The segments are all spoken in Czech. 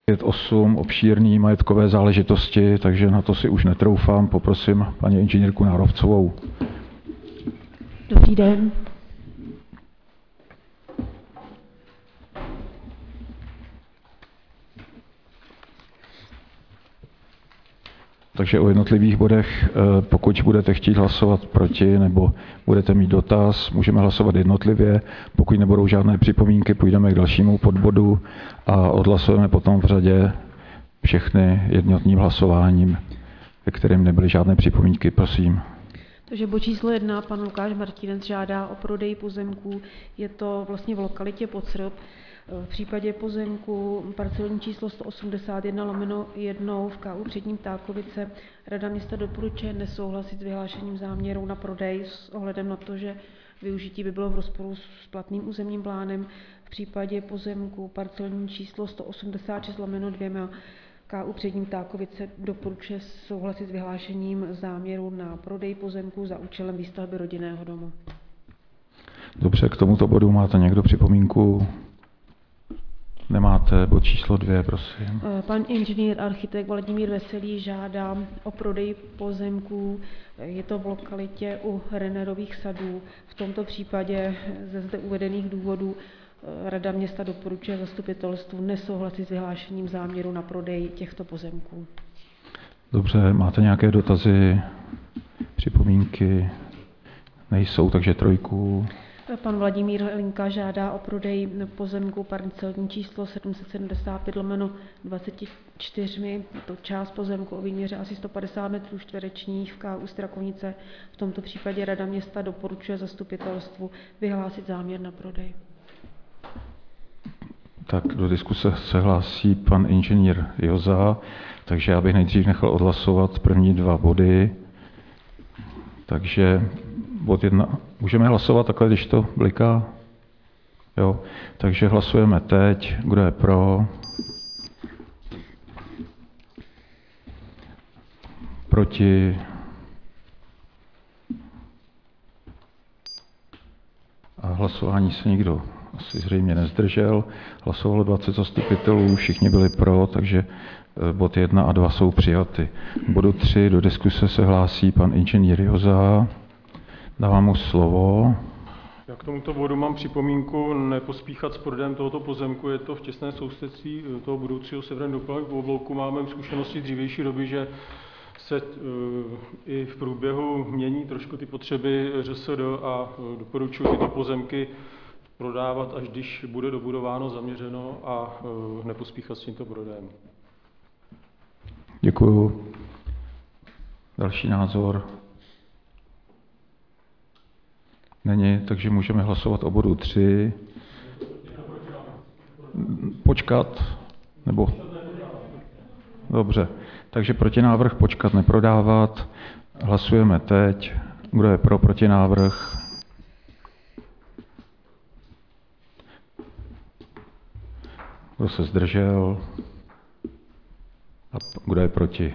8 obšírný majetkové záležitosti, takže na to si už netroufám. Poprosím paní inženýrku Nárovcovou. Dobrý den. Takže o jednotlivých bodech, pokud budete chtít hlasovat proti nebo budete mít dotaz, můžeme hlasovat jednotlivě. Pokud nebudou žádné připomínky, půjdeme k dalšímu podbodu a odhlasujeme potom v řadě všechny jednotným hlasováním, ve kterém nebyly žádné připomínky. Prosím. Takže bod číslo 1, pan Lukáš Martinec žádá o prodej pozemků. Je to vlastně v lokalitě Podsrb. V případě pozemku parcelní číslo 181/1 v KU Přední Ptákovice Rada města doporučuje nesouhlasit s vyhlášením záměru na prodej s ohledem na to, že využití by bylo v rozporu s platným územním plánem. V případě pozemku parcelní číslo 186/2 KU Přední Ptákovice doporučuje souhlasit s vyhlášením záměru na prodej pozemku za účelem výstavby rodinného domu. Dobře, k tomuto bodu máte někdo připomínku? Nemáte. Bod číslo 2, prosím. Pan inženýr architekt Vladimír Veselý žádá o prodej pozemků. Je to v lokalitě u Rennerových sadů. V tomto případě ze zde uvedených důvodů Rada města doporučuje zastupitelstvu nesouhlasit s vyhlášením záměru na prodej těchto pozemků. Dobře, máte nějaké dotazy, připomínky? Nejsou, takže 3. Pan Vladimír Linka žádá o prodej pozemku parcelní číslo 775/24. Je to část pozemku o výměře asi 150 metrů čtverečních v KU Strakovnice. V tomto případě Rada města doporučuje zastupitelstvu vyhlásit záměr na prodej. Tak do diskuse se hlásí pan inženýr Joza, takže já bych nejdřív nechal odhlasovat první 2 body. Takže bod 1. Můžeme hlasovat takhle, když to bliká? Jo. Takže hlasujeme teď. Kdo je pro? Proti? A hlasování se nikdo asi zřejmě nezdržel. Hlasovalo 20 zastupitelů, všichni byli pro, takže bod 1 a 2 jsou přijaty. Bodu 3 do diskuse se hlásí pan inženýr Joza. Dávám mu slovo. Já k tomuto bodu mám připomínku nepospíchat s prodejem tohoto pozemku. Je to v těsné sousedství toho budoucího severního oblouku. Máme zkušenosti z dřívější doby, že se i v průběhu mění trošku ty potřeby ŘSD a doporučuji tyto pozemky prodávat, až když bude dobudováno, zaměřeno a nepospíchat s tímto prodejem. Děkuju. Další názor? Není, takže můžeme hlasovat o bodu 3. Počkat? Nebo? Dobře, takže protinávrh počkat, neprodávat. Hlasujeme teď. Kdo je pro protinávrh? Kdo se zdržel? A kdo je proti?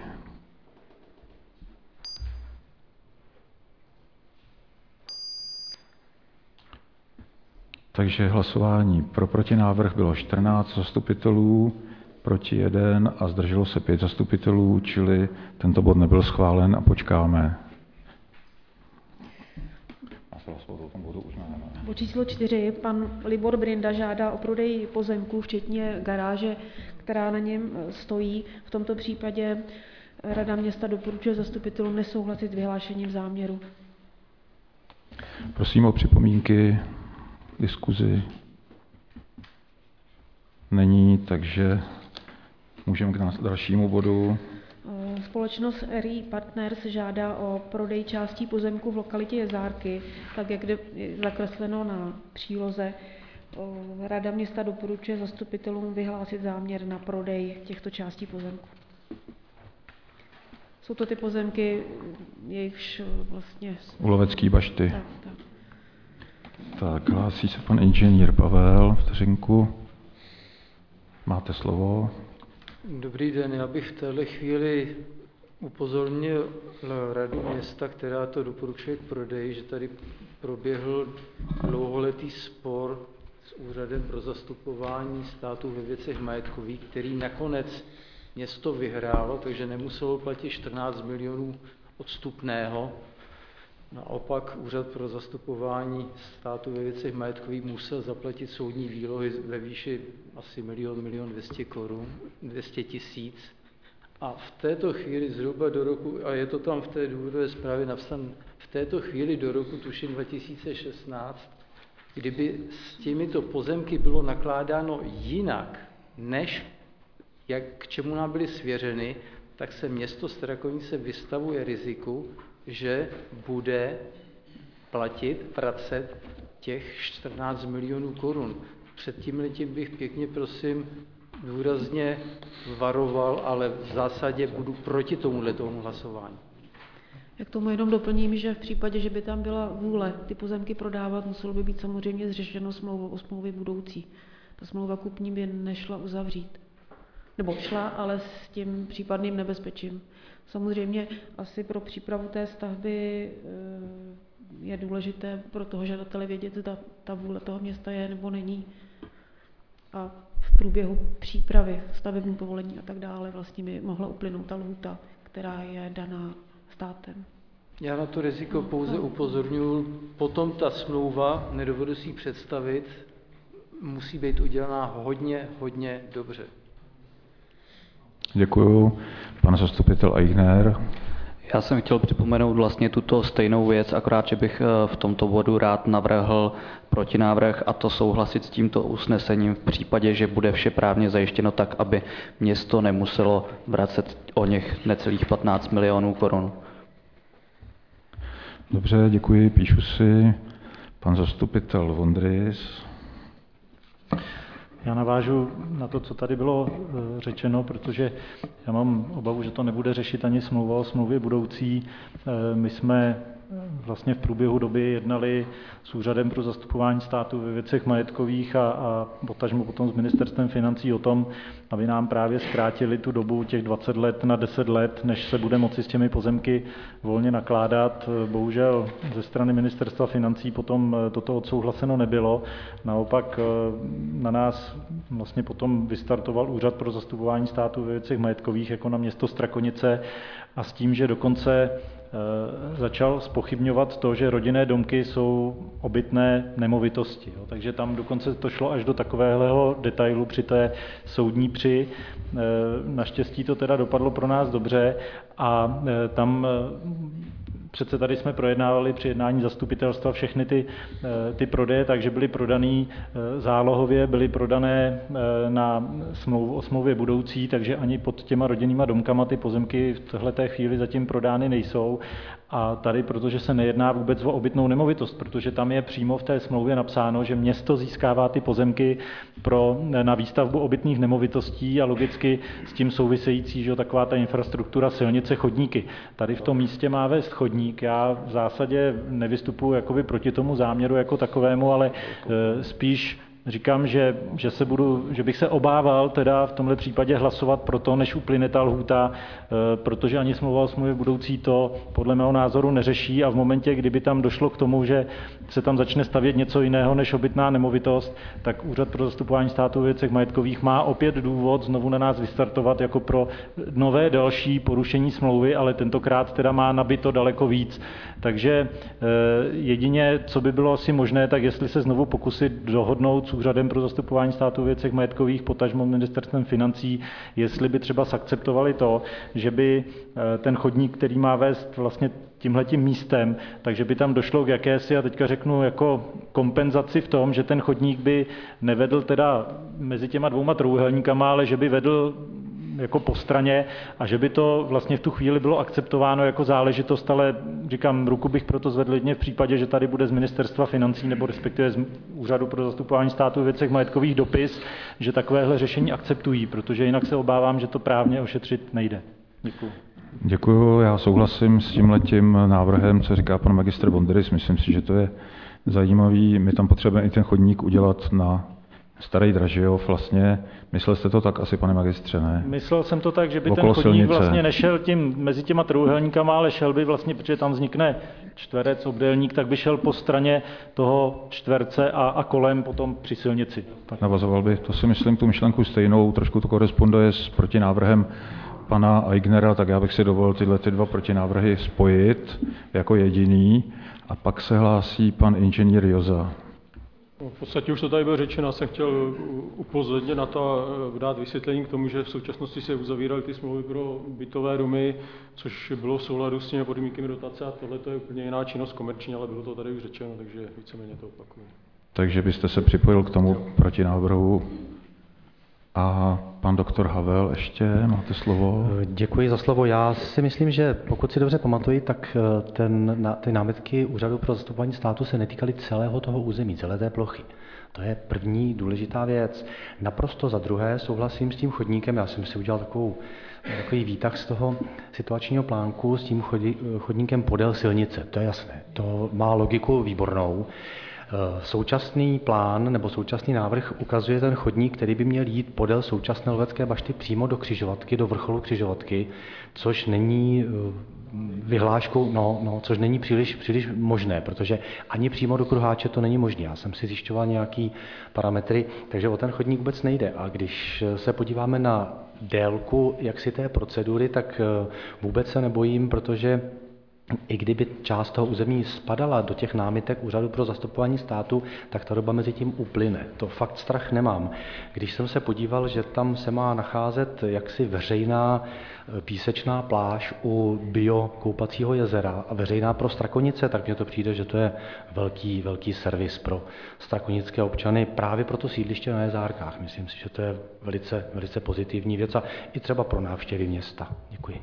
Takže hlasování pro protinávrh bylo 14 zastupitelů, proti 1 a zdrželo se 5 zastupitelů, čili tento bod nebyl schválen a počkáme. Bod číslo 4. Pan Libor Brinda žádá o prodej pozemků, včetně garáže, která na něm stojí. V tomto případě Rada města doporučuje zastupitelům nesouhlasit s vyhlášením záměru. Prosím o připomínky, diskuzi. Není, takže můžeme k dalšímu bodu. Společnost RI Partners žádá o prodej částí pozemku v lokalitě Jezárky, tak jak je zakresleno na příloze. Rada města doporučuje zastupitelům vyhlásit záměr na prodej těchto částí pozemku. Jsou to ty pozemky, jejichž vlastně... U Lovecké bašty. Tak, hlásí se pan inženýr Pavel, vteřinku. Máte slovo. Dobrý den, já bych v této chvíli upozornil radu města, která to doporučuje k prodeji, že tady proběhl dlouholetý spor s Úřadem pro zastupování státu ve věcech majetkových, který nakonec město vyhrálo, takže nemuselo platit 14 milionů odstupného. Naopak Úřad pro zastupování státu ve věcech majetkových musel zaplatit soudní výlohy ve výši asi 1 200 000. A v této chvíli zhruba do roku, a je to tam v té důvodové zprávě napsáno, v této chvíli do roku tuším 2016, kdyby s těmito pozemky bylo nakládáno jinak, než jak k čemu nám byly svěřeny, tak se město Strakonice vystavuje riziku, že bude vracet těch 14 milionů korun. Před tímhletím bych pěkně prosím důrazně varoval, ale v zásadě budu proti tomu hlasování. Jak tomu jenom doplním, že v případě, že by tam byla vůle ty pozemky prodávat, muselo by být samozřejmě zřešeno smlouvou o smlouvě budoucí. Ta smlouva kupní by nešla uzavřít. Nebo šla, ale s tím případným nebezpečím. Samozřejmě asi pro přípravu té stavby je důležité pro toho žadatele vědět, zda ta vůle toho města je nebo není. A v průběhu přípravy, stavební povolení a tak dále vlastně by mohla uplynout ta lhůta, která je daná státem. Já na to riziko pouze upozorňuji. Potom ta smlouva, nedovedu si ji představit, musí být udělaná hodně dobře. Děkuju. Pan zastupitel Eichner. Já jsem chtěl připomenout vlastně tuto stejnou věc, akorát, že bych v tomto bodu rád navrhl protinávrh, a to souhlasit s tímto usnesením v případě, že bude vše právně zajištěno tak, aby město nemuselo vracet o něch necelých 15 milionů korun. Dobře, děkuji, píšu si. Pan zastupitel Vondrys. Já navážu na to, co tady bylo řečeno, protože já mám obavu, že to nebude řešit ani smlouva o smlouvě budoucí. My jsme vlastně v průběhu doby jednali s Úřadem pro zastupování státu ve věcech majetkových a potažmo potom s Ministerstvem financí o tom, aby nám právě zkrátili tu dobu těch 20 let na 10 let, než se bude moci s těmi pozemky volně nakládat. Bohužel ze strany Ministerstva financí potom toto odsouhlaseno nebylo. Naopak na nás vlastně potom vystartoval Úřad pro zastupování státu ve věcech majetkových jako na město Strakonice a s tím, že dokonce začal zpochybňovat to, že rodinné domky jsou obytné nemovitosti. Takže tam dokonce to šlo až do takového detailu při té soudní při. Naštěstí to teda dopadlo pro nás dobře a tam přece tady jsme projednávali při jednání zastupitelstva všechny ty prodeje, takže byly prodaný zálohově, byly prodané na smlouvu o smlouvě budoucí, takže ani pod těma rodinnýma domkama ty pozemky v téhleté chvíli zatím prodány nejsou. A tady, protože se nejedná vůbec o obytnou nemovitost, protože tam je přímo v té smlouvě napsáno, že město získává ty pozemky na výstavbu obytných nemovitostí a logicky s tím související, že taková ta infrastruktura, silnice, chodníky. Tady v tom místě má vést chodník. Já v zásadě nevystupuji jakoby proti tomu záměru jako takovému, ale spíš říkám, že bych se obával teda v tomhle případě hlasovat pro to, než uplyne ta lhůta, protože ani smlouva o smlouvě budoucí to podle mého názoru neřeší a v momentě, kdyby tam došlo k tomu, že se tam začne stavět něco jiného než obytná nemovitost, tak Úřad pro zastupování státu ve věcech majetkových má opět důvod znovu na nás vystartovat jako pro nové další porušení smlouvy, ale tentokrát teda má nabito daleko víc. Takže jedině, co by bylo asi možné, tak jestli se znovu pokusit dohodnout s Úřadem pro zastupování státu ve věcech majetkových, potažmo Ministerstvem financí, jestli by třeba akceptovali to, že by ten chodník, který má vést vlastně tímhletím místem, takže by tam došlo k jakési, a teďka řeknu, jako kompenzaci v tom, že ten chodník by nevedl teda mezi těma dvouma trojúhelníkama, ale že by vedl jako po straně a že by to vlastně v tu chvíli bylo akceptováno jako záležitost, ale říkám, ruku bych proto zvedl jedně v případě, že tady bude z Ministerstva financí nebo respektive z Úřadu pro zastupování státu ve věcech majetkových dopis, že takovéhle řešení akceptují, protože jinak se obávám, že to právně ošetřit nejde. Děkuji. Děkuji, já souhlasím s tímhletím návrhem, co říká pan magistr Vondrys. Myslím si, že to je zajímavý. My tam potřebujeme i ten chodník udělat na Starý Dražijov vlastně, myslel jste to tak asi, pane magistře, ne? Myslel jsem to tak, že by Okolo ten chodník silnice. vlastně nešel mezi těma trojúhelníkama, ale šel by vlastně, protože tam vznikne čtverec, obdélník, tak by šel po straně toho čtverce a kolem potom při silnici. Tak. Navazoval by, to si myslím tu myšlenku stejnou, trošku to koresponduje s protinávrhem pana Eignera, tak já bych si dovolil tyhle dva protinávrhy spojit jako jediný a pak se hlásí pan inženýr Joza. V podstatě už to tady bylo řečeno, já jsem chtěl upozornit na to, dát vysvětlení k tomu, že v současnosti se uzavíraly ty smlouvy pro bytové domy, což bylo v souladu s těmi podmínkami dotace a tohle to je úplně jiná činnost komerční, ale bylo to tady už řečeno, takže víceméně to opakuju. Takže byste se připojil k tomu protinávrhu. A pan doktor Havel ještě, máte slovo. Děkuji za slovo. Já si myslím, že pokud si dobře pamatuji, tak ty námitky Úřadu pro zastupování státu se netýkaly celého toho území, celé té plochy. To je první důležitá věc. Naprosto za druhé souhlasím s tím chodníkem. Já jsem si udělal takový výtah z toho situačního plánku s tím chodníkem podél silnice. To je jasné. To má logiku výbornou. Současný plán nebo současný návrh ukazuje ten chodník, který by měl jít podél současné Lovecké bašty přímo do křižovatky, do vrcholu křižovatky, což není vyhláškou, což není příliš možné, protože ani přímo do Kruháče to není možné. Já jsem si zjišťoval nějaký parametry, takže o ten chodník vůbec nejde. A když se podíváme na délku jaksi té procedury, tak vůbec se nebojím, protože i kdyby část toho území spadala do těch námitek Úřadu pro zastupování státu, tak ta doba mezi tím uplyne. To fakt strach nemám. Když jsem se podíval, že tam se má nacházet jaksi veřejná písečná pláž u biokoupacího jezera a veřejná pro Strakonice, tak mně to přijde, že to je velký servis pro strakonické občany právě pro to sídliště na Jezárkách. Myslím si, že to je velice pozitivní věc a i třeba pro návštěvy města. Děkuji.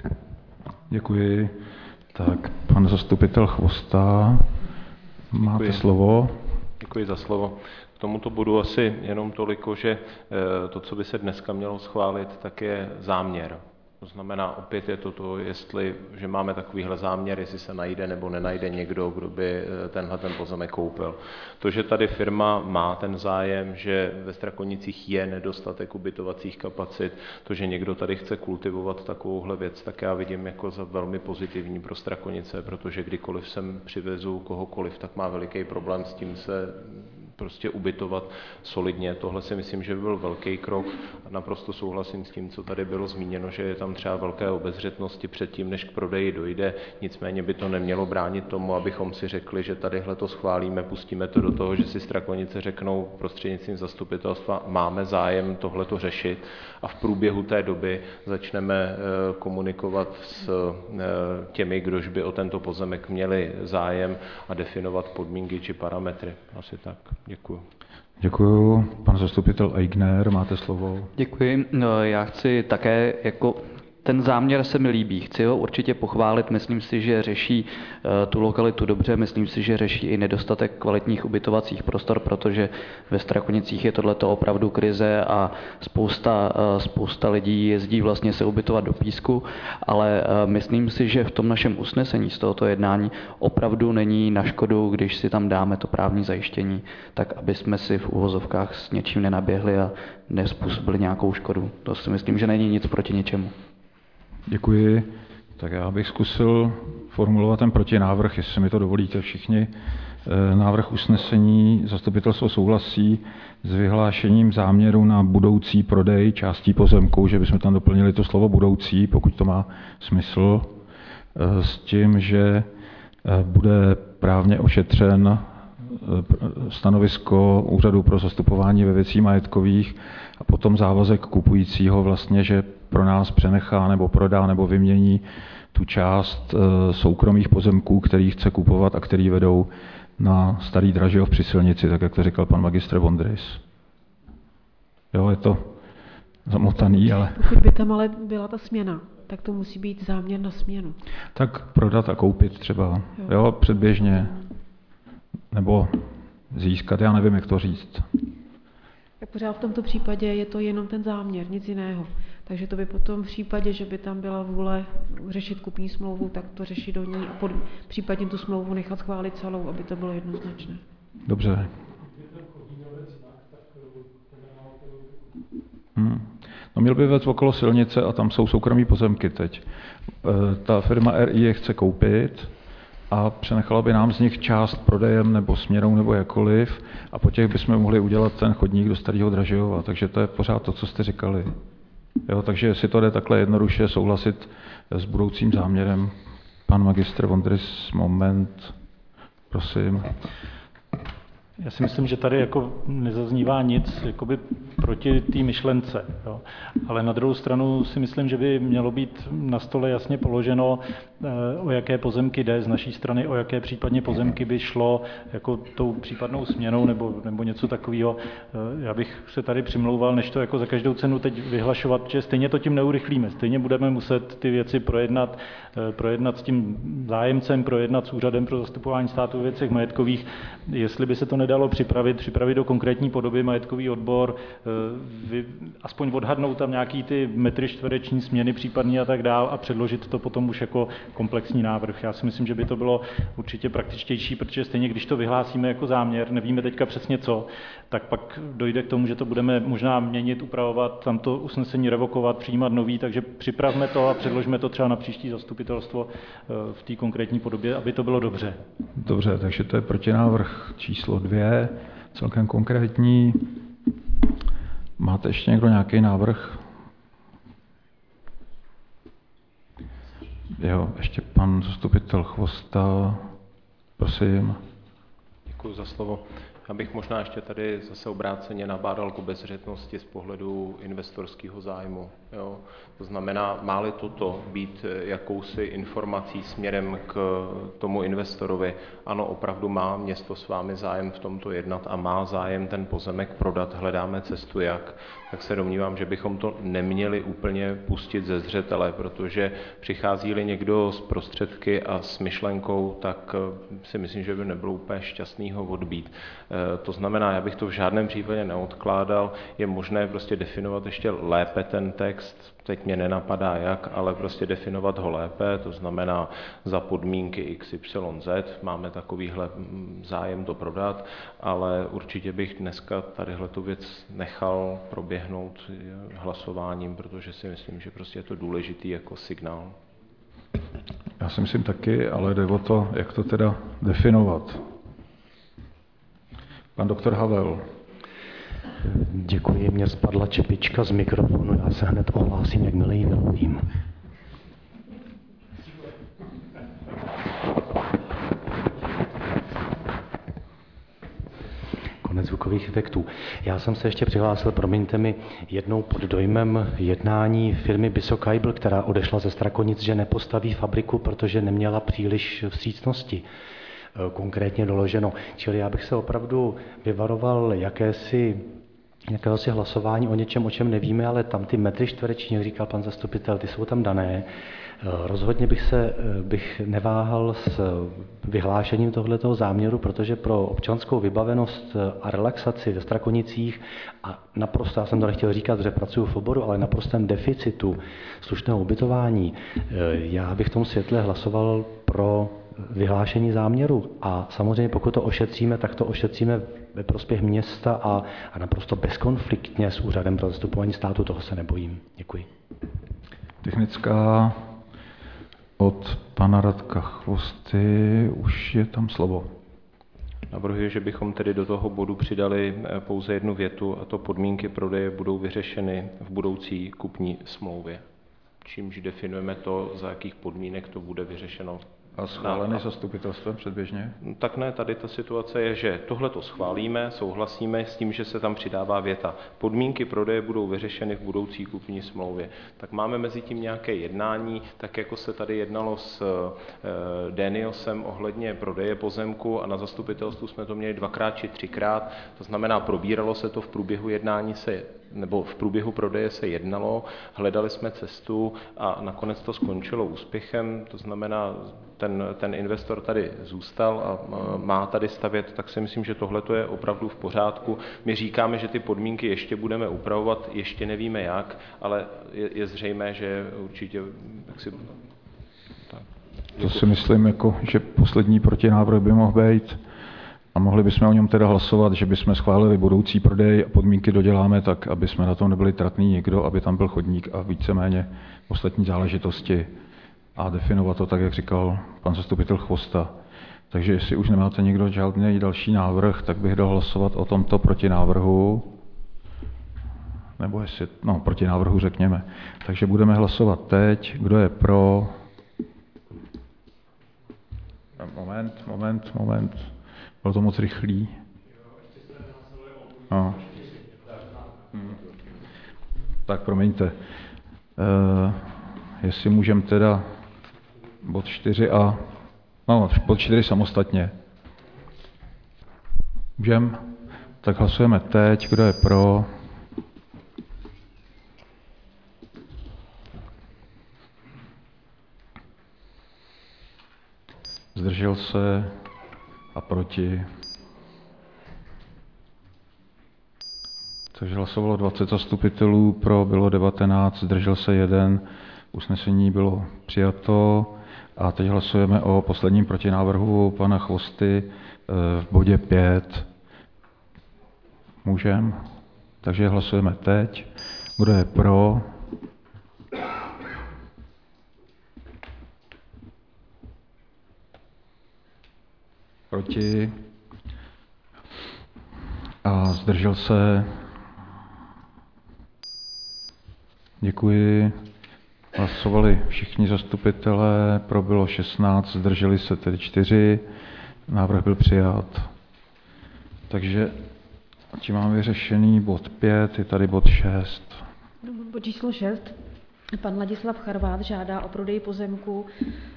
Děkuji. Tak, pan zastupitel Chvosta, máte slovo. Děkuji za slovo. K tomuto bodu asi jenom toliko, že to, co by se dneska mělo schválit, tak je záměr. To znamená, opět je to, že máme takovýhle záměr, jestli se najde nebo nenajde někdo, kdo by ten pozemek koupil. To, že tady firma má ten zájem, že ve Strakonicích je nedostatek ubytovacích kapacit, to, že někdo tady chce kultivovat takovouhle věc, tak já vidím jako za velmi pozitivní pro Strakonice, protože kdykoliv sem přivezu kohokoliv, tak má veliký problém s tím se prostě ubytovat solidně. Tohle si myslím, že by byl velký krok. Naprosto souhlasím s tím, co tady bylo zmíněno, že je tam třeba velké obezřetnosti předtím, než k prodeji dojde. Nicméně by to nemělo bránit tomu, abychom si řekli, že tadyhle to schválíme, pustíme to do toho, že si Strakonice řeknou prostřednictvím zastupitelstva, máme zájem tohleto řešit a v průběhu té doby začneme komunikovat s těmi, kdož by o tento pozemek měli zájem a definovat podmínky či parametry. Asi tak. Děkuji. Děkuji. Pan zastupitel Eigner, máte slovo. Děkuji. Já chci také ten záměr se mi líbí, chci ho určitě pochválit, myslím si, že řeší tu lokalitu dobře, myslím si, že řeší i nedostatek kvalitních ubytovacích prostor, protože ve Strakonicích je tohleto opravdu krize a spousta lidí jezdí vlastně se ubytovat do Písku, ale myslím si, že v tom našem usnesení z tohoto jednání opravdu není na škodu, když si tam dáme to právní zajištění, tak aby jsme si v uvozovkách s něčím nenaběhli a nezpůsobili nějakou škodu. To si myslím, že není nic proti ničemu. Děkuji. Tak já bych zkusil formulovat ten protinávrh, jestli mi to dovolíte všichni. Návrh usnesení zastupitelstvo souhlasí s vyhlášením záměru na budoucí prodej částí pozemku, že bychom tam doplnili to slovo budoucí, pokud to má smysl, s tím, že bude právně ošetřen stanovisko Úřadu pro zastupování ve věcí majetkových a potom závazek kupujícího vlastně, že pro nás přenechá nebo prodá nebo vymění tu část soukromých pozemků, který chce kupovat a který vedou na Starý Dražijov při silnici, tak jak to říkal pan magistr Vondrys. Jo, je to zamotaný, ale... Pokud by tam ale byla ta směna, tak to musí být záměr na směnu. Tak prodat a koupit třeba, jo předběžně. Nebo získat, já nevím, jak to říct. Tak pořád v tomto případě je to jenom ten záměr, nic jiného. Takže to by potom v případě, že by tam byla vůle řešit kupní smlouvu, tak to řešit do ní a případně tu smlouvu nechat schválit celou, aby to bylo jednoznačné. Dobře. No měl by vést okolo silnice a tam jsou soukromí pozemky teď. Ta firma RI je chce koupit a přenechala by nám z nich část prodejem nebo směrou nebo jakkoliv a po těch bychom mohli udělat ten chodník do Starého Dražihova. Takže to je pořád to, co jste říkali. Jo, takže jestli to jde takhle jednoduše souhlasit s budoucím záměrem. Pan magistr Vondris, moment, prosím. Já si myslím, že tady jako nezaznívá nic jakoby proti té myšlence. Jo. Ale na druhou stranu si myslím, že by mělo být na stole jasně položeno, o jaké pozemky jde z naší strany, o jaké případně pozemky by šlo jako tou případnou směnou nebo něco takového. Já bych se tady přimlouval, než to jako za každou cenu teď vyhlašovat, že stejně to tím neurychlíme. Stejně budeme muset ty věci projednat s tím zájemcem, projednat s úřadem pro zastupování státu v věcech majetkových. Jestli by se to nedalo připravit do konkrétní podoby majetkový odbor, aspoň odhadnout tam nějaký ty metry čtvereční směny případně a tak dál a předložit to potom už jako komplexní návrh. Já si myslím, že by to bylo určitě praktičtější, protože stejně když to vyhlásíme jako záměr, nevíme teďka přesně co, tak pak dojde k tomu, že to budeme možná měnit, upravovat, tam to usnesení revokovat, přijímat nový, takže připravme to a předložme to třeba na příští zastupitelstvo v té konkrétní podobě, aby to bylo dobře. Dobře, takže to je protinávrh číslo 2, celkem konkrétní. Máte ještě někdo nějaký návrh? Jo, ještě pan zastupitel Chvosta, prosím. Děkuji za slovo. Já bych možná ještě tady zase obráceně nabádal k obezřetnosti z pohledu investorského zájmu. Jo? To znamená, má-li toto být jakousi informací směrem k tomu investorovi, ano, opravdu má město s vámi zájem v tomto jednat a má zájem ten pozemek prodat, hledáme cestu jak, tak se domnívám, že bychom to neměli úplně pustit ze zřetele, protože přichází-li někdo s prostředky a s myšlenkou, tak si myslím, že by nebylo úplně šťastný ho odbít. To znamená, já bych to v žádném případě neodkládal, je možné prostě definovat ještě lépe ten text, teď mě nenapadá jak, ale prostě definovat ho lépe, to znamená za podmínky XYZ, máme takovýhle zájem to prodat, ale určitě bych dneska tadyhletu věc nechal proběhnout hlasováním, protože si myslím, že prostě je to důležitý jako signál. Já si myslím taky, ale jde o to, jak to teda definovat. Pan doktor Havel. Děkuji, mě spadla čepička z mikrofonu, já se hned ohlásím, jakmile ji vylovím. Konec zvukových efektů. Já jsem se ještě přihlásil, promiňte mi, jednou pod dojmem jednání firmy Bissocable, která odešla ze Strakonic, že nepostaví fabriku, protože neměla příliš vstřícnosti. Konkrétně doloženo. Čili já bych se opravdu vyvaroval jakéhosi hlasování o něčem, o čem nevíme, ale tam ty metry čtvereční, jak říkal pan zastupitel, ty jsou tam dané. Rozhodně bych neváhal s vyhlášením tohletoho záměru, protože pro občanskou vybavenost a relaxaci ve Strakonicích a naprosto, já jsem to nechtěl říkat, že pracuji v oboru, ale naprostém deficitu slušného ubytování, já bych v tom světle hlasoval pro vyhlášení záměru. A samozřejmě pokud to ošetříme, tak to ošetříme ve prospěch města a naprosto bezkonfliktně s úřadem pro zastupování státu, toho se nebojím. Děkuji. Technická od pana Radka Chvosty, už je tam slovo. Navrhuji, že bychom tedy do toho bodu přidali pouze jednu větu, a to podmínky prodeje budou vyřešeny v budoucí kupní smlouvě. Čímž definujeme to, za jakých podmínek to bude vyřešeno. A schválený zastupitelstvem předběžně? Tak ne, tady ta situace je, že tohle to schválíme, souhlasíme s tím, že se tam přidává věta. Podmínky prodeje budou vyřešeny v budoucí kupní smlouvě. Tak máme mezi tím nějaké jednání, tak jako se tady jednalo s Deniosem ohledně prodeje pozemku a na zastupitelstvu jsme to měli 2x či 3x. To znamená, probíralo se to v průběhu jednání nebo v průběhu prodeje se jednalo, hledali jsme cestu a nakonec to skončilo úspěchem, to znamená, ten investor tady zůstal a má tady stavět, tak si myslím, že tohle je opravdu v pořádku. My říkáme, že ty podmínky ještě budeme upravovat, ještě nevíme jak, ale je zřejmé, že určitě... To si myslím, že poslední protinávrh by mohl být A mohli bychom o něm teda hlasovat, že bychom schválili budoucí prodej a podmínky doděláme tak, aby jsme na tom nebyli tratný nikdo, aby tam byl chodník a víceméně ostatní záležitosti a definovat to tak, jak říkal pan zastupitel Chvosta. Takže jestli už nemáte někdo žádný další návrh, tak bych dal hlasovat o tomto protinávrhu. Nebo jestli, protinávrhu řekněme. Takže budeme hlasovat teď. Kdo je pro? Moment. Bylo to moc rychlý. No. Tak promiňte. Jestli můžeme teda bod 4 bod 4 samostatně. Můžeme? Tak hlasujeme teď. Kdo je pro? Zdržel se a proti. Takže hlasovalo 20 zastupitelů, pro bylo 19, zdržel se 1, usnesení bylo přijato. A teď hlasujeme o posledním protinávrhu pana Chvosty v bodě 5. Můžeme? Takže hlasujeme teď. Kdo je pro? Proti? A zdržel se? Děkuji. Hlasovali všichni zastupitelé, pro bylo 16, zdrželi se tedy 4, návrh byl přijat. Takže tím máme vyřešený bod 5, je tady bod 6. Bod číslo 6. Pan Ladislav Charvát žádá o prodej pozemku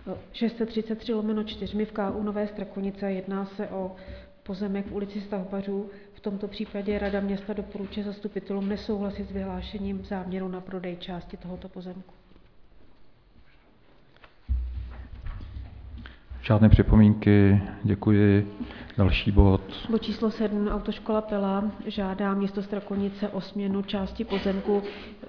633/4 v KU Nové Strakonice. Jedná se o pozemek v ulici Stavbařů. V tomto případě Rada města doporučuje zastupitelům nesouhlasit s vyhlášením záměru na prodej části tohoto pozemku. Žádné připomínky, děkuji. Další bod. Bod číslo 7. Autoškola Pela žádá město Strakonice o směnu části pozemku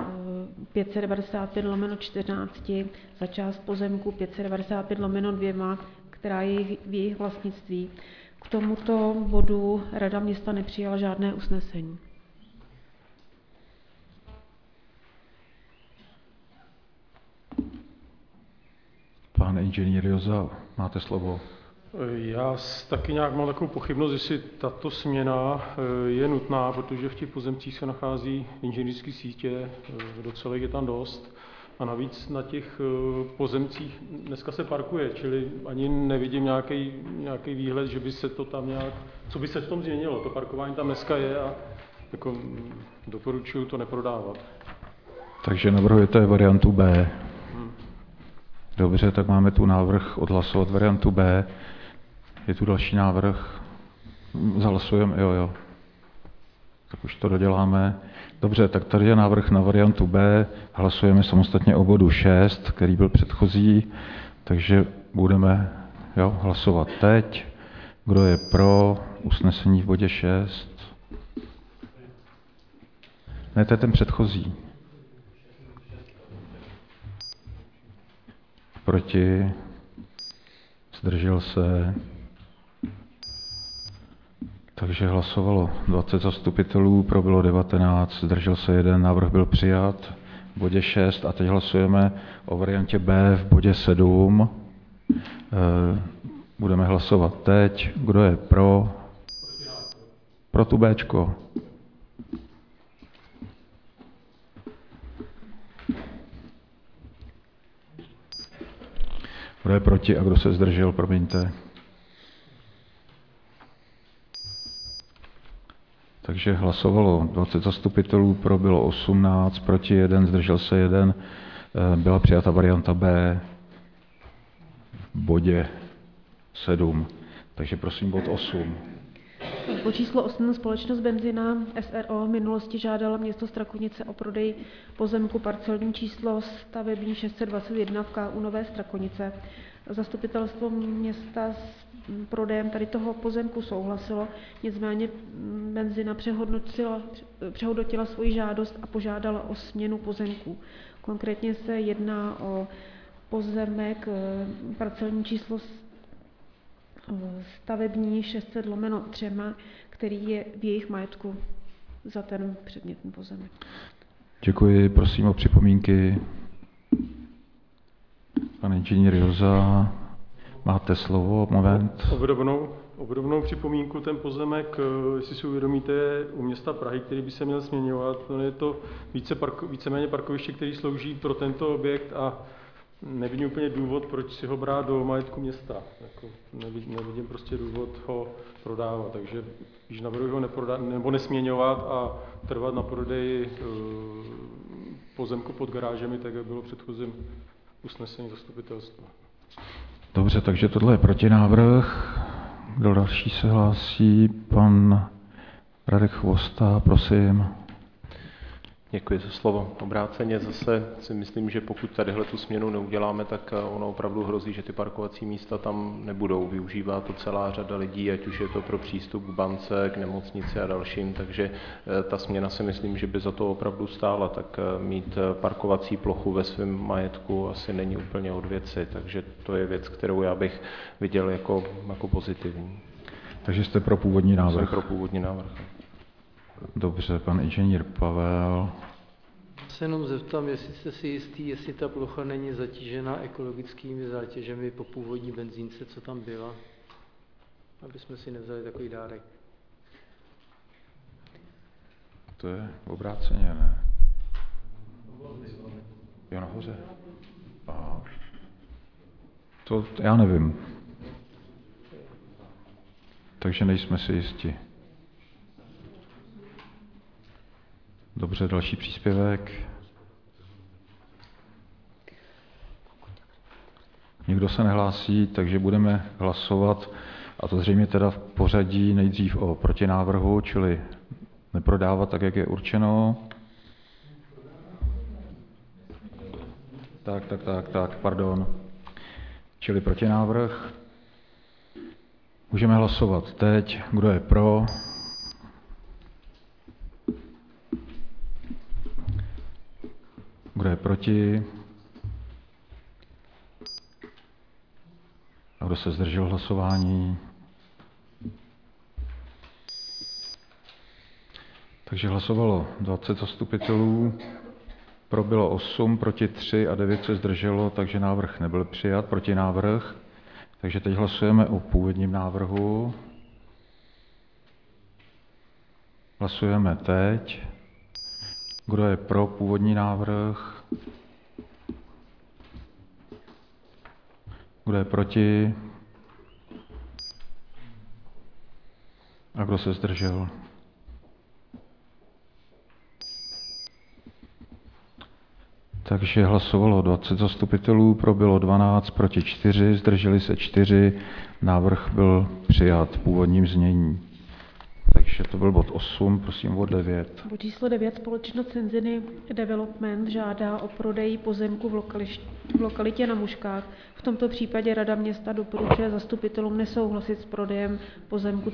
595/14 za část pozemku 595/2, která je v jejich vlastnictví. K tomuto bodu Rada města nepřijala žádné usnesení. Pane inženýr Joza, máte slovo. Já taky nějak mám takovou pochybnost, jestli tato směna je nutná, protože v těch pozemcích se nachází inženýrské sítě, docela je tam dost. A navíc na těch pozemcích dneska se parkuje, čili ani nevidím nějaký výhled, že by se to tam nějak, co by se v tom změnilo. To parkování tam dneska je a jako doporučuji to neprodávat. Takže navrhujete variantu B. Dobře, tak máme tu návrh odhlasovat variantu B. Je tu další návrh? Zahlasujeme? Jo. Tak už to doděláme. Dobře, tak tady je návrh na variantu B. Hlasujeme samostatně o bodu 6, který byl předchozí. Takže budeme hlasovat teď. Kdo je pro usnesení v bodě 6? Ne, to je ten předchozí. Proti? Zdržel se? Takže hlasovalo 20 zastupitelů, pro bylo 19, zdržel se 1, návrh byl přijat v bodě 6 a teď hlasujeme o variantě B v bodě 7. Budeme hlasovat teď. Kdo je pro? Pro tu Bčko. Kdo je proti a kdo se zdržel, promiňte. Takže hlasovalo 20 zastupitelů, pro bylo 18, proti 1, zdržel se 1. Byla přijata varianta B v bodě 7. Takže prosím bod 8. Bod číslo 8. Společnost Benzina SRO v minulosti žádala město Strakonice o prodej pozemku parcelní číslo stavební 621 v KU Nové Strakonice. Zastupitelstvo města s prodejem tady toho pozemku souhlasilo, nicméně Benzina přehodnotila svoji žádost a požádala o směnu pozemků. Konkrétně se jedná o pozemek parcelní číslo stavební 600/3, který je v jejich majetku za ten předmětný pozemek. Děkuji, prosím o připomínky. Pan inženýr Joza, máte slovo, moment. Obdobnou připomínku, ten pozemek, jestli si uvědomíte, je u města Prahy, který by se měl směňovat. Je to víceméně parkoviště, který slouží pro tento objekt a nevidím úplně důvod, proč si ho brát do majetku města. Nevidím prostě důvod ho prodávat, takže když navrhuji ho nebo nesměňovat a trvat na prodeji pozemku pod garážemi, tak jak bylo předchozím usnesení zastupitelstva. Dobře, takže tohle je protinávrh. Kdo další se hlásí? Pan Radek Chvosta, prosím. Děkuji za slovo. Obráceně zase si myslím, že pokud tadyhle tu směnu neuděláme, tak ono opravdu hrozí, že ty parkovací místa tam nebudou. Využívá to celá řada lidí, ať už je to pro přístup k bance, k nemocnici a dalším, takže ta směna si myslím, že by za to opravdu stála. Tak mít parkovací plochu ve svém majetku asi není úplně od věci, takže to je věc, kterou já bych viděl jako pozitivní. Takže jste pro původní návrh? Jsem pro původní návrh. Dobře, pan inženýr Pavel. Se jenom zeptám, jestli jste si jistý, jestli ta plocha není zatížena ekologickými zátěžemi po původní benzínce, co tam byla, aby jsme si nevzali takový dárek. To je obráceně, ne? Jo, nahoře. Aha. To já nevím. Takže nejsme si jistí. Dobře, další příspěvek. Nikdo se nehlásí, takže budeme hlasovat, a to zřejmě teda v pořadí nejdřív o protinávrhu, čili neprodávat tak, jak je určeno. Tak, pardon. Čili protinávrh. Můžeme hlasovat teď. Kdo je pro? Kdo je proti? A kdo se zdržel hlasování? Takže hlasovalo 20 zastupitelů, pro bylo 8, proti 3 a 9 se zdrželo, takže návrh nebyl přijat, protinávrh. Takže teď hlasujeme o původním návrhu. Hlasujeme teď. Kdo je pro původní návrh? Kdo je proti? A kdo se zdržel? Takže hlasovalo 20 zastupitelů, pro bylo 12, proti 4, zdrželi se 4, návrh byl přijat v původním znění. Takže to byl bod 8, prosím bod 9. Bod číslo 9, společnost Senziny Development žádá o prodej pozemku v lokalitě na Muškách. V tomto případě Rada města doporučuje zastupitelům nesouhlasit s prodejem pozemku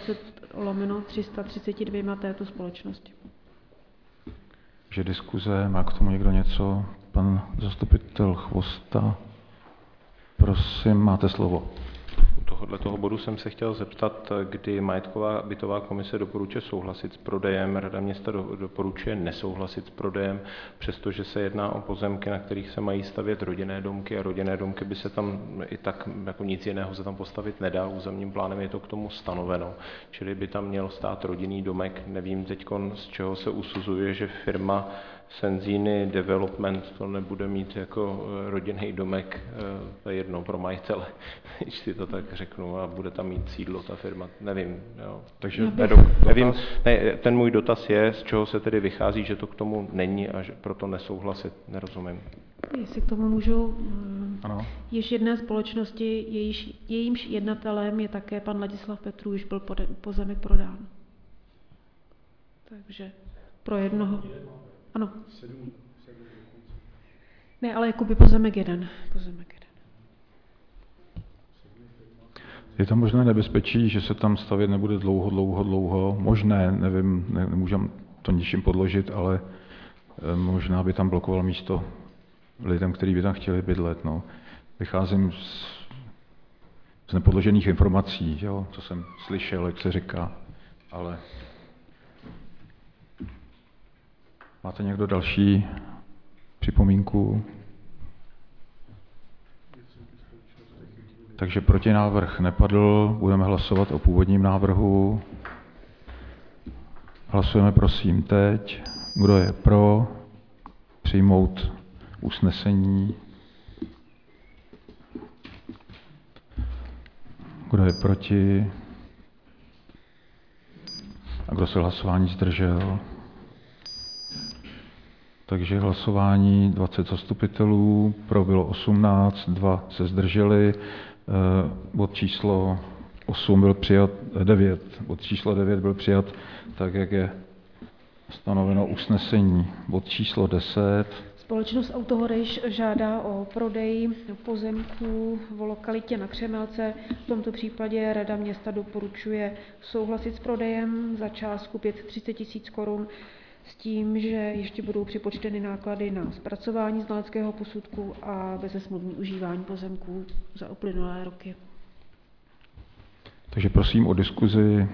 320/332 této společnosti. Takže diskuze, má k tomu někdo něco? Pan zastupitel Chvosta, prosím, máte slovo. Toho bodu jsem se chtěl zeptat, kdy majetková bytová komise doporučuje souhlasit s prodejem, Rada města doporučuje nesouhlasit s prodejem, přestože se jedná o pozemky, na kterých se mají stavět rodinné domky a rodinné domky by se tam i tak jako nic jiného se tam postavit nedá, územním plánem je to k tomu stanoveno, čili by tam měl stát rodinný domek, nevím teďkon, z čeho se usuzuje, že firma Senziny Development to nebude mít jako rodinný domek, to je jedno pro majitele, když si to tak řeknu, a bude tam mít sídlo ta firma, nevím. Jo. Takže nevím, ne, ten můj dotaz je, z čeho se tedy vychází, že to k tomu není a že proto nesouhlasit, nerozumím. Jestli k tomu můžu, ano. Již jedné společnosti, jejímž jednatelem je také pan Ladislav Petrů, už byl pozemek prodán. Takže pro jednoho. Ano. Ne, ale jakoby pozemek jeden. Je tam možné nebezpečí, že se tam stavět nebude dlouho. Možné, nevím, nemůžeme to ničím podložit, ale možná by tam blokoval místo lidem, kteří by tam chtěli bydlet. No. Vycházím z nepodložených informací, jo, co jsem slyšel, jak se říká, ale máte někdo další připomínku? Takže protinávrh nepadl, budeme hlasovat o původním návrhu. Hlasujeme prosím teď. Kdo je pro přijmout usnesení? Kdo je proti? A kdo se hlasování zdržel? Takže hlasování 20 zastupitelů, pro bylo 18, 2 se zdrželi, bod číslo 8 byl přijat, 9, bod číslo 9 byl přijat tak, jak je stanoveno usnesení. Bod číslo 10. Společnost Autohorejš žádá o prodej pozemků v lokalitě na Křemelce. V tomto případě Rada města doporučuje souhlasit s prodejem za částku 530 000 korun s tím, že ještě budou připočteny náklady na zpracování znaleckého posudku a bezesmluvní užívání pozemků za uplynulé roky. Takže prosím o diskuzi.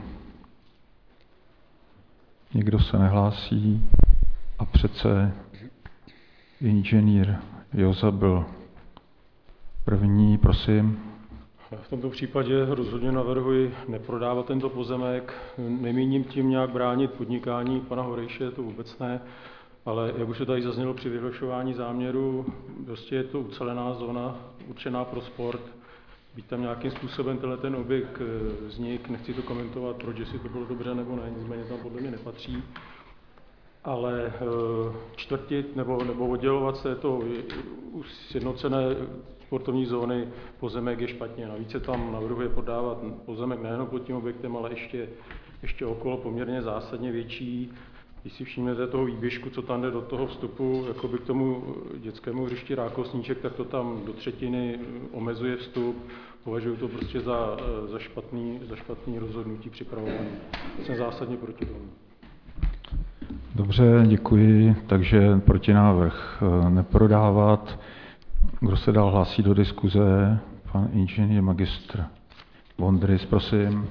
Nikdo se nehlásí a přece inženýr Joza byl první, prosím. V tomto případě rozhodně navrhuji neprodávat tento pozemek. Nemíním tím nějak bránit podnikání pana Horejše, to vůbec ne, ale jak už to tady zaznělo při vyhlašování záměru, prostě je to ucelená zóna určená pro sport. Byť tam nějakým způsobem ten objekt vznik, nechci to komentovat, proč jestli to bylo dobře nebo ne, nicméně tam podle mě nepatří. Ale čtvrtit nebo oddělovat se to sjednocené sportovní zóny pozemek je špatně. Navíc se tam navrhuje prodávat pozemek nejen pod tím objektem, ale ještě okolo poměrně zásadně větší. Když si všimnete toho výběžku, co tam jde do toho vstupu, jakoby k tomu dětskému hřišti Rákosníček, tak to tam do třetiny omezuje vstup. Považuji to prostě za špatný rozhodnutí připravované. Jsem zásadně proti tomu. Dobře, děkuji. Takže protinávrh neprodávat. Kdo se dál hlásí do diskuze? Pan inženýr magistr Vondrys, prosím.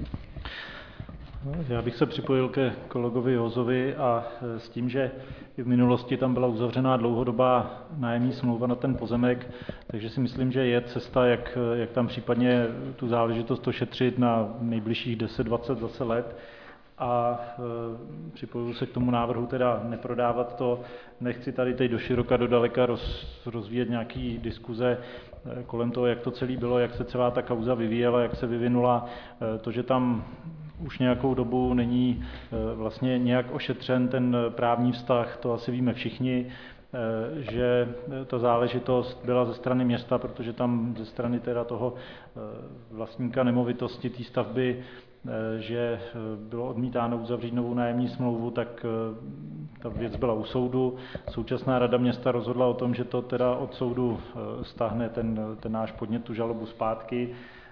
Já bych se připojil ke kolegovi Jozovi a s tím, že i v minulosti tam byla uzavřená dlouhodobá nájemní smlouva na ten pozemek, takže si myslím, že je cesta, jak tam případně tu záležitost ošetřit na nejbližších 10-20 zase let. A připojuji se k tomu návrhu teda neprodávat to. Nechci tady teď do široka, do daleka rozvíjet nějaký diskuze kolem toho, jak to celé bylo, jak se celá ta kauza vyvíjela, jak se vyvinula. To, že tam už nějakou dobu není vlastně nějak ošetřen ten právní vztah, to asi víme všichni, že ta záležitost byla ze strany města, protože tam ze strany teda toho vlastníka nemovitosti té stavby, že bylo odmítáno uzavřít novou nájemní smlouvu, tak ta věc byla u soudu. Současná rada města rozhodla o tom, že to teda od soudu stáhne ten náš podnět, tu žalobu zpátky.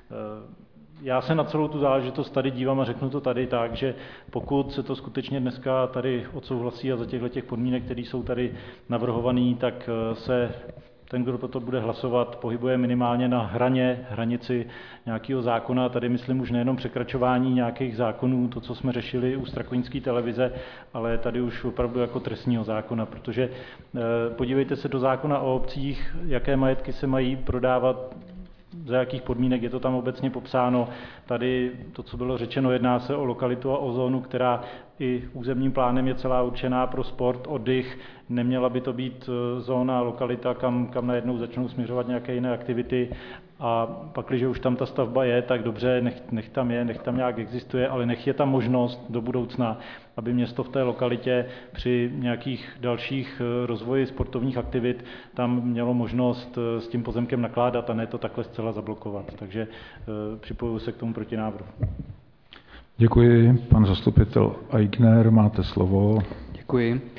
Já se na celou tu záležitost tady dívám a řeknu to tady tak, že pokud se to skutečně dneska tady odsouhlasí a za těchto podmínek, které jsou tady navrhované, tak se ten, kdo toto bude hlasovat, pohybuje minimálně na hranici nějakého zákona. Tady myslím už nejenom překračování nějakých zákonů, to, co jsme řešili u Strakonické televize, ale tady už opravdu jako trestního zákona, protože podívejte se do zákona o obcích, jaké majetky se mají prodávat, za jakých podmínek, je to tam obecně popsáno. Tady to, co bylo řečeno, jedná se o lokalitu a o zónu, která i územním plánem je celá určená pro sport, oddych. Neměla by to být zóna, lokalita, kam najednou začnou směřovat nějaké jiné aktivity. A pak, když už tam ta stavba je, tak dobře, nech tam je, nech tam nějak existuje, ale nech je tam možnost do budoucna, aby město v té lokalitě při nějakých dalších rozvoji sportovních aktivit tam mělo možnost s tím pozemkem nakládat a ne to takhle zcela zablokovat. Takže připojuji se k tomu protinávrhu. Děkuji. Pan zastupitel Aigner, máte slovo. Děkuji.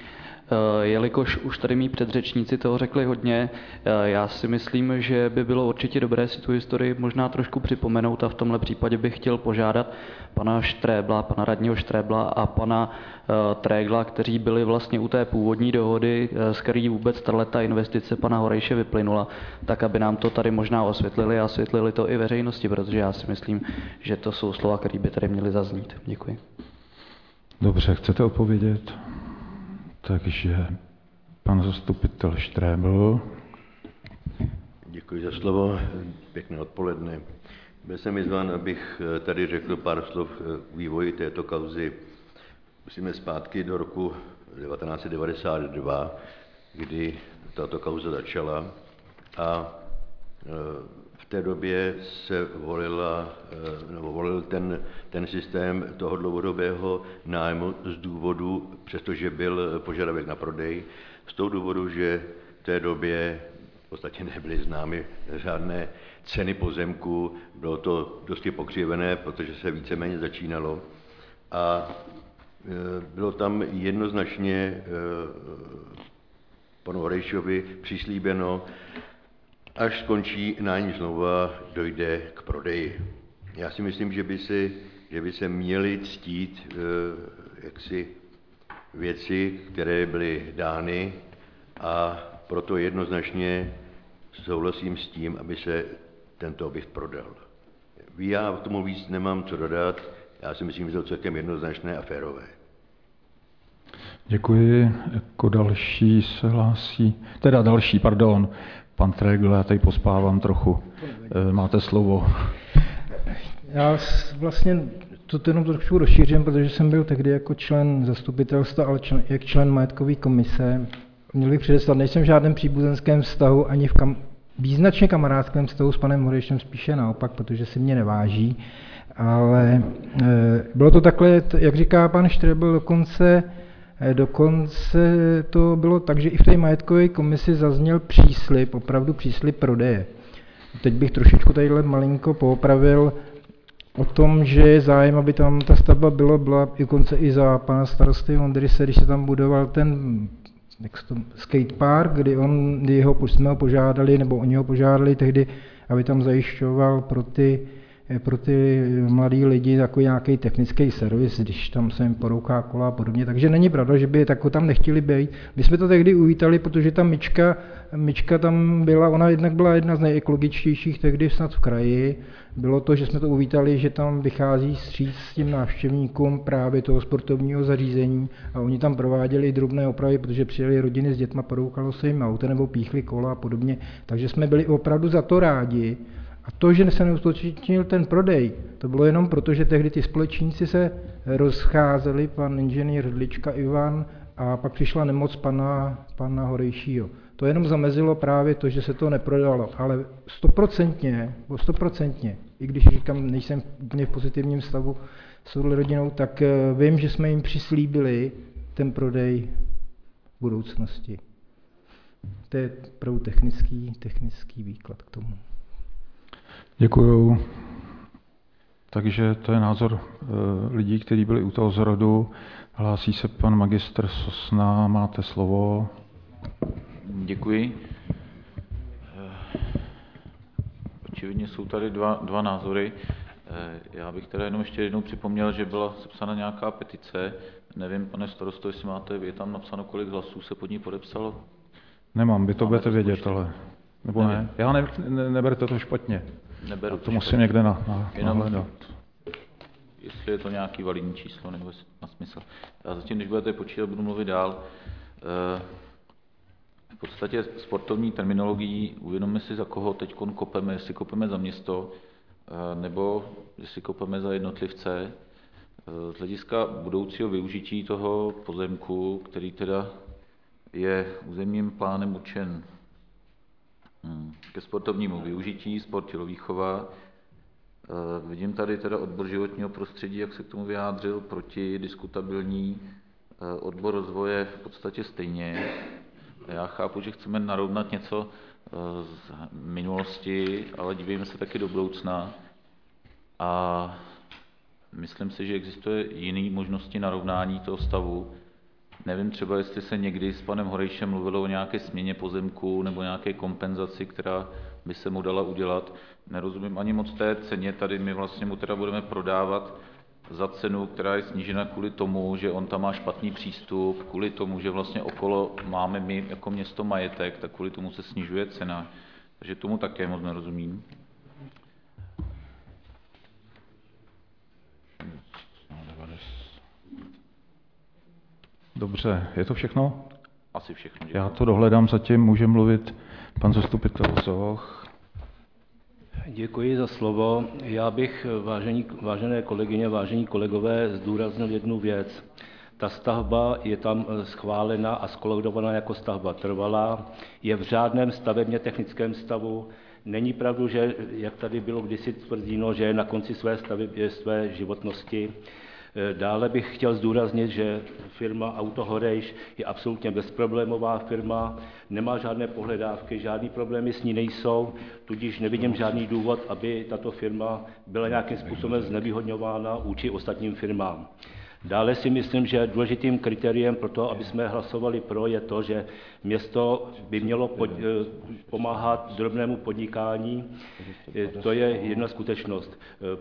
Jelikož už tady mý předřečníci toho řekli hodně, já si myslím, že by bylo určitě dobré si tu historii možná trošku připomenout a v tomhle případě bych chtěl požádat pana Štrébla, pana radního Štrébla a pana Trégla, kteří byli vlastně u té původní dohody, z který vůbec tato investice pana Horejše vyplynula, tak aby nám to tady možná osvětlili a osvětlili to i veřejnosti, protože já si myslím, že to jsou slova, které by tady měly zaznít. Děkuji. Dobře, chcete odpovědět? Takže pan zastupitel Štrébl. Děkuji za slovo, pěkné odpoledne. Byl jsem vyzván, abych tady řekl pár slov k vývoji této kauzy. Musíme zpátky do roku 1992, kdy tato kauza začala a v té době se volil ten systém toho dlouhodobého nájmu z důvodu, přestože byl požadavek na prodej, z toho důvodu, že v té době v podstatě nebyly známy žádné ceny pozemků, bylo to dosti pokřivené, protože se víceméně začínalo a bylo tam jednoznačně panu Horejšovi přislíbeno, až skončí nájemní smlouva, dojde k prodeji. Já si myslím, že by se měly ctít jaksi věci, které byly dány a proto jednoznačně souhlasím s tím, aby se tento objekt prodal. Já k tomu víc nemám co dodat, já si myslím, že to je celkem jednoznačné a férové. Děkuji. Jako další se hlásí, pan Trégl, já tady pospávám trochu. Máte slovo. Já vlastně to jenom trošku rozšířím, protože jsem byl tehdy jako člen zastupitelstva, ale jak člen majetkové komise. Měl bych předeslat, nejsem v žádném příbuzenském vztahu, ani v význačně kamarádském vztahu s panem Horejšem, spíše naopak, protože si mě neváží. Ale bylo to takhle, jak říká pan Štrebl, dokonce to bylo tak, že i v té majetkové komisi zazněl příslib, opravdu příslib prodeje. Teď bych trošičku tadyhle malinko poopravil o tom, že je zájem, aby tam ta stavba byla dokonce i za pana starosty Vondryse, když se tam budoval ten skatepark, kdy jsme ho požádali, nebo oni ho požádali tehdy, aby tam zajišťoval pro ty mladý lidi takový nějaký technický servis, když tam se jim porouchá kola a podobně. Takže není pravda, že by tak tam nechtěli být. My jsme to tehdy uvítali, protože ta myčka tam byla, ona jednak byla jedna z nejekologičtějších tehdy snad v kraji. Bylo to, že jsme to uvítali, že tam vychází vstříc s tím návštěvníkům právě toho sportovního zařízení a oni tam prováděli drobné opravy, protože přijeli rodiny s dětma, porouchalo se jim auto nebo píchli kola a podobně. Takže jsme byli opravdu za to rádi. A to, že se neuskutečnil ten prodej, to bylo jenom proto, že tehdy ty společníci se rozcházeli, pan inženýr Hrdlička Ivan, a pak přišla nemoc pana Horejšího. To jenom zamezilo právě to, že se to neprodalo, ale 100%, i když říkám, nejsem úplně v pozitivním stavu s touhle rodinou, tak vím, že jsme jim přislíbili ten prodej v budoucnosti. To je opravdu technický výklad k tomu. Děkuju. Takže to je názor lidí, kteří byli u toho zrodu. Hlásí se pan magistr Sosna, máte slovo. Děkuji. Očividně jsou tady dva názory. Já bych teda jenom ještě jednou připomněl, že byla sepsána nějaká petice. Nevím, pane starosto, jestli máte, je tam napsáno, kolik hlasů se pod ní podepsalo? Nemám, vy to budete vědět, ale... Nebo ne? Já neberte to špatně. Neberu to musím někde nahledat. Jestli je to nějaký validní číslo, nebo má smysl. Já zatím, když budete počítat, budu mluvit dál. V podstatě sportovní terminologií uvědomme si, za koho teď kopeme, jestli kopeme za město, nebo jestli kopeme za jednotlivce. Z hlediska budoucího využití toho pozemku, který teda je územním plánem určen ke sportovnímu využití, sport, tělovýchova. Vidím tady teda odbor životního prostředí, jak se k tomu vyjádřil, proti, diskutabilní, odbor rozvoje v podstatě stejně. Já chápu, že chceme narovnat něco z minulosti, ale dívejme se taky do budoucna. A myslím si, že existuje jiné možnosti narovnání toho stavu. Nevím třeba, jestli se někdy s panem Horejšem mluvilo o nějaké směně pozemku nebo nějaké kompenzaci, která by se mu dala udělat. Nerozumím ani moc té ceně, tady my vlastně mu teda budeme prodávat za cenu, která je snížena kvůli tomu, že on tam má špatný přístup, kvůli tomu, že vlastně okolo máme my jako město majetek, tak kvůli tomu se snižuje cena. Takže tomu také moc nerozumím. Dobře, je to všechno? Asi všechno. Děkuji. Já to dohledám, zatím může mluvit pan zastupitel Zoch. Děkuji za slovo. Já bych, vážené kolegyně, vážení kolegové, zdůraznil jednu věc. Ta stavba je tam schválena a skolaudovaná jako stavba trvalá, je v řádném stavebně technickém stavu. Není pravdu, že, jak tady bylo kdysi tvrzeno, že je na konci své životnosti. Dále bych chtěl zdůraznit, že firma Auto Horejš je absolutně bezproblémová firma, nemá žádné pohledávky, žádný problémy s ní nejsou, tudíž nevidím žádný důvod, aby tato firma byla nějakým způsobem znevýhodňována vůči ostatním firmám. Dále si myslím, že důležitým kritériem pro to, aby jsme hlasovali pro, je to, že město by mělo pomáhat drobnému podnikání. To je jedna skutečnost.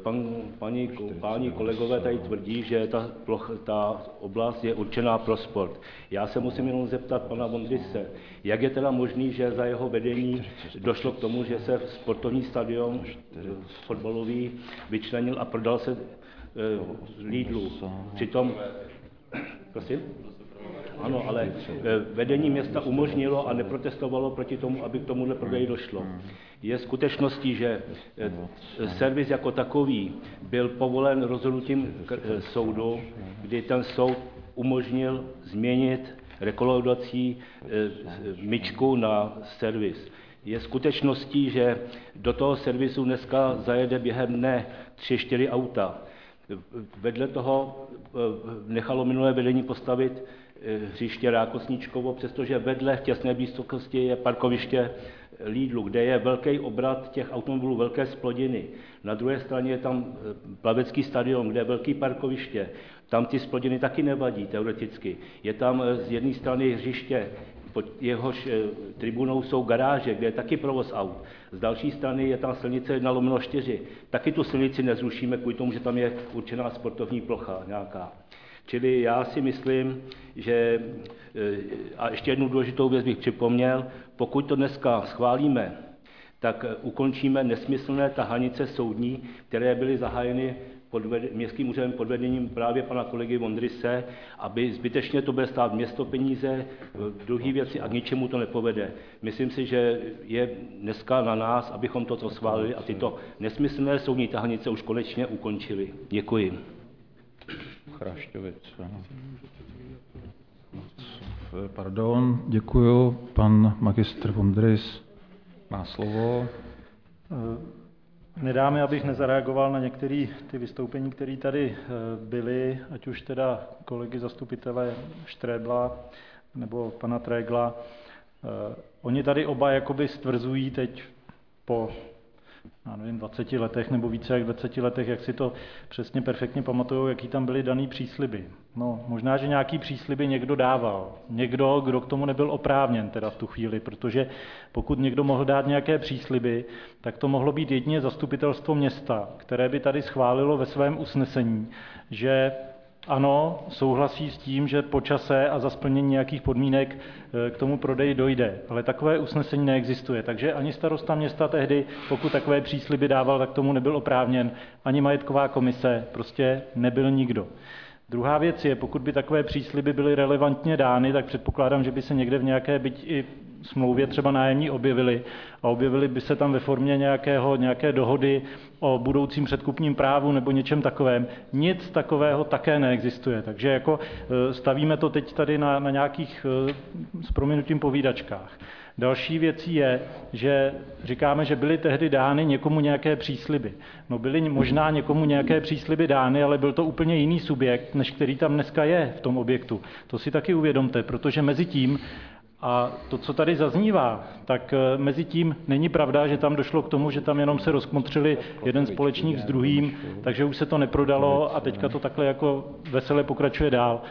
Páni kolegové tady tvrdí, že ta oblast je určená pro sport. Já se musím jenom zeptat pana Vondrise, jak je teda možný, že za jeho vedení došlo k tomu, že se sportovní stadion fotbalový vyčlenil a prodal se Lidlu. Přitom, prosím? Ano, ale vedení města umožnilo a neprotestovalo proti tomu, aby k tomuhle prodeji došlo. Je skutečností, že servis jako takový byl povolen rozhodnutím soudu, kdy ten soud umožnil změnit rekolaudací myčku na servis. Je skutečností, že do toho servisu dneska zajede během dne 3-4 auta. Vedle toho nechalo minulé vedení postavit hřiště Rákosníčkovo, přestože vedle v těsné blízkosti je parkoviště Lidlu, kde je velký obrat těch automobilů, velké zplodiny. Na druhé straně je tam plavecký stadion, kde je velké parkoviště. Tam ty zplodiny taky nevadí teoreticky. Je tam z jedné strany hřiště, pod jehož tribunou jsou garáže, kde je taky provoz aut. Z další strany je tam silnice 1/4. Taky tu silnici nezrušíme kvůli tomu, že tam je určená sportovní plocha nějaká. Čili já si myslím, že, a ještě jednu důležitou věc bych připomněl, pokud to dneska schválíme, tak ukončíme nesmyslné tahanice soudní, které byly zahájeny městským úřadem pod vedením právě pana kolegy Vondrise, aby zbytečně to bude stát město peníze, druhé věci a k ničemu to nepovede. Myslím si, že je dneska na nás, abychom toto schválili a tyto nesmyslné soudní tahanice už konečně ukončili. Děkuji. Chrášťovic. Pardon, děkuju. Pan magistr Vondris má slovo. Nedá mi, abych nezareagoval na některé ty vystoupení, které tady byly, ať už teda kolegy zastupitele Štrébla nebo pana Trégla. Oni tady oba jakoby stvrzují teď po 20 letech nebo více jak 20 letech, jak si to přesně perfektně pamatujou, jaký tam byly daný přísliby. No, možná, že nějaký přísliby někdo dával. Někdo, kdo k tomu nebyl oprávněn teda v tu chvíli, protože pokud někdo mohl dát nějaké přísliby, tak to mohlo být jedině zastupitelstvo města, které by tady schválilo ve svém usnesení, že ano, souhlasí s tím, že po čase a za splnění nějakých podmínek k tomu prodeji dojde. Ale takové usnesení neexistuje. Takže ani starosta města tehdy, pokud takové přísliby dával, tak tomu nebyl oprávněn. Ani majetková komise, prostě nebyl nikdo. Druhá věc je, pokud by takové přísliby byly relevantně dány, tak předpokládám, že by se někde v nějaké byť i smlouvě třeba nájemní objevily a objevily by se tam ve formě nějaké dohody o budoucím předkupním právu nebo něčem takovém. Nic takového také neexistuje, takže jako stavíme to teď tady na nějakých s prominutím povídačkách. Další věcí je, že říkáme, že byly tehdy dány někomu nějaké přísliby. No byly možná někomu nějaké přísliby dány, ale byl to úplně jiný subjekt, než který tam dneska je v tom objektu. To si taky uvědomte, protože mezi tím a to, co tady zaznívá, tak mezi tím není pravda, že tam došlo k tomu, že tam jenom se rozkmotřili jeden společník s druhým, takže už se to neprodalo a teďka to takhle jako vesele pokračuje dál.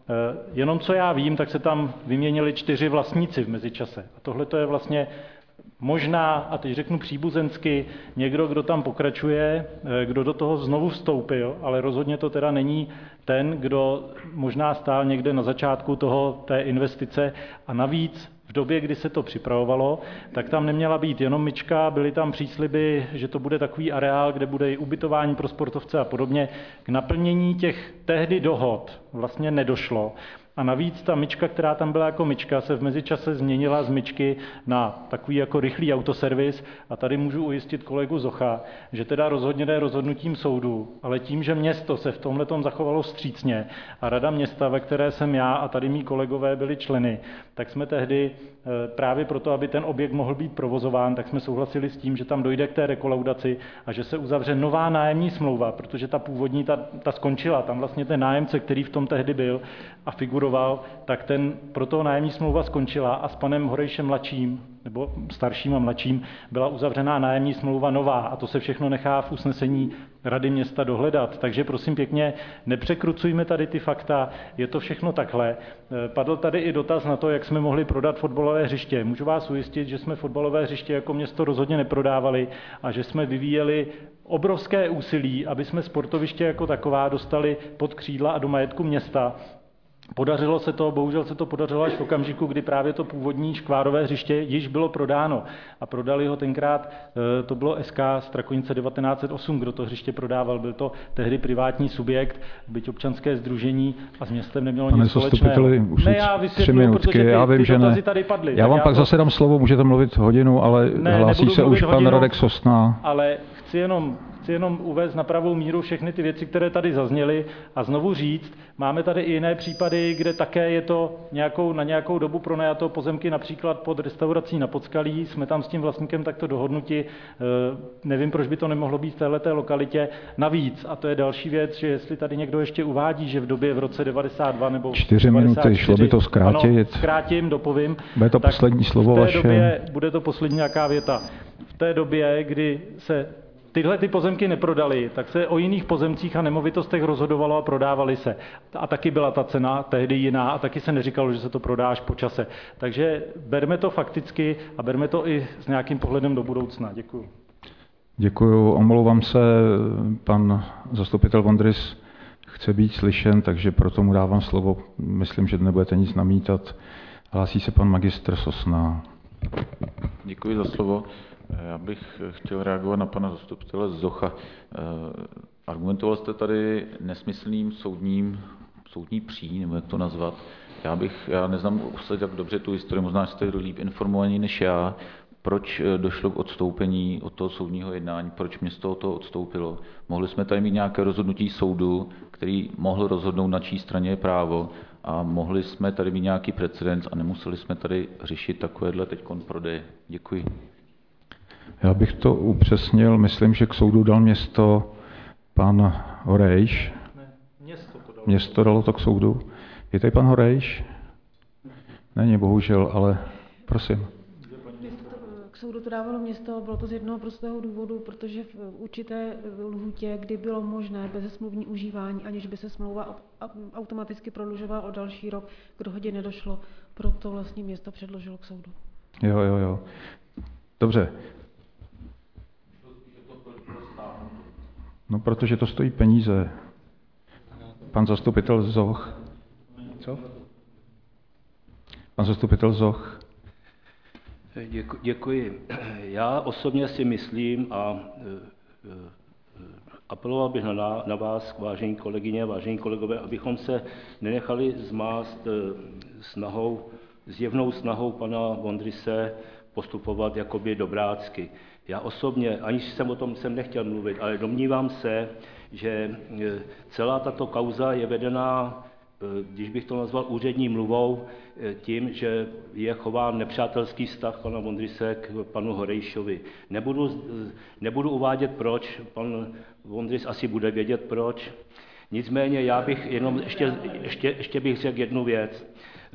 Jenom co já vím, tak se tam vyměnili 4 vlastníci v mezičase. A tohle to je vlastně možná, a teď řeknu příbuzensky, někdo, kdo tam pokračuje, kdo do toho znovu vstoupil, ale rozhodně to teda není ten, kdo možná stál někde na začátku té investice. A navíc v době, kdy se to připravovalo, tak tam neměla být jenom myčka, byly tam přísliby, že to bude takový areál, kde bude i ubytování pro sportovce a podobně. K naplnění těch tehdy dohod vlastně nedošlo. A navíc ta myčka, která tam byla jako myčka, se v mezičase změnila z myčky na takový jako rychlý autoservis. A tady můžu ujistit kolegu Zocha, že teda rozhodně ne rozhodnutím soudu, ale tím, že město se v tomhletom zachovalo vstřícně a rada města, ve které jsem já a tady mý kolegové byli členy, tak jsme tehdy právě proto, aby ten objekt mohl být provozován, tak jsme souhlasili s tím, že tam dojde k té rekolaudaci a že se uzavře nová nájemní smlouva, protože ta původní, ta skončila. Tam vlastně ten nájemce, který v tom tehdy byl a figuroval, tak pro toho nájemní smlouva skončila a s panem Horejšem mladším, nebo starším a mladším, byla uzavřená nájemní smlouva nová a to se všechno nechá v usnesení Rady města dohledat. Takže prosím pěkně, nepřekrucujme tady ty fakta, je to všechno takhle. Padl tady i dotaz na to, jak jsme mohli prodat fotbalové hřiště. Můžu vás ujistit, že jsme fotbalové hřiště jako město rozhodně neprodávali a že jsme vyvíjeli obrovské úsilí, aby jsme sportoviště jako taková dostali pod křídla a do majetku města. Podařilo se to, bohužel se to podařilo až v okamžiku, kdy právě to původní škvárové hřiště již bylo prodáno. A prodali ho tenkrát, to bylo SK Strakonice 1908, kdo to hřiště prodával. Byl to tehdy privátní subjekt, byť občanské sdružení a s městem nemělo nic společného. Už ne, já 3 minutky, já vím, že ne. Já vám pak zase dám slovo, můžete mluvit hodinu, ale hlásí se už pan Radek Sosna. Ale chci jenom uvést na pravou míru všechny ty věci, které tady zazněly a znovu říct, máme tady i jiné případy, kde také je to na nějakou dobu pronajato pozemky, například pod restaurací na Podskalí, jsme tam s tím vlastníkem takto dohodnuti, nevím, proč by to nemohlo být v téhleté lokalitě. Navíc, a to je další věc, že jestli tady někdo ještě uvádí, že v roce 92 nebo 4 minuty, šlo by to zkrátit. Ano, zkrátím, dopovím. Bude to poslední slovo vaše. Bude to poslední nějaká věta. V té době, kdy se tyhle ty pozemky neprodaly, tak se o jiných pozemcích a nemovitostech rozhodovalo a prodávaly se. A taky byla ta cena tehdy jiná a taky se neříkalo, že se to prodá až po čase. Takže berme to fakticky a berme to i s nějakým pohledem do budoucna. Děkuju. Děkuju. Omlouvám se, pan zastupitel Vondrys chce být slyšen, takže proto mu dávám slovo. Myslím, že nebudete nic namítat. Hlásí se pan magistr Sosna. Děkuji za slovo. Já bych chtěl reagovat na pana zastupitele Zocha. Argumentoval jste tady nesmyslným soudní pří, nebo jak to nazvat. Já neznám už tak dobře tu historii, možná jste líp informovaní než já, proč došlo k odstoupení od toho soudního jednání, proč město od toho odstoupilo. Mohli jsme tady mít nějaké rozhodnutí soudu, který mohl rozhodnout, na čí straně je právo, a mohli jsme tady mít nějaký precedens a nemuseli jsme tady řešit takovéhle teďkon prodeje. Děkuji. Já bych to upřesnil, myslím, že k soudu dal město pan Horejš. Město dalo to k soudu. Je tady pan Horejš? Není, bohužel, ale prosím. K soudu to dávalo město, bylo to z jednoho prostého důvodu, protože v určité lhůtě, kdy bylo možné bezesmluvní užívání, aniž by se smlouva automaticky prodlužovala o další rok, k dohodě nedošlo, proto vlastně město předložilo k soudu. Jo. Dobře. No, protože to stojí peníze. Pan zastupitel Zoch. Co? Pan zastupitel Zoch. Děkuji. Já osobně si myslím a apeloval bych na vás, vážení kolegyně, vážení kolegové, abychom se nenechali zmást zjevnou snahou pana Vondryse postupovat jakoby dobrácky. Já osobně, aniž jsem o tom nechtěl mluvit, ale domnívám se, že celá tato kauza je vedená, když bych to nazval úřední mluvou, tím, že je chován nepřátelský vztah pana Vondryse k panu Horejšovi. Nebudu uvádět proč, pan Vondrys asi bude vědět proč. Nicméně já bych jenom ještě bych řekl jednu věc.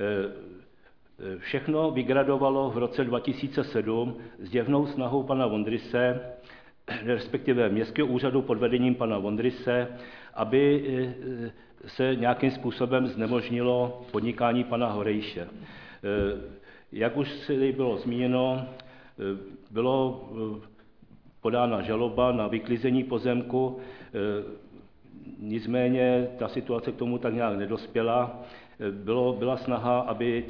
Všechno vygradovalo v roce 2007 s zjevnou snahou pana Vondryse, respektive městského úřadu pod vedením pana Vondryse, aby se nějakým způsobem znemožnilo podnikání pana Horejše. Jak už se bylo zmíněno, bylo podána žaloba na vyklizení pozemku, nicméně ta situace k tomu tak nějak nedospěla. Byla snaha, aby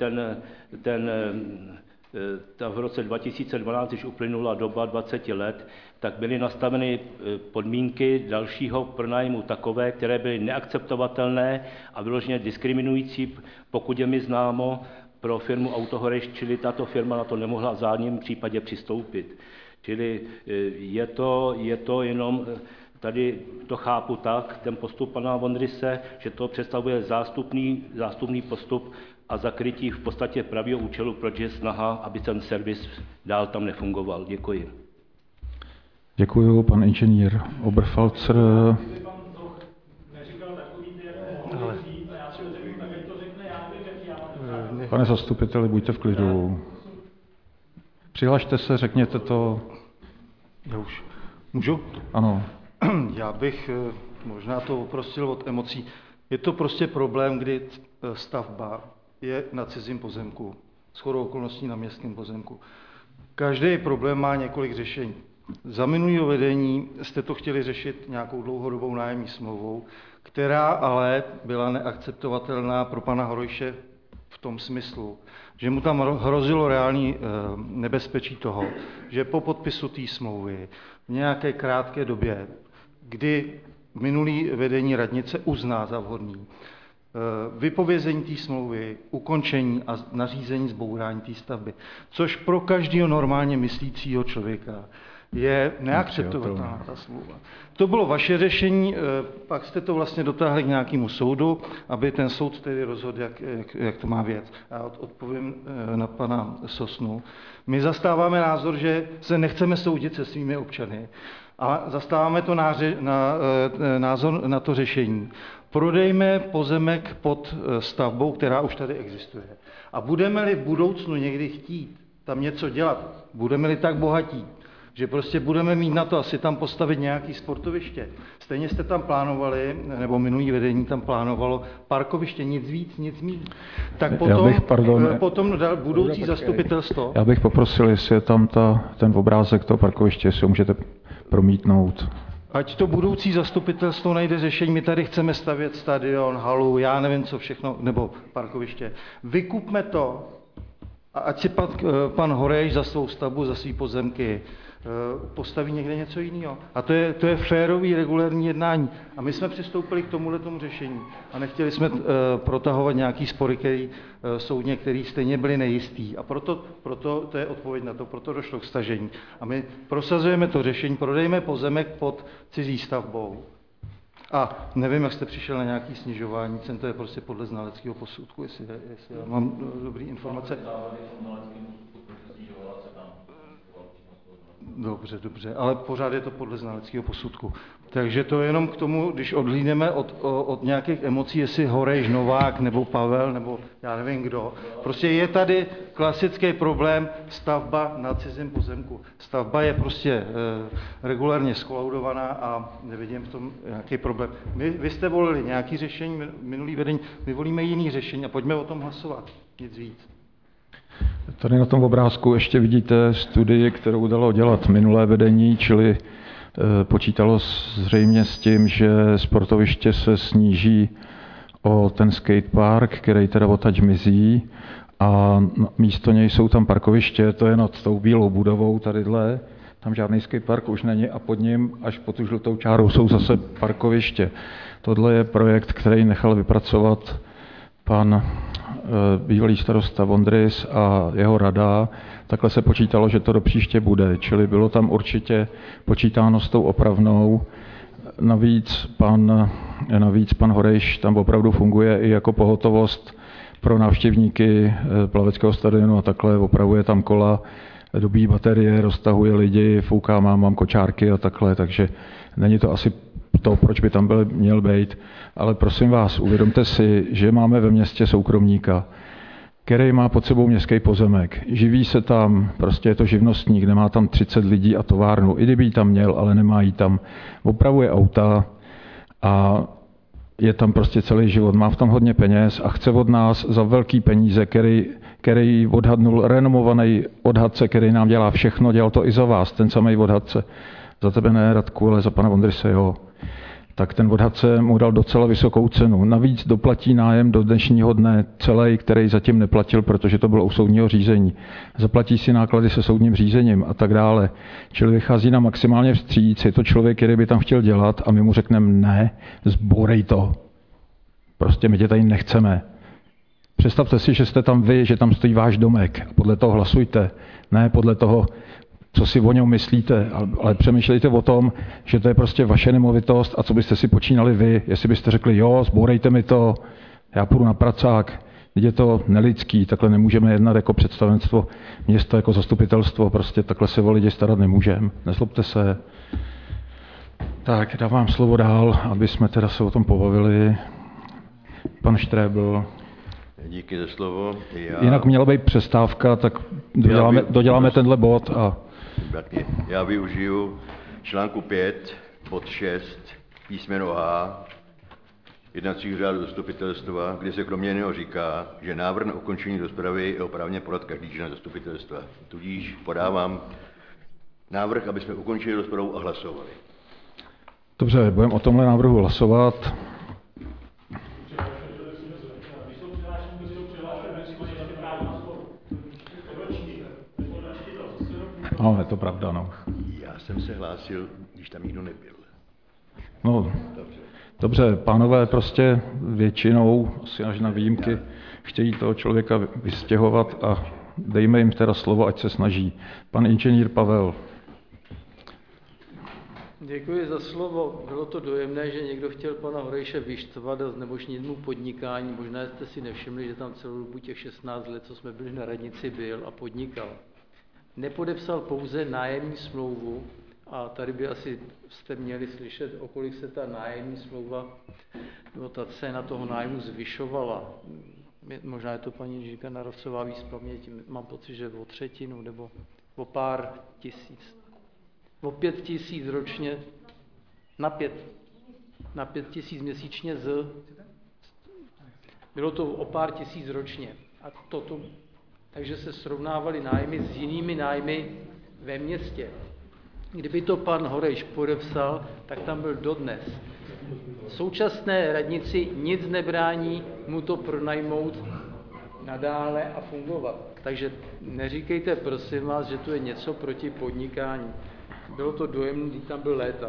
v roce 2012, když uplynula doba 20 let, tak byly nastaveny podmínky dalšího pronájmu takové, které byly neakceptovatelné a vyloženě diskriminující, pokud je mi známo, pro firmu Autohoreš, čili tato firma na to nemohla v žádném případě přistoupit. Čili je to jenom, tady to chápu tak, ten postup pana Vondrise, že to představuje zástupný postup a zakrytí v podstatě pravého účelu, proč je snaha, aby ten servis dál tam nefungoval. Děkuji. Děkuji, pan inženýr Oberfalzer. Pane zastupiteli, buďte v klidu. Přihlašte se, řekněte to. Já už můžu? Ano. Já bych možná to oprostil od emocí. Je to prostě problém, kdy stavba je na cizím pozemku, shodou okolností na městském pozemku. Každý problém má několik řešení. Za minulého vedení jste to chtěli řešit nějakou dlouhodobou nájemní smlouvou, která ale byla neakceptovatelná pro pana Horejše v tom smyslu, že mu tam hrozilo reální nebezpečí toho, že po podpisu té smlouvy v nějaké krátké době, kdy minulý vedení radnice uzná za vhodný vypovězení té smlouvy, ukončení a nařízení zbourání té stavby, což pro každého normálně myslícího člověka je neakceptovatelná ta smlouva. To bylo vaše řešení, pak jste to vlastně dotáhli k nějakému soudu, aby ten soud tedy rozhodl, jak to má věc. Já odpovím na pana Sosnu. My zastáváme názor, že se nechceme soudit se svými občany, a zastáváme to názor na to řešení. Prodejme pozemek pod stavbou, která už tady existuje. A budeme-li v budoucnu někdy chtít tam něco dělat, budeme-li tak bohatí, že prostě budeme mít na to asi tam postavit nějaké sportoviště. Stejně jste tam plánovali, nebo minulý vedení tam plánovalo parkoviště, nic víc, nic míň. Tak potom budoucí zastupitelstvo. Já bych poprosil, jestli je tam ten obrázek toho parkoviště, jestli ho můžete promítnout. Ať to budoucí zastupitelstvo najde řešení, my tady chceme stavět stadion, halu, já nevím co všechno, nebo parkoviště. Vykupme to a ať si pan Horejš za svou stavbu, za svý pozemky postaví někde něco jiného. A to je férový, regulérní jednání. A my jsme přistoupili k tomuhletomu řešení. A nechtěli jsme protahovat nějaký spory, který soudně, který stejně byly nejistý. A proto to je odpověď na to, proto došlo k stažení. A my prosazujeme to řešení, prodejme pozemek pod cizí stavbou. A nevím, jak jste přišel na nějaké snižování cen, to je prostě podle znaleckého posudku, jestli já mám dobrý informace. Dobře, ale pořád je to podle znaleckého posudku. Takže to je jenom k tomu, když odhlídneme od nějakých emocí, jestli Horejš, Novák, nebo Pavel, nebo já nevím kdo. Prostě je tady klasický problém stavba na cizím pozemku. Stavba je prostě regulárně skolaudovaná a nevidím v tom nějaký problém. Vy jste volili nějaké řešení, minulý vedení, my volíme jiný řešení a pojďme o tom hlasovat. Nic víc. Tady na tom obrázku ještě vidíte studii, kterou dalo dělat minulé vedení, čili počítalo zřejmě s tím, že sportoviště se sníží o ten skatepark, který teda odtaď mizí, a místo něj jsou tam parkoviště, to je nad tou bílou budovou tadyhle, tam žádný skatepark už není a pod ním až po tu žlutou čáru jsou zase parkoviště. Tohle je projekt, který nechal vypracovat pan bývalý starosta Vondris a jeho rada. Takhle se počítalo, že to do příště bude, čili bylo tam určitě počítáno s tou opravnou. Navíc pan Horejš tam opravdu funguje i jako pohotovost pro návštěvníky plaveckého stadionu a takhle opravuje tam kola, dobíjí baterie, roztahuje lidi, fouká, mám kočárky a takhle, takže není to asi to, proč by tam měl být. Ale prosím vás, uvědomte si, že máme ve městě soukromníka, který má pod sebou městský pozemek. Živí se tam, prostě je to živnostník, nemá tam 30 lidí a továrnu. I kdyby ji tam měl, ale nemá ji tam. Opravuje auta a je tam prostě celý život, má v tom hodně peněz a chce od nás za velký peníze, který odhadnul renomovaný odhadce, který nám dělá všechno, dělal to i za vás, ten samý odhadce. Za tebe ne, Radku, ale za pana Vondrise, jo. Tak ten odhadce mu dal docela vysokou cenu. Navíc doplatí nájem do dnešního dne celý, který zatím neplatil, protože to bylo u soudního řízení. Zaplatí si náklady se soudním řízením a tak dále. Čili vychází na maximálně vstříc. Je to člověk, který by tam chtěl dělat a my mu řekneme ne, zbourej to. Prostě my tě tady nechceme. Představte si, že jste tam vy, že tam stojí váš domek a podle toho hlasujte. Ne podle toho, co si o něm myslíte, ale přemýšlejte o tom, že to je prostě vaše nemovitost a co byste si počínali vy, jestli byste řekli, jo, zbourejte mi to, já půjdu na pracák, teď je to nelidský, takhle nemůžeme jednat jako představenstvo města, jako zastupitelstvo, prostě takhle se o lidi starat nemůžeme, nezlobte se. Tak, dávám slovo dál, aby jsme teda se o tom pobavili. Pan Štrebl. Díky za slovo. Jinak měla být přestávka, tak doděláme tenhle bod a... Já využiju článku 5, bod 6, písmeno A, jednacího řádu zastupitelstva, kde se kromě jiného říká, že návrh na ukončení rozpravy je oprávněn podat každý člen zastupitelstva. Tudíž podávám návrh, aby jsme ukončili rozpravu a hlasovali. Dobře, budeme o tomhle návrhu hlasovat. No, je to pravda, no. Já jsem se hlásil, když tam nikdo nebyl. No, dobře, pánové prostě většinou, asi až na výjimky, chtějí toho člověka vystěhovat a dejme jim teda slovo, ať se snaží. Pan inženýr Pavel. Děkuji za slovo. Bylo to dojemné, že někdo chtěl pana Horejše vyštvat a znemožnit mu podnikání. Možná jste si nevšimli, že tam celou dobu těch 16 let, co jsme byli na radnici, byl a podnikal. Nepodepsal pouze nájemní smlouvu a tady by asi jste měli slyšet, o kolik se ta nájemní smlouva nebo ta cena toho nájmu zvyšovala. Možná je to paní Žika Narovcová víc paměti, mám pocit, že o třetinu nebo o pár tisíc. O 5 tisíc ročně, na 5 tisíc měsíčně bylo to o pár tisíc ročně. A takže se srovnávaly nájmy s jinými nájmy ve městě. Kdyby to pan Horejš podepsal, tak tam byl dodnes. Současné radnici nic nebrání mu to pronajmout nadále a fungovat. Takže neříkejte, prosím vás, že to je něco proti podnikání. Bylo to dojemné, když tam byl léta.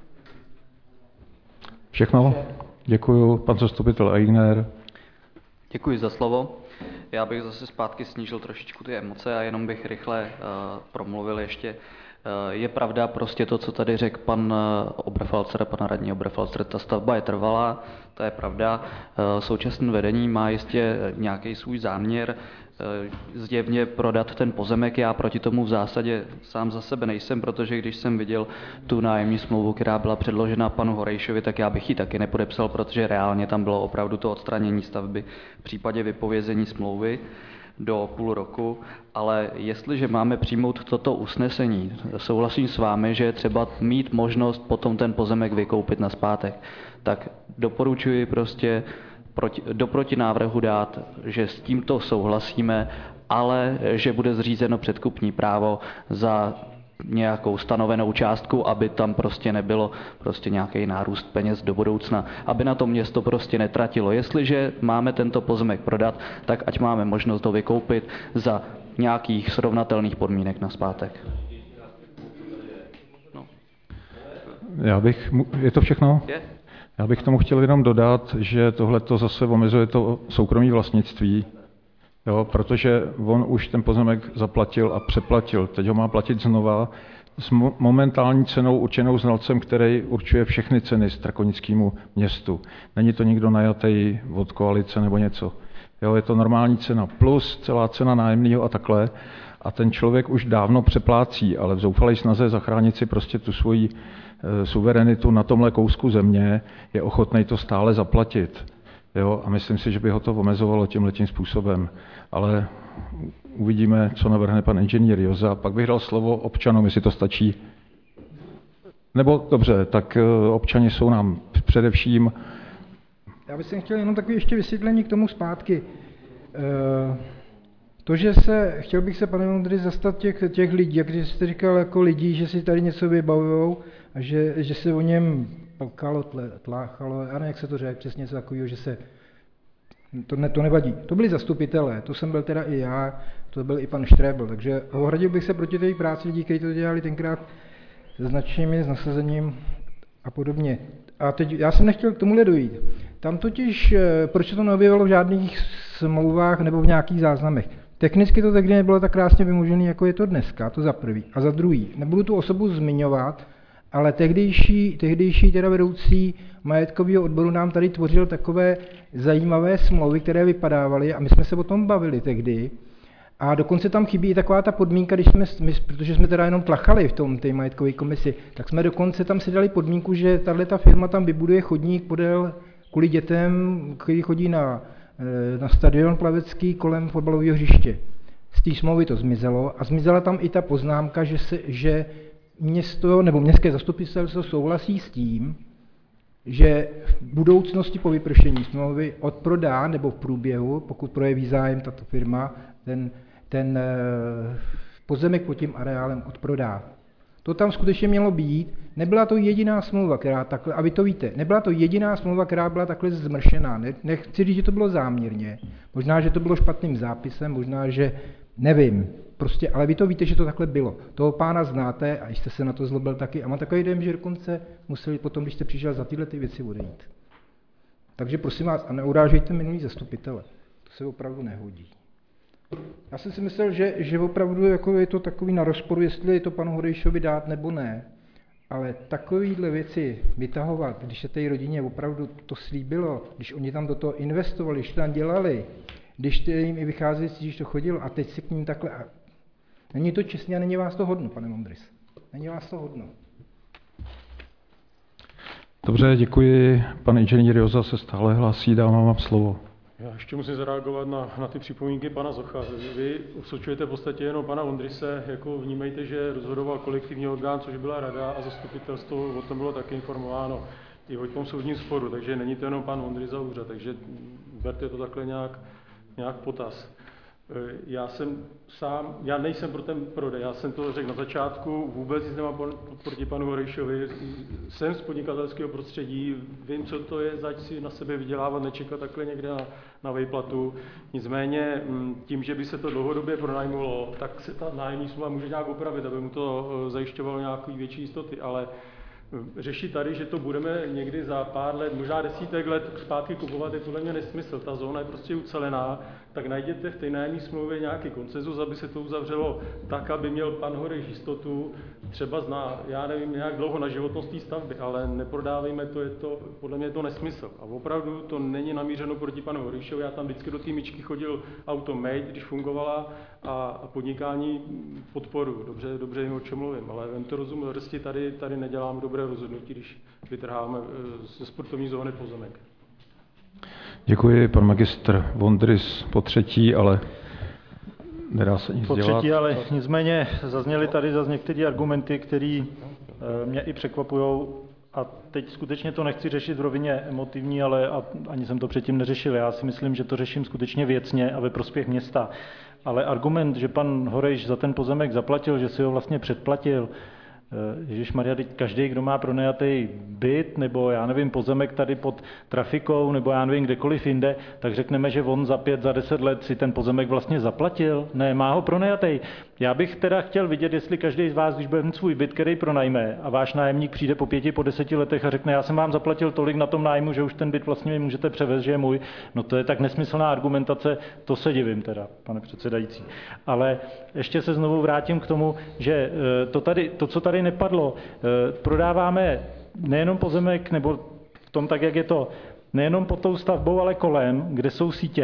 Všechno? Děkuju. Pan zastupitel Eigner. Děkuji za slovo. Já bych zase zpátky snížil trošičku ty emoce a jenom bych rychle promluvil ještě. Je pravda prostě to, co tady řekl pan Oberfalzer, pana radní Oberfalzer, ta stavba je trvalá, to je pravda. Současné vedení má jistě nějaký svůj záměr zjevně prodat ten pozemek. Já proti tomu v zásadě sám za sebe nejsem, protože když jsem viděl tu nájemní smlouvu, která byla předložena panu Horejšovi, tak já bych ji taky nepodepsal, protože reálně tam bylo opravdu to odstranění stavby v případě vypovězení smlouvy do půl roku, ale jestliže máme přijmout toto usnesení, souhlasím s vámi, že je třeba mít možnost potom ten pozemek vykoupit nazpátek, tak doporučuji prostě do protinávrhu dát, že s tímto souhlasíme, ale že bude zřízeno předkupní právo za nějakou stanovenou částku, aby tam prostě nebylo prostě nějaký nárůst peněz do budoucna, aby na to město prostě netratilo. Jestliže máme tento pozemek prodat, tak ať máme možnost to vykoupit za nějakých srovnatelných podmínek nazpátek. No. Je to všechno? Je? Já bych tomu chtěl jenom dodat, že tohle to zase omezuje to soukromé vlastnictví, jo, protože on už ten pozemek zaplatil a přeplatil. Teď ho má platit znova s momentální cenou určenou znalcem, který určuje všechny ceny strakonickému městu. Není to nikdo najatý od koalice nebo něco. Jo, je to normální cena plus celá cena nájemného a takhle. A ten člověk už dávno přeplácí, ale v zoufalé snaze zachránit si prostě tu svoji suverenitu na tomhle kousku země je ochotný to stále zaplatit. Jo, a myslím si, že by ho to omezovalo tímhletím způsobem. Ale uvidíme, co navrhne pan inženýr Joza. Pak bych dal slovo občanům, jestli to stačí. Nebo dobře, tak občani jsou nám především Já bych chtěl jenom takový ještě vysvětlení k tomu zpátky. To, že chtěl bych se, pane Vondry, zastat těch lidí, jak jste říkal, jako lidí, že si tady něco vybavujou a že se o něm tláchalo, já nevím, jak se to řekl, přesně něco takového, že se to nevadí. To byli zastupitelé, to jsem byl teda i já, to byl i pan Štrebl, takže ohradil bych se proti té práci lidí, kteří to dělali tenkrát s nasazením a podobně. A teď já jsem nechtěl k tomuhle dojít. Tam totiž, proč se to neobjevilo v žádných smlouvách nebo v nějakých záznamech? Technicky to tehdy nebylo tak krásně vymožené, jako je to dneska, to za prvý. A za druhý, nebudu tu osobu zmiňovat, ale tehdejší teda vedoucí majetkového odboru nám tady tvořil takové zajímavé smlouvy, které vypadávaly a my jsme se o tom bavili tehdy. A dokonce tam chybí i taková ta podmínka, protože jsme teda jenom tlachali v té majetkové komisi, tak jsme dokonce tam si dali podmínku, že tato firma tam vybuduje chodník podél kvůli dětem, který chodí na stadion plavecký kolem fotbalového hřiště. Z té smlouvy to zmizelo a zmizela tam i ta poznámka, že město nebo městské zastupitelstvo souhlasí s tím, že v budoucnosti po vypršení smlouvy odprodá nebo v průběhu, pokud projeví zájem tato firma, ten pozemek pod tím areálem odprodá. To tam skutečně mělo být. Nebyla to jediná smlouva, která takhle, a vy to víte, nebyla to jediná smlouva, která byla takhle zmršená. Nechci říct, že to bylo záměrně. Možná, že to bylo špatným zápisem, možná, že nevím. Prostě, ale vy to víte, že to takhle bylo. Toho pána znáte a jste se na to zlobil taky. A mám takový dojem, že dokonce museli potom, když jste přišel, za tyhle ty věci odejít. Takže prosím vás, a neurážejte minulý zastupitele. To se opravdu nehodí. Já jsem si myslel, že opravdu jako je to takový na rozporu, jestli je to panu Horejšovi dát nebo ne, ale takovýhle věci vytahovat, když se té rodině opravdu to slíbilo, když oni tam do toho investovali, když to tam dělali, když jim i vycházeli, když to chodilo a teď si k ním takhle... Není to čestné a není vás to hodno, pane Vondrys. Není vás to hodno. Dobře, děkuji. Pan inženýr Joza se stále hlásí, dávám vám slovo. Já ještě musím zareagovat na ty připomínky pana Zocha. Vy osočujete v podstatě jenom pana Vondryse, jako vnímejte, že rozhodoval kolektivní orgán, což byla rada a zastupitelstvo, o tom bylo taky informováno i v tom soudním sporu, takže není to jenom pan Vondrys za úřad, takže berte to takhle nějak potaz. Já nejsem pro ten prodej, já jsem to řekl na začátku, vůbec nic nemám proti panu Horejšovi, jsem z podnikatelského prostředí, vím, co to je, zač si na sebe vydělávat, nečekat takhle někde na výplatu. Nicméně tím, že by se to dlouhodobě pronajmulo, tak se ta nájemní smlouva může nějak upravit, aby mu to zajišťovalo nějaké větší jistoty, ale řešit tady, že to budeme někdy za pár let, možná desítek let zpátky kupovat, je podle mě nesmysl. Ta zóna je prostě ucelená, tak najděte v té nájemní smlouvě nějaký konsenzus, aby se to uzavřelo tak, aby měl pan Horejš jistotu, třeba já nevím, nějak dlouho na životnost té stavby, ale neprodávejme to, podle mě je to nesmysl. A opravdu to není namířeno proti panu Horejšovi, já tam vždycky do té myčky chodil Automate, když fungovala a podnikání podporu, dobře jim o čem mluvím, ale vem to rozum, prostě tady nedělám dobré rozhodnutí, když vytrháme ze sportovní zóny pozemek. Děkuji, pan magistr Vondrys po třetí, ale nedá se nic dělat. Po třetí, ale nicméně zazněly tady některé argumenty, které mě i překvapují. A teď skutečně to nechci řešit v rovině emotivní, ale ani jsem to předtím neřešil. Já si myslím, že to řeším skutečně věcně a ve prospěch města. Ale argument, že pan Horejš za ten pozemek zaplatil, že si ho vlastně předplatil, ježišmarja, teď každý, kdo má pronajatý byt, nebo já nevím, pozemek tady pod trafikou, nebo já nevím, kdekoliv jinde, tak řekneme, že on za 5, za 10 let si ten pozemek vlastně zaplatil. Ne, má ho pronajatý. Já bych teda chtěl vidět, jestli každý z vás, když bude mít svůj byt, který pronajme, a váš nájemník přijde po 5, po 10 letech a řekne, já jsem vám zaplatil tolik na tom nájmu, že už ten byt vlastně mi můžete převést, že je můj. No to je tak nesmyslná argumentace, to se divím teda, pane předsedající. Ale ještě se znovu vrátím k tomu, že to, co tady nepadlo. Prodáváme nejenom pozemek, nebo v tom tak, jak je to, nejenom pod tou stavbou, ale kolem, kde jsou sítě.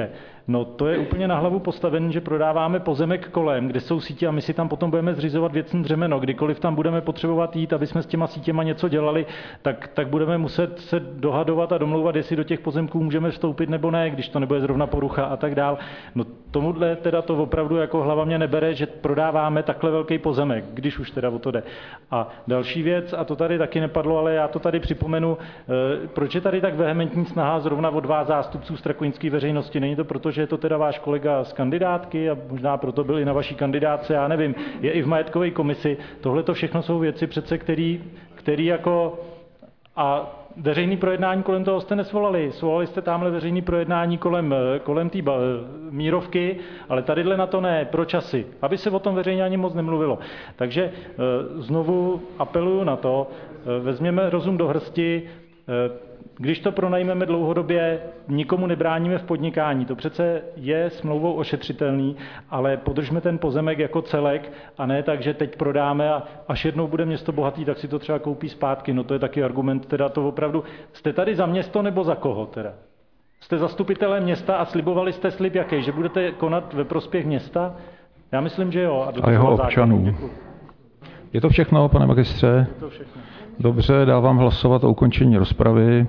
No to je úplně na hlavu postavený, že prodáváme pozemek kolem, kde jsou sítě a my si tam potom budeme zřizovat věcní břemeno. Kdykoliv tam budeme potřebovat jít, aby jsme s těma sítěma něco dělali, tak budeme muset se dohadovat a domlouvat, jestli do těch pozemků můžeme vstoupit nebo ne, když to nebude zrovna porucha a tak dál. No tomuhle teda to opravdu jako hlava mě nebere, že prodáváme takhle velký pozemek, když už teda o to jde. A další věc, a to tady taky nepadlo, ale já to tady připomenu, proč je tady tak vehementní snaha zrovna od vás zástupců strakonické veřejnosti? Není to proto, že je to teda váš kolega z kandidátky a možná proto byl i na vaší kandidátce, já nevím, je i v majetkové komisi. Tohle to všechno jsou věci přece, který jako a veřejný projednání kolem toho jste nesvolali. Svolali jste tamhle veřejný projednání kolem té mírovky, ale tadyhle na to ne. Proč asi? Aby se o tom veřejně ani moc nemluvilo. Takže znovu apeluju na to, vezměme rozum do hrsti, když to pronajmeme dlouhodobě, nikomu nebráníme v podnikání. To přece je smlouvou ošetřitelný, ale podržme ten pozemek jako celek a ne tak, že teď prodáme a až jednou bude město bohatý, tak si to třeba koupí zpátky. No to je taky argument, teda to opravdu. Jste tady za město nebo za koho teda? Jste zastupitelé města a slibovali jste slib jaký? Že budete konat ve prospěch města? Já myslím, že jo. A jeho občanů. Je to všechno, pane magistře? Je to všechno. Dobře, dávám hlasovat o ukončení rozpravy.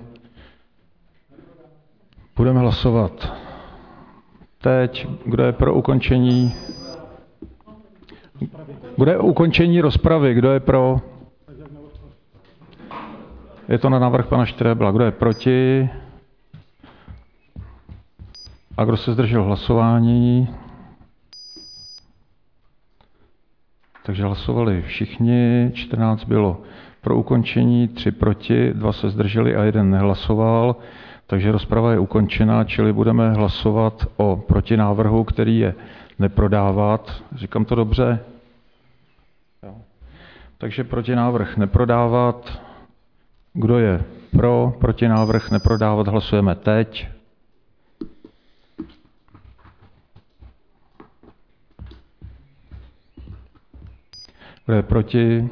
Budeme hlasovat teď. Kdo je pro ukončení? Bude ukončení rozpravy. Kdo je pro? Je to na návrh pana Štrebla. Kdo je proti? A kdo se zdržel hlasování? Takže hlasovali všichni. 14 bylo pro ukončení, 3 proti, 2 se zdrželi a 1 nehlasoval. Takže rozprava je ukončena, čili budeme hlasovat o protinávrhu, který je neprodávat. Říkám to dobře? Jo. Takže protinávrh neprodávat. Kdo je pro protinávrh neprodávat, hlasujeme teď. Kdo je proti?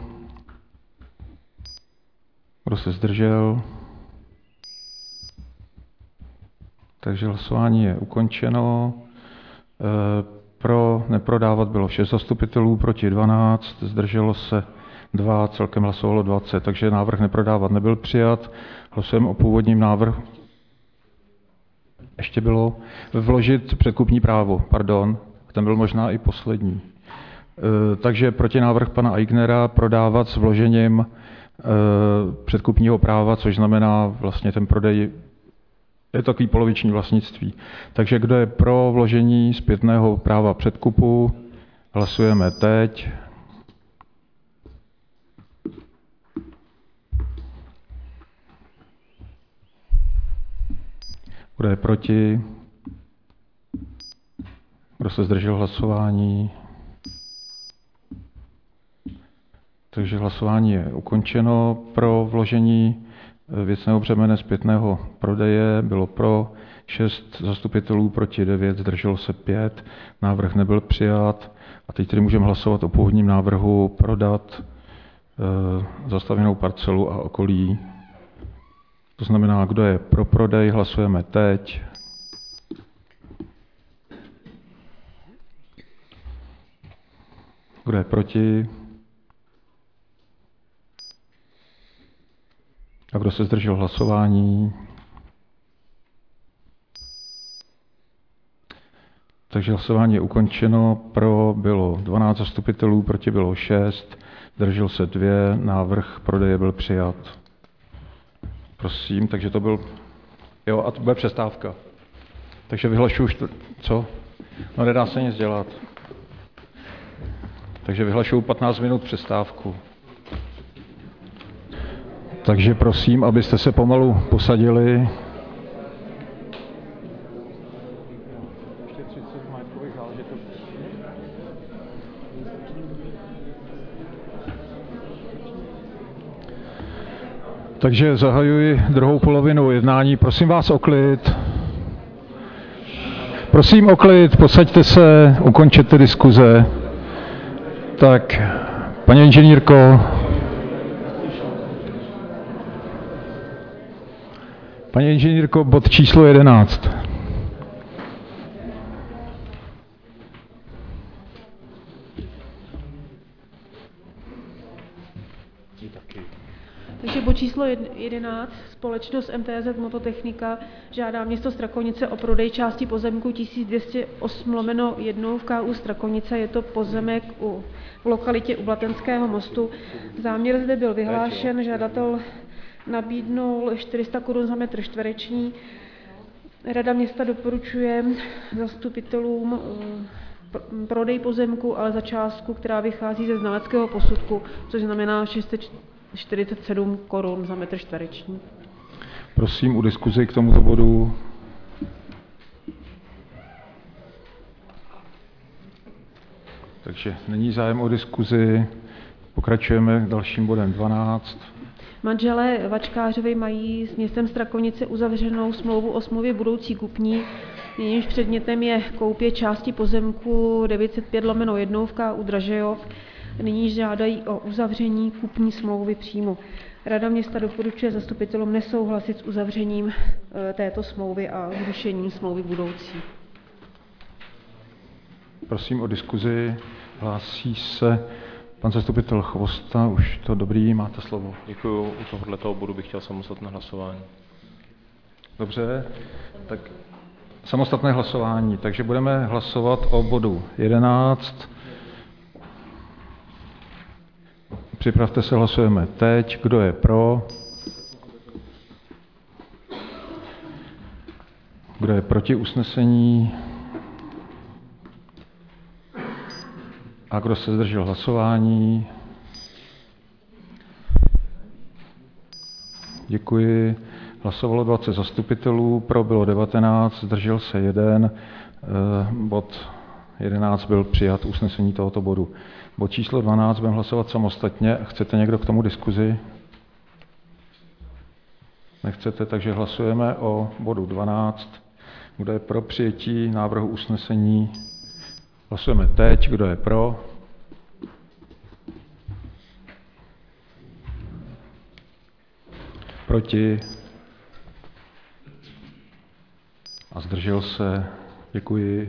Kdo se zdržel? Takže hlasování je ukončeno. Pro neprodávat bylo 6 zastupitelů, proti 12, zdrželo se 2, celkem hlasovalo 20, takže návrh neprodávat nebyl přijat. Hlasujeme o původním návrhu. Ještě bylo vložit předkupní právo, pardon, ten byl možná i poslední. Takže protinávrh pana Aignera prodávat s vložením předkupního práva, což znamená vlastně ten prodej je takový poloviční vlastnictví. Takže kdo je pro vložení zpětného práva předkupu, hlasujeme teď. Kdo je proti? Kdo se zdržel hlasování? Takže hlasování je ukončeno. Pro vložení věcného břemene zpětného prodeje bylo pro 6 zastupitelů, proti 9, zdrželo se 5. Návrh nebyl přijat. A teď tedy můžeme hlasovat o původním návrhu prodat zastavěnou parcelu a okolí. To znamená, kdo je pro prodej, hlasujeme teď. Kdo je proti? A kdo se zdržel hlasování? Takže hlasování je ukončeno. Pro bylo 12 zastupitelů, proti bylo 6, zdržel se 2, návrh prodeje byl přijat. Prosím, takže to byl... Jo, a to bude přestávka. Takže vyhlašuju... Co? No nedá se nic dělat. Takže vyhlašuju 15 minut přestávku. Takže prosím, abyste se pomalu posadili. Takže zahajuji druhou polovinu jednání. Prosím vás o klid. Prosím o klid, posaďte se, ukončete diskuze. Tak, paní inženýrko. Paní inženýrko, bod číslo 11. Vy taky. Takže bod číslo 11, společnost MTZ Mototechnika žádá město Strakonice o prodej části pozemku 1208/1 v KU Strakonice. Je to pozemek v lokalitě u Blatenského mostu. Záměr zde byl vyhlášen, žadatel nabídnul 400 Kč za metr čtvereční. Rada města doporučuje zastupitelům prodej pozemku, ale za částku, která vychází ze znaleckého posudku, což znamená 647 Kč za metr čtvereční. Prosím o diskuzi k tomuto bodu. Takže není zájem o diskuzi. Pokračujeme dalším bodem 12. Manželé Vačkářovi mají s městem Strakonice uzavřenou smlouvu o smlouvě budoucí kupní. Jejímž předmětem je koupě části pozemku 905/1 v KU Dražejov. Nyní žádají o uzavření kupní smlouvy přímo. Rada města doporučuje zastupitelům nesouhlasit s uzavřením této smlouvy a zrušením smlouvy budoucí. Prosím o diskuzi. Hlásí se pan zastupitel Chvosta. Už to dobrý, máte slovo. Děkuju. U tohoto bodu bych chtěl samostatné hlasování. Dobře, tak samostatné hlasování. Takže budeme hlasovat o bodu 11. Připravte se, hlasujeme teď. Kdo je pro? Kdo je proti usnesení? A kdo se zdržel hlasování? Děkuji. Hlasovalo 20 zastupitelů, pro bylo 19, zdržel se 1. Bod 11 byl přijat, usnesení tohoto bodu. Bod číslo 12 budeme hlasovat samostatně. Chcete někdo k tomu diskuzi? Nechcete, takže hlasujeme o bodu 12. Kdo je pro přijetí návrhu usnesení? Hlasujeme teď. Kdo je pro? Proti? A zdržel se? Děkuji.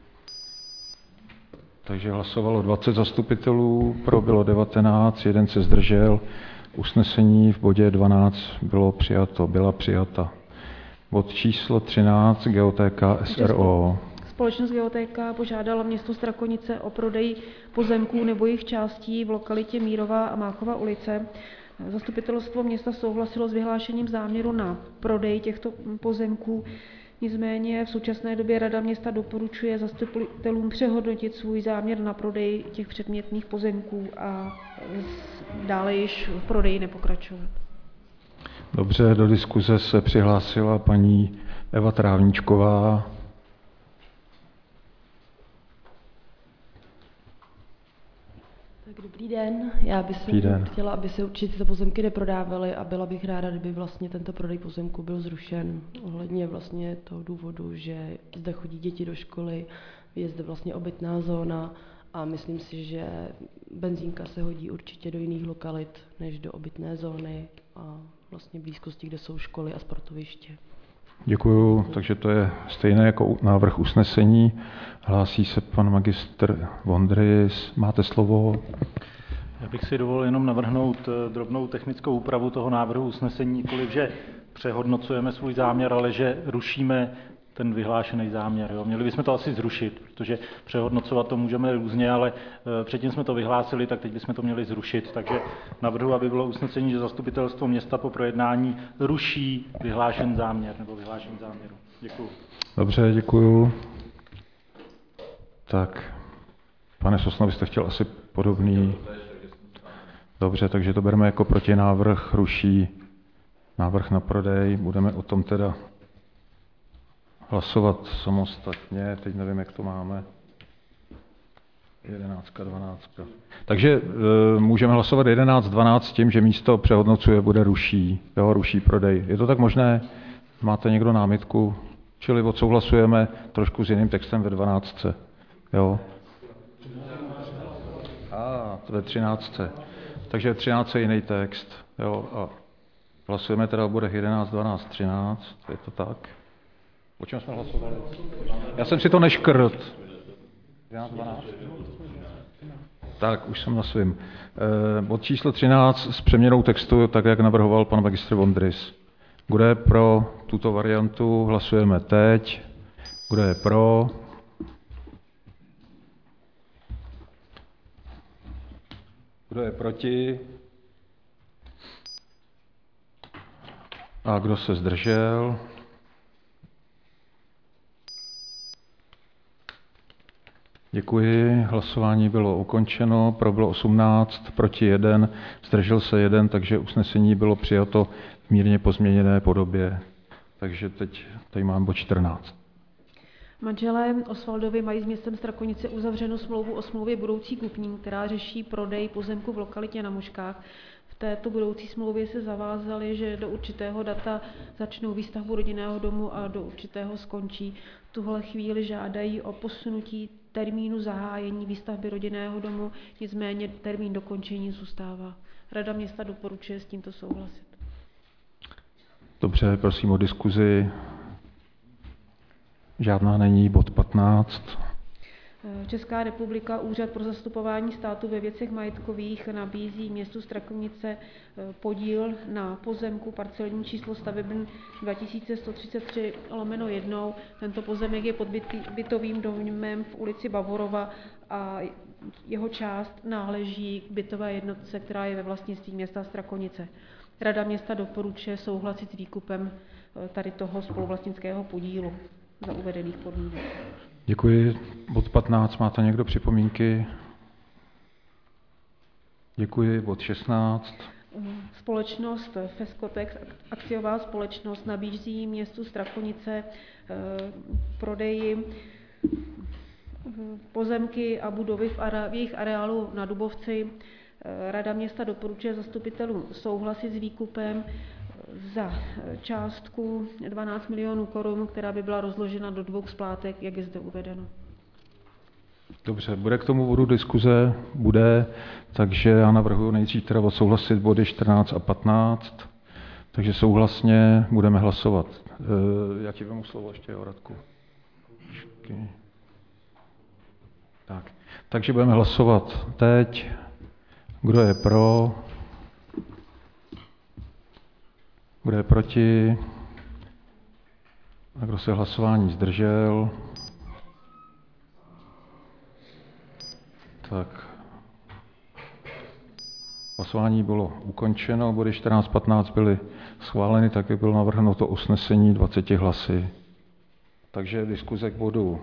Takže hlasovalo 20 zastupitelů, pro bylo 19, 1 se zdržel. Usnesení v bodě 12 byla přijata. Bod číslo 13, Geotéka SRO. Společnost Geotéka požádala město Strakonice o prodej pozemků nebo jejich částí v lokalitě Mírová a Máchova ulice. Zastupitelstvo města souhlasilo s vyhlášením záměru na prodej těchto pozemků. Nicméně v současné době Rada města doporučuje zastupitelům přehodnotit svůj záměr na prodej těch předmětných pozemků a dále již v prodeji nepokračovat. Dobře, do diskuze se přihlásila paní Eva Trávníčková. Tak dobrý den. Já bych chtěla, aby se určitě tyto pozemky neprodávaly a byla bych ráda, kdyby vlastně tento prodej pozemku byl zrušen. Ohledně vlastně toho důvodu, že zde chodí děti do školy, je zde vlastně obytná zóna a myslím si, že benzínka se hodí určitě do jiných lokalit než do obytné zóny a vlastně blízkosti, kde jsou školy a sportoviště. Děkuju, takže to je stejné jako návrh usnesení. Hlásí se pan magistr Vondrys. Máte slovo. Já bych si dovolil jenom navrhnout drobnou technickou úpravu toho návrhu usnesení, nikoliv, že přehodnocujeme svůj záměr, ale že rušíme ten vyhlášený záměr. Jo. Měli bychom to asi zrušit, protože přehodnocovat to můžeme různě, ale předtím jsme to vyhlásili, tak teď bychom to měli zrušit. Takže navrhuji, aby bylo usnesení, že zastupitelstvo města po projednání ruší vyhlášený záměr nebo vyhlášení záměru. Děkuju. Dobře, děkuju. Tak, pane Sosno, byste chtěl asi podobný. Dobře, takže to bereme jako protinávrh, ruší návrh na prodej. Budeme o tom teda hlasovat samostatně, teď nevím, jak to máme. 11, 12. Takže můžeme hlasovat 11, 12 s tím, že místo přehodnocuje bude ruší. Jo, ruší prodej. Je to tak možné? Máte někdo námitku? Čili odsouhlasujeme trošku s jiným textem ve 12. Jo. Ve 13. Takže ve 13 je jiný text. Jo, a hlasujeme teda o bodech 11, 12, 13. Je to tak? O čem jsme hlasovali? Já jsem si to neškrt. 11, 12. Tak, už jsem na svým. Bod číslo 13 s přeměnou textu, tak jak navrhoval pan magistr Vondrys. Kdo je pro tuto variantu, hlasujeme teď. Kdo je pro? Kdo je proti? A kdo se zdržel? Děkuji. Hlasování bylo ukončeno. Pro bylo 18, proti 1, zdržel se 1, takže usnesení bylo přijato v mírně pozměněné podobě. Takže teď tady mám bod 14. Manželé Osvaldovi mají s městem Strakonice uzavřenou smlouvu o smlouvě budoucí kupní, která řeší prodej pozemku v lokalitě na Moškách. V této budoucí smlouvě se zavázali, že do určitého data začnou výstavbu rodinného domu a do určitého skončí. V tuhle chvíli žádají o posunutí termínu zahájení výstavby rodinného domu, nicméně termín dokončení zůstává. Rada města doporučuje s tímto souhlasit. Dobře, prosím o diskuzi. Žádná není, bod 15. Česká republika, Úřad pro zastupování státu ve věcech majetkových, nabízí městu Strakonice podíl na pozemku parcelní číslo stavební 2133/1. Tento pozemek je pod bytovým domem v ulici Bavorova a jeho část náleží k bytové jednotce, která je ve vlastnictví města Strakonice. Rada města doporučuje souhlasit s výkupem tady toho spoluvlastnického podílu za uvedených podmínek. Děkuji. Bod 15. Máte někdo připomínky? Děkuji. Bod 16. Společnost Fescotex, akciová společnost, nabízí městu Strakonice prodeji pozemky a budovy v jejich areálu na Dubovci. Rada města doporučuje zastupitelům souhlasit s výkupem za částku 12 milionů korun, která by byla rozložena do 2 splátek, jak je zde uvedeno. Dobře, bude k tomu bodu diskuze? Bude, takže já navrhuji nejdřív teda odsouhlasit body 14 a 15, takže souhlasně budeme hlasovat. Já ti vemu slovo ještě, Radku. Tak. Takže budeme hlasovat teď. Kdo je pro? Kdo je proti? A kdo se hlasování zdržel? Tak. Hlasování bylo ukončeno, body 14-15 byly schváleny, tak jak bylo navrženo to usnesení 20 hlasy. Takže diskuze k bodu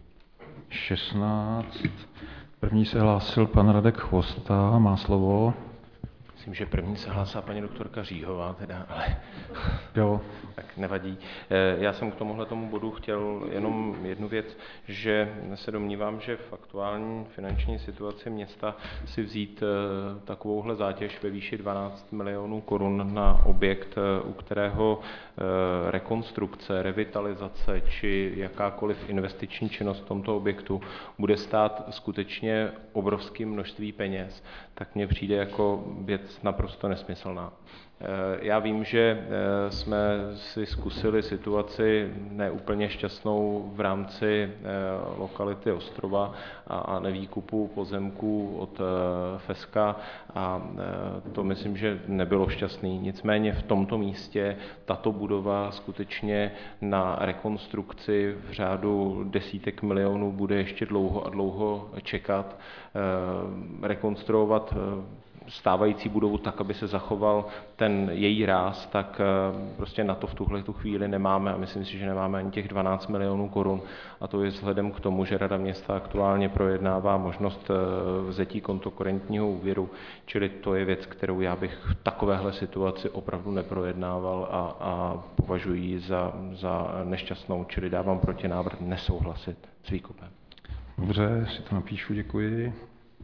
16. První se hlásil pan Radek Chvosta, má slovo. Myslím, že první se hlásá paní doktorka Říhová, teda, ale jo. Tak nevadí. Já jsem k tomuhle tomu bodu chtěl jenom jednu věc, že se domnívám, že v aktuální finanční situaci města si vzít takovouhle zátěž ve výši 12 milionů korun na objekt, u kterého rekonstrukce, revitalizace či jakákoliv investiční činnost v tomto objektu bude stát skutečně obrovské množství peněz, tak mně přijde jako věc naprosto nesmyslná. Já vím, že jsme si zkusili situaci neúplně šťastnou v rámci lokality Ostrova a nevýkupu pozemků od Feska a to myslím, že nebylo šťastný. Nicméně v tomto místě tato budova skutečně na rekonstrukci v řádu desítek milionů bude ještě dlouho a dlouho čekat. Rekonstruovat stávající budovu tak, aby se zachoval ten její ráz, tak prostě na to v tuhle chvíli nemáme a myslím si, že nemáme ani těch 12 milionů korun. A to je vzhledem k tomu, že Rada města aktuálně projednává možnost vzetí kontokorentního úvěru, čili to je věc, kterou já bych v takovéhle situaci opravdu neprojednával a považuji ji za nešťastnou, čili dávám protinávrh nesouhlasit s výkupem. Dobře, si to napíšu, děkuji.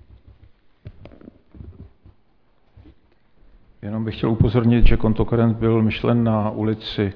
Jenom bych chtěl upozornit, že kontokorent byl myšlen na ulici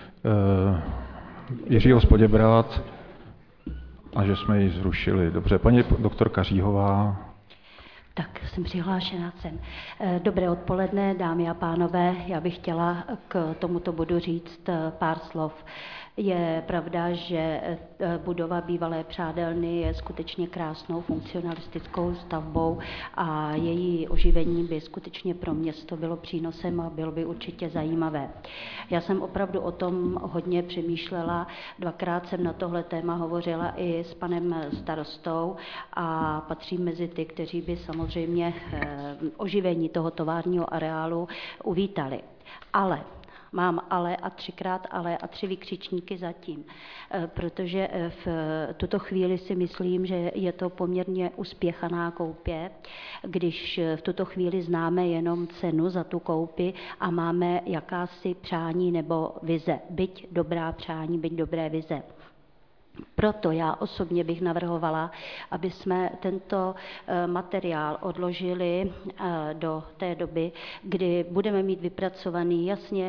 Jiřího Spoděbrát a že jsme ji zrušili. Dobře, paní doktorka Říhová. Tak, jsem přihlášená sem. Dobré odpoledne, dámy a pánové. Já bych chtěla k tomuto bodu říct pár slov. Je pravda, že budova bývalé přádelny je skutečně krásnou funkcionalistickou stavbou a její oživení by skutečně pro město bylo přínosem a bylo by určitě zajímavé. Já jsem opravdu o tom hodně přemýšlela, dvakrát jsem na tohle téma hovořila i s panem starostou a patřím mezi ty, kteří by samozřejmě oživení toho továrního areálu uvítali. Ale mám ale a třikrát ale a 3 vykřičníky zatím, protože v tuto chvíli si myslím, že je to poměrně uspěchaná koupě, když v tuto chvíli známe jenom cenu za tu koupi a máme jakási přání nebo vize, byť dobrá přání, byť dobré vize. Proto já osobně bych navrhovala, aby jsme tento materiál odložili do té doby, kdy budeme mít vypracovaný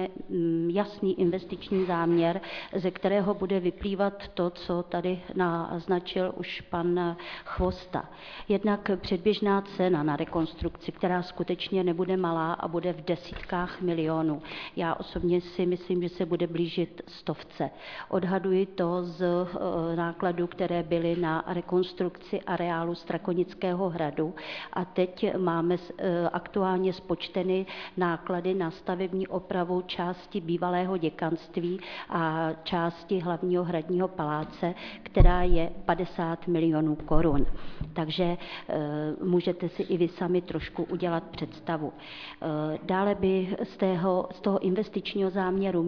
jasný investiční záměr, ze kterého bude vyplývat to, co tady naznačil už pan Chvosta. Jednak předběžná cena na rekonstrukci, která skutečně nebude malá a bude v desítkách milionů. Já osobně si myslím, že se bude blížit 100. Odhaduji to z nákladů, které byly na rekonstrukci areálu Strakonického hradu a teď máme aktuálně spočteny náklady na stavební opravu části bývalého děkanství a části hlavního hradního paláce, která je 50 milionů korun. Takže můžete si i vy sami trošku udělat představu. Dále by z toho investičního záměru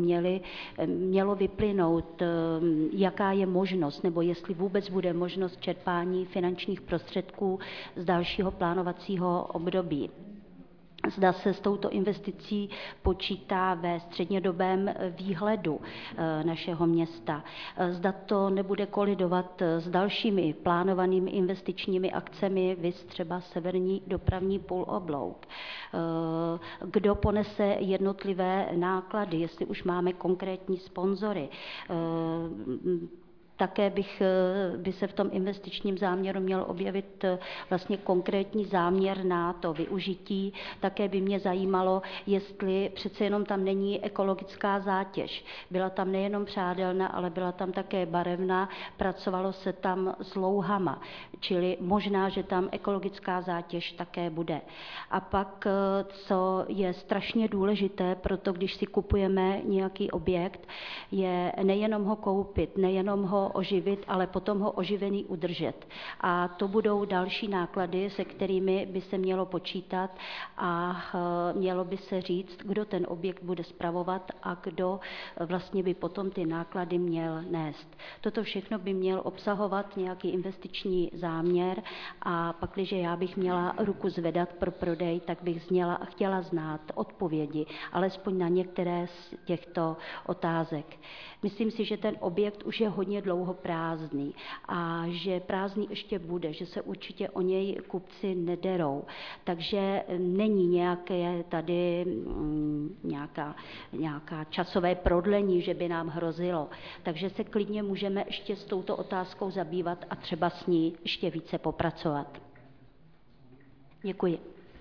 mělo vyplynout, jaká je možnost, nebo jestli vůbec bude možnost čerpání finančních prostředků z dalšího plánovacího období. Zda se s touto investicí počítá ve střednědobém výhledu našeho města. Zda to nebude kolidovat s dalšími plánovanými investičními akcemi, viz třeba severní dopravní půloblouk. Kdo ponese jednotlivé náklady, jestli už máme konkrétní sponzory. Také by se v tom investičním záměru měl objevit vlastně konkrétní záměr na to využití. Také by mě zajímalo, jestli přece jenom tam není ekologická zátěž. Byla tam nejenom přádelna, ale byla tam také barevna, pracovalo se tam s louhama, čili možná, že tam ekologická zátěž také bude. A pak, co je strašně důležité, proto když si kupujeme nějaký objekt, je nejenom ho koupit, nejenom ho oživit, ale potom ho oživený udržet. A to budou další náklady, se kterými by se mělo počítat a mělo by se říct, kdo ten objekt bude spravovat a kdo vlastně by potom ty náklady měl nést. Toto všechno by měl obsahovat nějaký investiční záměr a pak, když já bych měla ruku zvedat pro prodej, tak bych chtěla znát odpovědi, alespoň na některé z těchto otázek. Myslím si, že ten objekt už je hodně dlouho prázdný a že prázdný ještě bude, že se určitě o něj kupci nederou. Takže není nějaké tady nějaká časové prodlení, že by nám hrozilo. Takže se klidně můžeme ještě s touto otázkou zabývat a třeba s ní ještě více popracovat. Děkuji.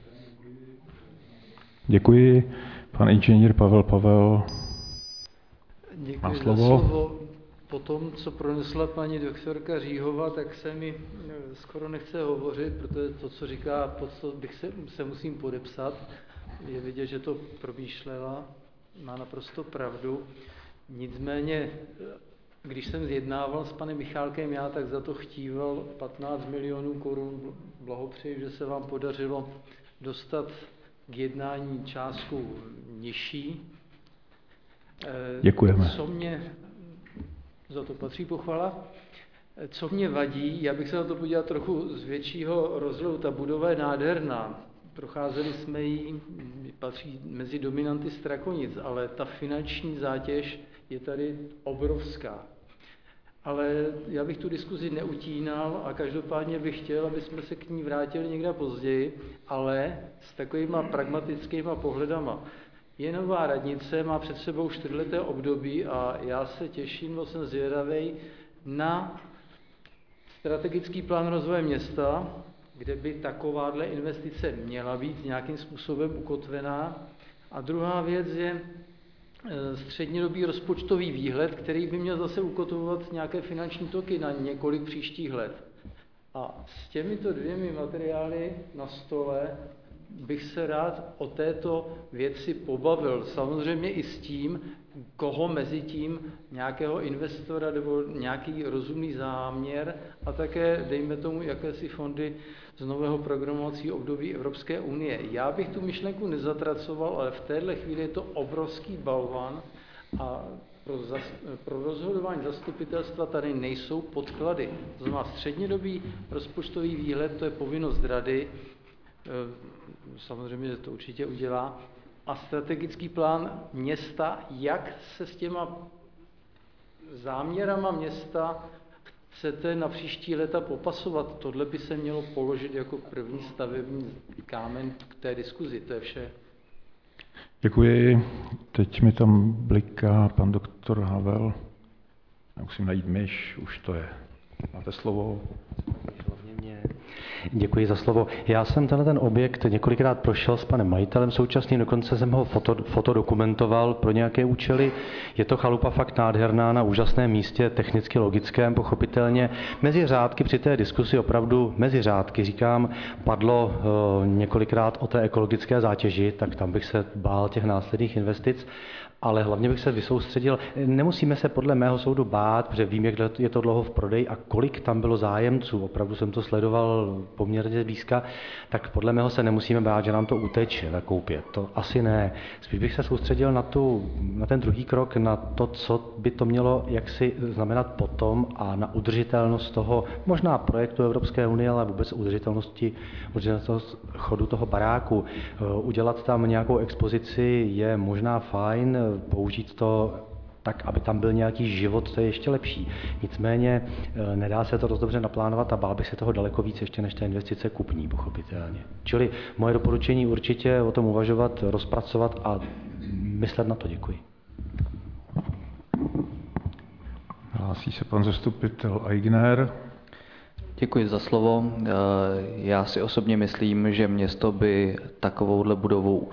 Děkuji. Pan inženýr Pavel. Děkuji za slovo. Po tom, co pronesla paní doktorka Říhová, tak se mi skoro nechce hovořit, protože to, co říká, pod to se musím podepsat. Je vidět, že to promýšlela, má naprosto pravdu. Nicméně, když jsem zjednával s panem Michálkem já, tak za to chtíval 15 milionů korun. Blahopřeji, že se vám podařilo dostat k jednání částku nižší. Děkujeme. Co mě, za to patří pochvala, co mě vadí, já bych se na to podíval trochu z většího rozhledu, ta budova je nádherná, procházeli jsme ji, patří mezi dominanty Strakonic, ale ta finanční zátěž je tady obrovská. Ale já bych tu diskuzi neutínal a každopádně bych chtěl, aby jsme se k ní vrátili někde později, ale s takovýma pragmatickýma pohledama. Je nová radnice, má před sebou 4leté období a já se těším, jsem zvědavý na strategický plán rozvoje města kde by takováhle investice měla být nějakým způsobem ukotvená. A druhá věc je střednědobý rozpočtový výhled, který by měl zase ukotvovat nějaké finanční toky na několik příštích let. A s těmito dvěmi materiály na stole bych se rád o této věci pobavil. Samozřejmě i s tím, koho mezi tím nějakého investora nebo nějaký rozumný záměr a také, dejme tomu, jakési fondy z nového programovacího období Evropské unie. Já bych tu myšlenku nezatracoval, ale v téhle chvíli je to obrovský balvan a pro rozhodování zastupitelstva tady nejsou podklady. To znamená střednědobý rozpočtový výhled, to je povinnost rady, samozřejmě, že to určitě udělá, a strategický plán města, jak se s těma záměrama města chcete na příští léta popasovat. Tohle by se mělo položit jako první stavební kámen k té diskuzi. To je vše. Děkuji. Teď mi tam bliká pan doktor Havel. Já musím najít myš, už to je. Máte slovo. Děkuji za slovo. Já jsem ten objekt několikrát prošel s panem majitelem současným, dokonce jsem ho fotodokumentoval pro nějaké účely. Je to chalupa fakt nádherná na úžasném místě, technicky logickém, pochopitelně. Mezi řádky při té diskusi, opravdu mezi řádky, říkám, padlo několikrát o té ekologické zátěži, tak tam bych se bál těch následných investic. Ale hlavně bych se vysoustředil, nemusíme se podle mého soudu bát, protože vím, jak je to dlouho v prodeji a kolik tam bylo zájemců, opravdu jsem to sledoval poměrně zblízka, tak podle mého se nemusíme bát, že nám to uteče na koupě. To asi ne. Spíš bych se soustředil na ten druhý krok, na to, co by to mělo jaksi znamenat potom a na udržitelnost toho, možná projektu Evropské unie, ale vůbec udržitelnost chodu toho baráku. Udělat tam nějakou expozici je možná fajn, použít to tak, aby tam byl nějaký život, to je ještě lepší. Nicméně nedá se to dost dobře naplánovat a bál bych se toho daleko víc ještě než ta investice kupní, pochopitelně. Čili moje doporučení určitě o tom uvažovat, rozpracovat a myslet na to. Děkuji. Hlásí se pan zastupitel Aigner. Děkuji za slovo. Já si osobně myslím, že město by takovouhle budovu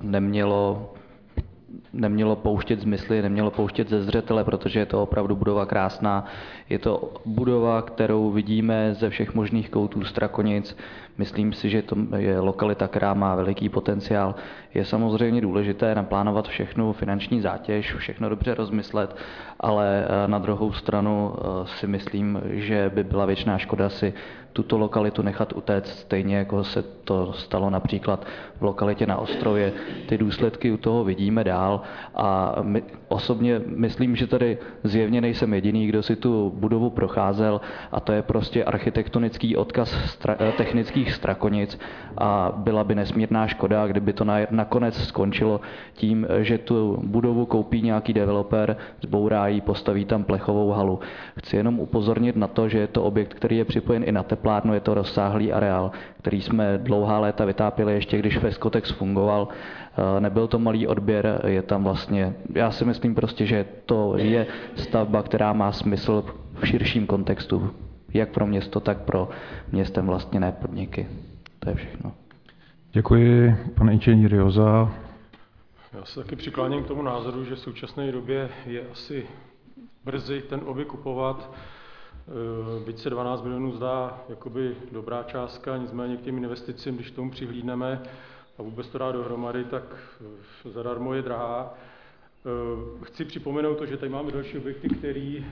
nemělo pouštět z mysli, nemělo pouštět ze zřetele, protože je to opravdu budova krásná. Je to budova, kterou vidíme ze všech možných koutů Strakonic. Myslím si, že to je lokalita, která má veliký potenciál. Je samozřejmě důležité naplánovat všechnu finanční zátěž, všechno dobře rozmyslet, ale na druhou stranu si myslím, že by byla věčná škoda si tuto lokalitu nechat utéct, stejně jako se to stalo například v lokalitě na Ostrově. Ty důsledky u toho vidíme dál a osobně myslím, že tady zjevně nejsem jediný, kdo si tu budovu procházel a to je prostě architektonický odkaz technických Strakonic a byla by nesmírná škoda, kdyby to nakonec skončilo tím, že tu budovu koupí nějaký developer, zbourá ji, postaví tam plechovou halu. Chci jenom upozornit na to, že je to objekt, který je připojen i na teplárnu, je to rozsáhlý areál, který jsme dlouhá léta vytápěli ještě, když Feskotex fungoval. Nebyl to malý odběr, je tam vlastně, já si myslím prostě, že to je stavba, která má smysl v širším kontextu, jak pro město, tak pro městem vlastněné podniky. To je všechno. Děkuji, pane inženýr Joza. Já se taky přikláním k tomu názoru, že v současné době je asi brzy ten objekt kupovat. Byť se 12 milionů zdá jakoby dobrá částka, nicméně k těm investicím, když tomu přihlídneme a vůbec to dá dohromady, tak zadarmo je drahá. Chci připomenout to, že tady máme další objekty, který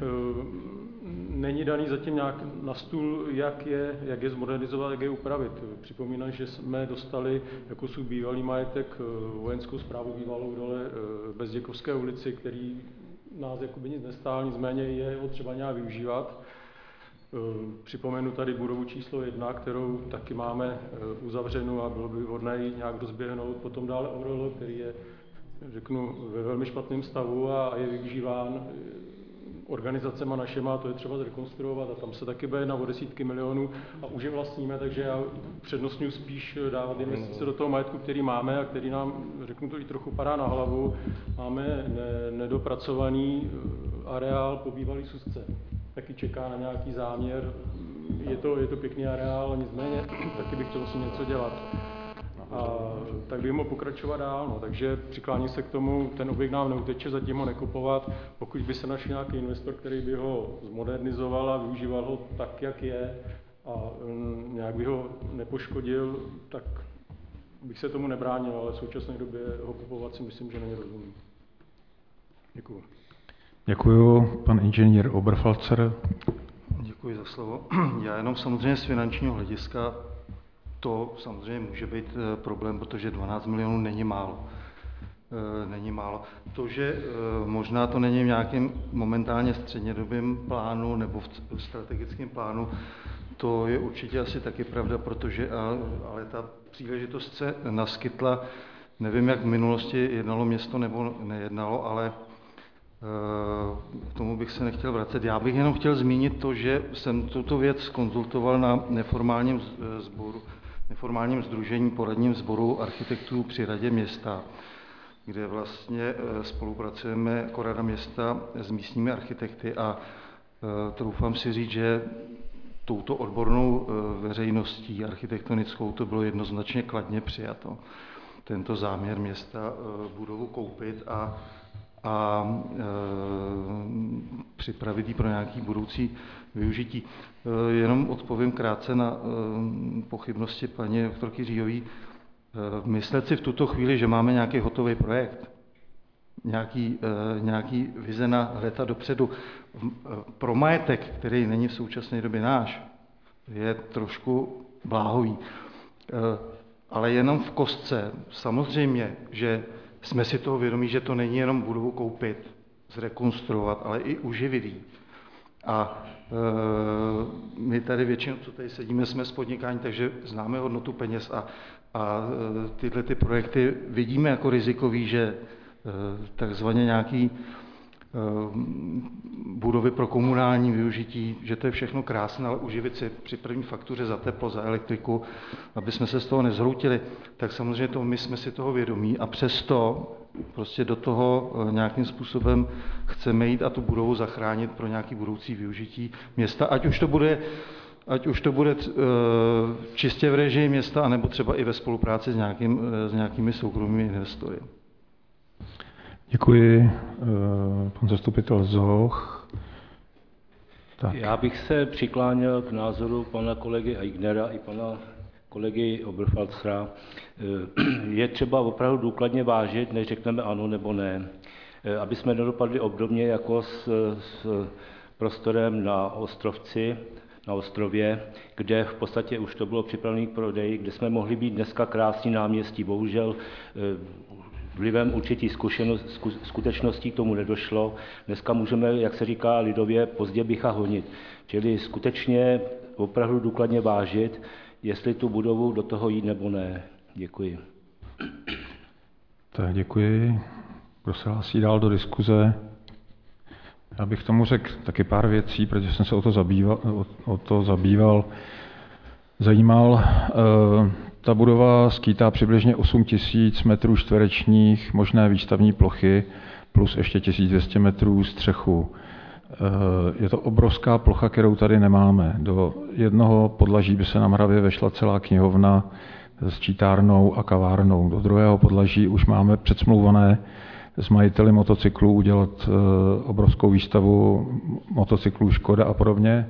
není daný zatím nějak na stůl, jak je zmodernizovat, jak je upravit. Připomínám, že jsme dostali jako svůj bývalý majetek vojenskou správu bývalou dole Bezděkovské ulici, který nás jakoby nic nestál, nicméně je třeba nějak využívat. Připomenu tady budovu číslo 1, kterou taky máme uzavřenou a bylo by vhodné ji nějak rozběhnout. Potom dále Aurelo, který je, řeknu, ve velmi špatném stavu a je využíván organizacema našima, to je třeba zrekonstruovat a tam se taky bude na desítky milionů a už je vlastníme, takže já přednostňuji spíš dávat investice do toho majetku, který máme a který nám, řeknu to, i trochu padá na hlavu. Máme nedopracovaný areál po bývalý Susce. Taky čeká na nějaký záměr, je to pěkný areál, nicméně taky bych chtěl si něco dělat. A tak bych mohl pokračovat dál, no. Takže přikláním se k tomu, ten objekt nám neuteče, zatím ho nekupovat. Pokud by se našel nějaký investor, který by ho zmodernizoval a využíval ho tak, jak je, a nějak by ho nepoškodil, tak bych se tomu nebránil, ale v současné době ho kupovat si myslím, že není rozumný. Děkuju. Děkuju. Pan inženýr Oberfalzer. Děkuji za slovo. Já jenom samozřejmě z finančního hlediska to samozřejmě může být problém, protože 12 milionů není málo. Není málo. To, že možná to není v nějakém momentálně střednědobém plánu nebo v strategickém plánu, to je určitě asi taky pravda, protože ale ta příležitost se naskytla, nevím, jak v minulosti jednalo město nebo nejednalo, ale k tomu bych se nechtěl vracet. Já bych jenom chtěl zmínit to, že jsem tuto věc konzultoval na neformálním sdružení, poradním sboru architektů při Radě města, kde vlastně spolupracujeme jako Rada města s místními architekty a troufám si říct, že touto odbornou veřejností architektonickou to bylo jednoznačně kladně přijato. Tento záměr města budovu koupit a připravit ji pro nějaké budoucí využití. Jenom odpovím krátce na pochybnosti paní doktorky Říhové. Myslet si v tuto chvíli, že máme nějaký hotový projekt, nějaký vize na léta dopředu, pro majetek, který není v současné době náš, je trošku bláhový. Ale jenom v kostce. Samozřejmě, že jsme si toho vědomí, že to není jenom budovu koupit, zrekonstruovat, ale i uživit ji. A my tady většinou, co tady sedíme, jsme z podnikání, takže známe hodnotu peněz a tyhle ty projekty vidíme jako rizikový, že takzvaně nějaký budovy pro komunální využití, že to je všechno krásné, ale uživit si při první faktuře za teplo, za elektriku, aby jsme se z toho nezhroutili, tak samozřejmě to my jsme si toho vědomí a přesto prostě do toho nějakým způsobem chceme jít a tu budovu zachránit pro nějaký budoucí využití města, ať už to bude čistě v režii města, anebo třeba i ve spolupráci s nějakými soukromými investory. Děkuji. Pan zastupitel Zoch. Tak. Já bych se přikláněl k názoru pana kolegy Eignera i pana kolegy Oberfalzera. Je třeba opravdu důkladně vážit, než řekneme ano nebo ne. Aby jsme nedopadli obdobně jako s prostorem na Ostrovci, na Ostrově, kde v podstatě už to bylo připravené k prodeji, kde jsme mohli být dneska krásný náměstí. Bohužel vlivem určitých skutečností k tomu nedošlo. Dneska můžeme, jak se říká lidově, pozdě bycha honit. Čili skutečně opravdu důkladně vážit, jestli tu budovu do toho jít nebo ne. Děkuji. Tak děkuji. Kdo se hlásí dál do diskuze? Já bych tomu řekl taky pár věcí, protože jsem se o to zabýval. Zajímal. Ta budova skýtá přibližně 8 000 metrů čtverečních možné výstavní plochy plus ještě 1200 metrů střechu. Je to obrovská plocha, kterou tady nemáme. Do jednoho podlaží by se na Moravě vešla celá knihovna s čítárnou a kavárnou. Do druhého podlaží už máme předsmlouvané s majiteli motocyklů udělat obrovskou výstavu motocyklů Škoda a podobně.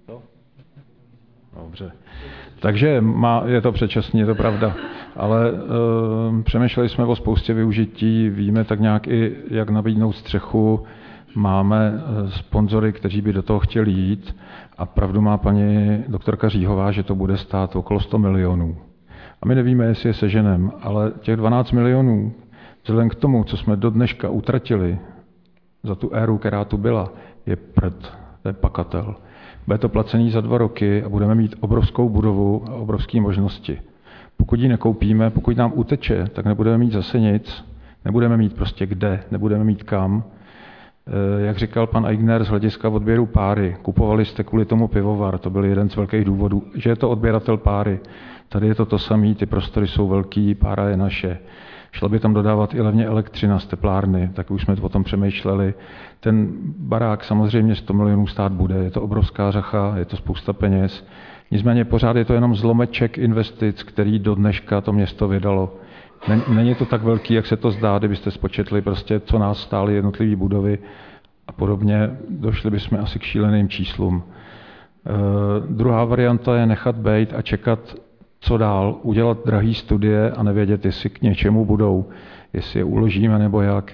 Dobře. Takže je to předčasný, je to pravda, ale přemýšleli jsme o spoustě využití, víme tak nějak i, jak nabídnout střechu, máme sponzory, kteří by do toho chtěli jít a pravdu má paní doktorka Říhová, že to bude stát okolo 100 milionů. A my nevíme, jestli je seženem, ale těch 12 milionů, vzhledem k tomu, co jsme do dneška utratili za tu éru, která tu byla, je prd, to je pakatel. Bude to placený za 2 roky a budeme mít obrovskou budovu a obrovské možnosti. Pokud ji nekoupíme, pokud nám uteče, tak nebudeme mít zase nic, nebudeme mít prostě kde, nebudeme mít kam. Jak říkal pan Eigner z hlediska odběru páry, kupovali jste kvůli tomu pivovar, to byl jeden z velkých důvodů, že je to odběratel páry. Tady je to samé, ty prostory jsou velký, pára je naše. Šlo by tam dodávat i levně elektřina z teplárny, tak už jsme o tom přemýšleli. Ten barák samozřejmě 100 milionů stát bude, je to obrovská řacha, je to spousta peněz. Nicméně pořád je to jenom zlomeček investic, který do dneška to město vydalo. Není to tak velký, jak se to zdá, kdybyste spočetli prostě, co nás stály jednotlivé budovy a podobně, došli bychom asi k šíleným číslům. Druhá varianta je nechat bejt a čekat, co dál, udělat drahý studie a nevědět, jestli k něčemu budou, jestli je uložíme nebo jak.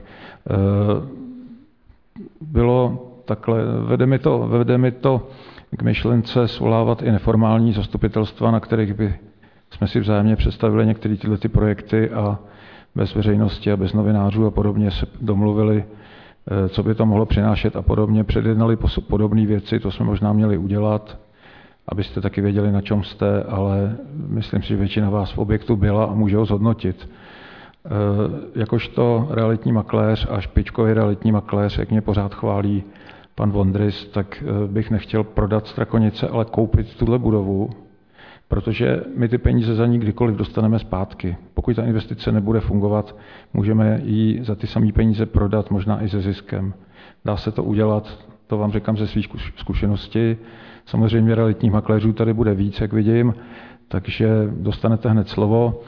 Bylo takhle, vede mi to k myšlence svolávat i neformální zastupitelstva, na kterých by jsme si vzájemně představili některé tyhle ty projekty a bez veřejnosti a bez novinářů a podobně se domluvili, co by to mohlo přinášet a podobně. Předjednali podobné věci, to jsme možná měli udělat, abyste taky věděli, na čem jste, ale myslím si, že většina vás v objektu byla a může ho zhodnotit. Jakožto realitní makléř a špičkový realitní makléř, jak mě pořád chválí pan Vondris, tak bych nechtěl prodat Strakonice, ale koupit tuhle budovu, protože my ty peníze za ní kdykoliv dostaneme zpátky. Pokud ta investice nebude fungovat, můžeme ji za ty samé peníze prodat, možná i se ziskem. Dá se to udělat, to vám říkám ze svých zkušeností. Samozřejmě realitních makléřů tady bude víc, jak vidím, takže dostanete hned slovo.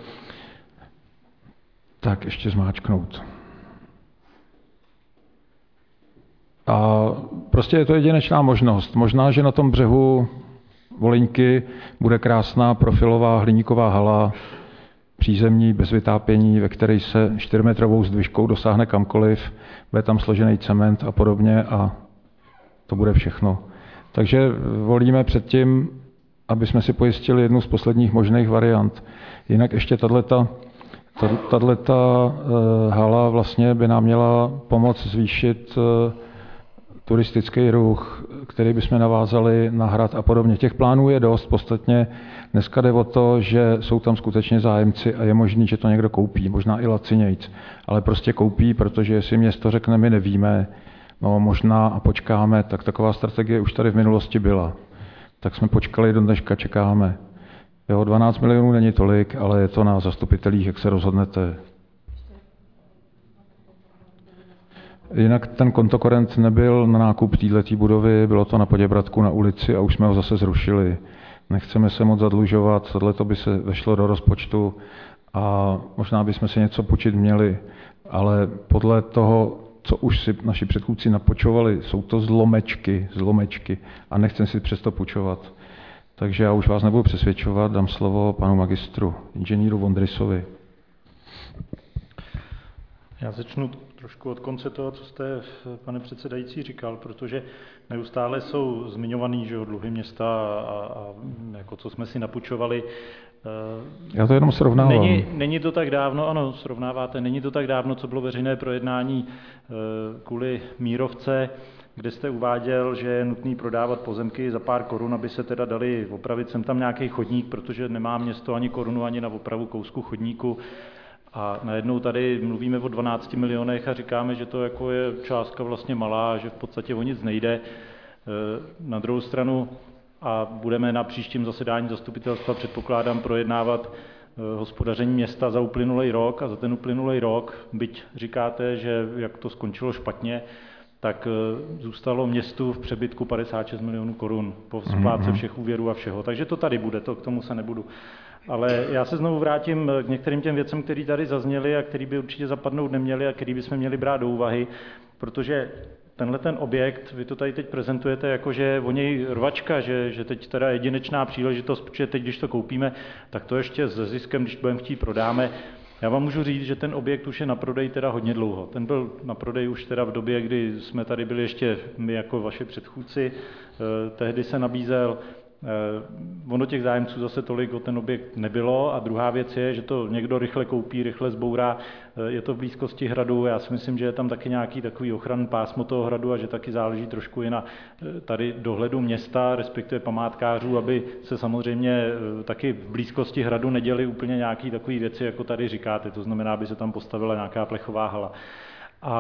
Tak ještě zmáčknout. A prostě je to jedinečná možnost. Možná, že na tom břehu Volyňky bude krásná profilová hliníková hala, přízemní, bez vytápění, ve které se 4metrovou zdvižkou dosáhne kamkoliv, bude tam složený cement a podobně a to bude všechno. Takže volíme předtím, aby jsme si pojistili jednu z posledních možných variant. Jinak ještě tato hala vlastně by nám měla pomoct zvýšit turistický ruch, který bychom navázali na hrad a podobně. Těch plánů je dost, podstatně dneska jde o to, že jsou tam skutečně zájemci a je možný, že to někdo koupí, možná i lacinějc, ale prostě koupí, protože jestli město řekne, my nevíme, no možná a počkáme, tak taková strategie už tady v minulosti byla. Tak jsme počkali, do dneška čekáme. Jo, 12 milionů není tolik, ale je to na zastupitelích, jak se rozhodnete. Jinak ten kontokorent nebyl na nákup této budovy, bylo to na Poděbradku na ulici a už jsme ho zase zrušili. Nechceme se moc zadlužovat, tohleto by se vešlo do rozpočtu a možná bychom si něco půjčit měli, ale podle toho, co už si naši předchůdci napočovali, jsou to zlomečky a nechcem si přesto půjčovat. Takže já už vás nebudu přesvědčovat, dám slovo panu magistru, inženýru Vondrisovi. Já začnu trošku od konce toho, co jste, pane předsedající, říkal, protože neustále jsou zmiňovaný, že dluhy města a jako co jsme si napůjčovali. Já to jenom srovnávám. Není to tak dávno, ano, srovnáváte, není to tak dávno, co bylo veřejné projednání kvůli Mírovce, kde jste uváděl, že je nutný prodávat pozemky za pár korun, aby se teda dali opravit sem tam nějaký chodník, protože nemá město ani korunu, ani na opravu kousku chodníku. A najednou tady mluvíme o 12 milionech a říkáme, že to jako je částka vlastně malá, že v podstatě o nic nejde. Na druhou stranu a budeme na příštím zasedání zastupitelstva, předpokládám, projednávat hospodaření města za uplynulý rok a za ten uplynulý rok, byť říkáte, že jak to skončilo špatně, tak zůstalo městu v přebytku 56 milionů korun po splátce všech úvěrů a všeho. Takže to tady bude, k tomu se nebudu. Ale já se znovu vrátím k některým těm věcem, které tady zazněly a které by určitě zapadnout neměly a které bychom měli brát do úvahy, protože tenhle ten objekt, vy to tady teď prezentujete jako, že o něj rvačka, že teď teda jedinečná příležitost, protože teď, když to koupíme, tak to ještě se ziskem, když budeme chtít, prodáme. Já vám můžu říct, že ten objekt už je na prodej teda hodně dlouho. Ten byl na prodej už teda v době, kdy jsme tady byli ještě my jako vaši předchůdci. Tehdy se nabízel. Ono těch zájemců zase tolik o ten objekt nebylo a druhá věc je, že to někdo rychle koupí, rychle zbourá, je to v blízkosti hradu, já si myslím, že je tam taky nějaký takový ochranný pásmo toho hradu a že taky záleží trošku i na tady dohledu města, respektive památkářů, aby se samozřejmě taky v blízkosti hradu neděli úplně nějaký takový věci, jako tady říkáte, to znamená, aby se tam postavila nějaká plechová hala. A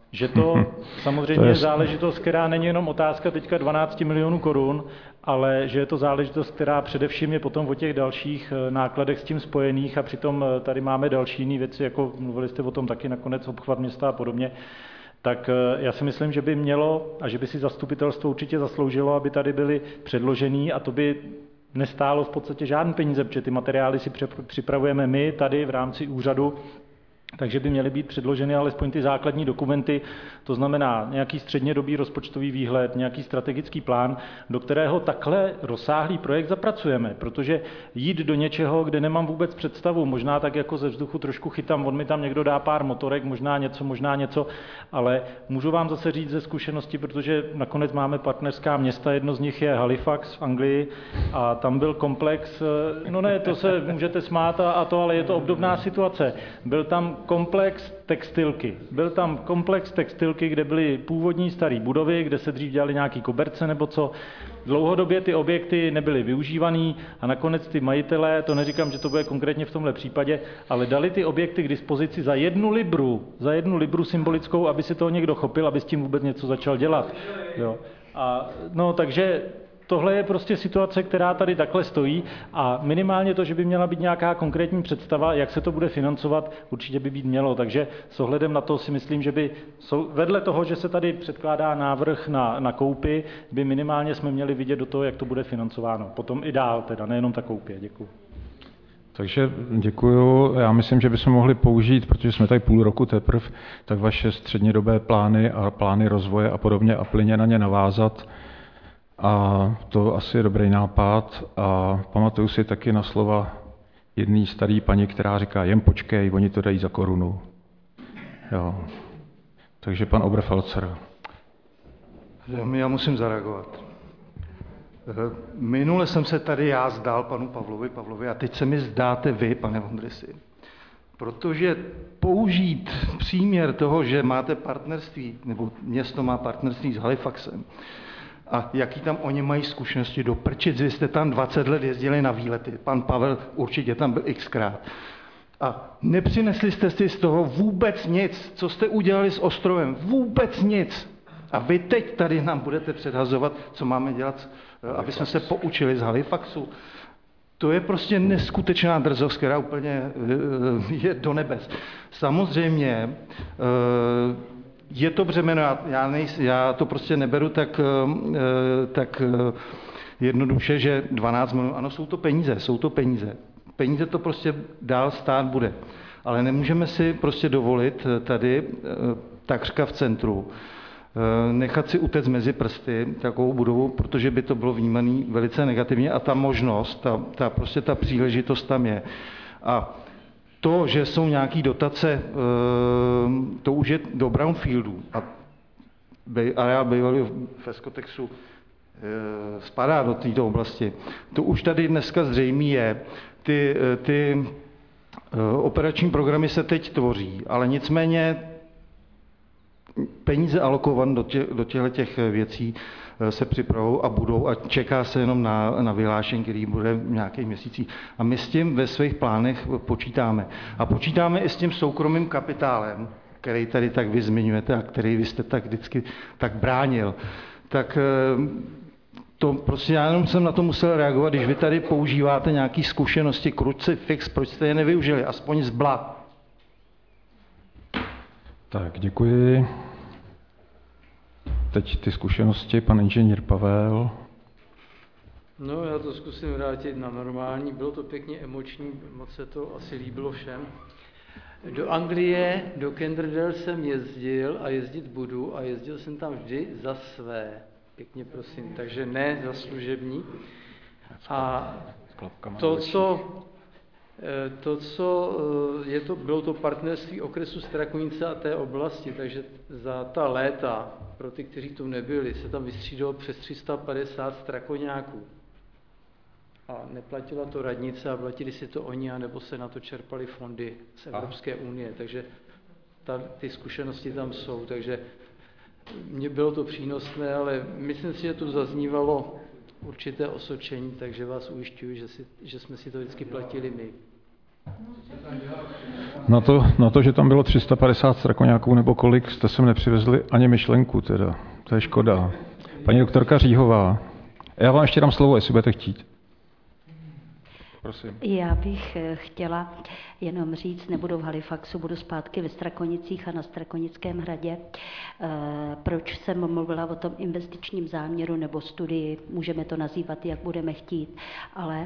že to samozřejmě je záležitost, která není jenom otázka teďka 12 milionů korun, ale že je to záležitost, která především je potom o těch dalších nákladech s tím spojených a přitom tady máme další jiné věci, jako mluvili jste o tom taky nakonec obchvat města a podobně. Tak já si myslím, že by mělo a že by si zastupitelstvo určitě zasloužilo, aby tady byly předložený a to by nestálo v podstatě žádný peníze, protože ty materiály si připravujeme my tady v rámci úřadu, takže by měly být předloženy alespoň ty základní dokumenty, to znamená nějaký střednědobý rozpočtový výhled, nějaký strategický plán, do kterého takhle rozsáhlý projekt zapracujeme, protože jít do něčeho, kde nemám vůbec představu, možná tak jako ze vzduchu trošku chytám, on mi tam někdo dá pár motorek, možná něco, ale můžu vám zase říct ze zkušenosti, protože nakonec máme partnerská města, jedno z nich je Halifax v Anglii a tam byl komplex, no ne, to se můžete smát a to, ale je to obdobná situace. Byl tam komplex textilky, kde byly původní staré budovy, kde se dřív dělaly nějaký koberce nebo co. Dlouhodobě ty objekty nebyly využívaný a nakonec ty majitelé, to neříkám, že to bude konkrétně v tomhle případě, ale dali ty objekty k dispozici za 1 libru symbolickou, aby si toho někdo chopil, aby s tím vůbec něco začal dělat. Jo. A no, takže tohle je prostě situace, která tady takhle stojí a minimálně to, že by měla být nějaká konkrétní představa, jak se to bude financovat, určitě by být mělo. Takže s ohledem na to si myslím, že by vedle toho, že se tady předkládá návrh na koupy, by minimálně jsme měli vidět do toho, jak to bude financováno. Potom i dál, teda nejenom ta koupě. Děkuji. Takže děkuju. Já myslím, že bychom mohli použít, protože jsme tady půl roku teprve, tak vaše střednědobé plány a plány rozvoje a podobně a plyně na ně navázat. A to asi je dobrý nápad a pamatuju si taky na slova jedné staré paní, která říká, jen počkej, oni to dají za korunu. Jo. Takže pan Oberfalzer. Já musím zareagovat. Minule jsem se tady já zdál panu Pavlovi a teď se mi zdáte vy, pane Vondrysi. Protože použít příměr toho, že máte partnerství, nebo město má partnerství s Halifaxem, a jaký tam oni mají zkušenosti do prčic, vy jste tam 20 let jezdili na výlety, pan Pavel určitě tam byl xkrát. A nepřinesli jste si z toho vůbec nic, co jste udělali s ostrovem, vůbec nic. A vy teď tady nám budete předhazovat, co máme dělat, aby jsme se poučili z Halifaxu. To je prostě neskutečná drzost, která úplně je do nebes. Samozřejmě je to břemeno, já to prostě neberu tak jednoduše, že 12 milionů, ano, jsou to peníze. Peníze to prostě dál stát bude. Ale nemůžeme si prostě dovolit tady takřka v centru nechat si utéct mezi prsty takovou budovu, protože by to bylo vnímané velice negativně a ta možnost, ta příležitost tam je. A to, že jsou nějaké dotace, to už je do brownfieldů a areál bývalého Fescotexu spadá do této oblasti. To už tady dneska zřejmě je. Ty operační programy se teď tvoří, ale nicméně peníze alokované do těchto věcí se připravují a budou a čeká se jenom na vyhlášení, který bude v nějakých měsících. A my s tím ve svých plánech počítáme. A počítáme i s tím soukromým kapitálem, který tady tak vy zmiňujete a který vy jste tak vždycky tak bránil. Tak to prostě já jenom jsem na to musel reagovat, když vy tady používáte nějaké zkušenosti, krucifix, proč jste je nevyužili, aspoň zbla. Tak, děkuji. Teď ty zkušenosti, pan inženýr Pavel. No, já to zkusím vrátit na normální. Bylo to pěkně emoční, moc se to asi líbilo všem. Do Anglie, do Canderdale jsem jezdil a jezdit budu a jezdil jsem tam vždy za své. Pěkně prosím, takže ne za služební. A bylo to partnerství okresu Strakonice a té oblasti, takže za ta léta, pro ty, kteří tu nebyli, se tam vystřídalo přes 350 strakoňáků. A neplatila to radnice a platili si to oni, anebo se na to čerpali fondy z Evropské unie, takže ty zkušenosti tam jsou, takže mně bylo to přínosné, ale myslím si, že tu zaznívalo určité osočení, takže vás ujišťuji, že jsme si to vždycky platili my. Na to, že tam bylo 350 strakoňáků nebo kolik, jste sem nepřivezli ani myšlenku teda. To je škoda. Paní doktorka Říhová, já vám ještě dám slovo, jestli budete chtít. Prosím. Já bych chtěla jenom říct, nebudu v Halifaxu, budu zpátky ve Strakonicích a na Strakonickém hradě. Proč jsem mluvila o tom investičním záměru nebo studii, můžeme to nazývat, jak budeme chtít, ale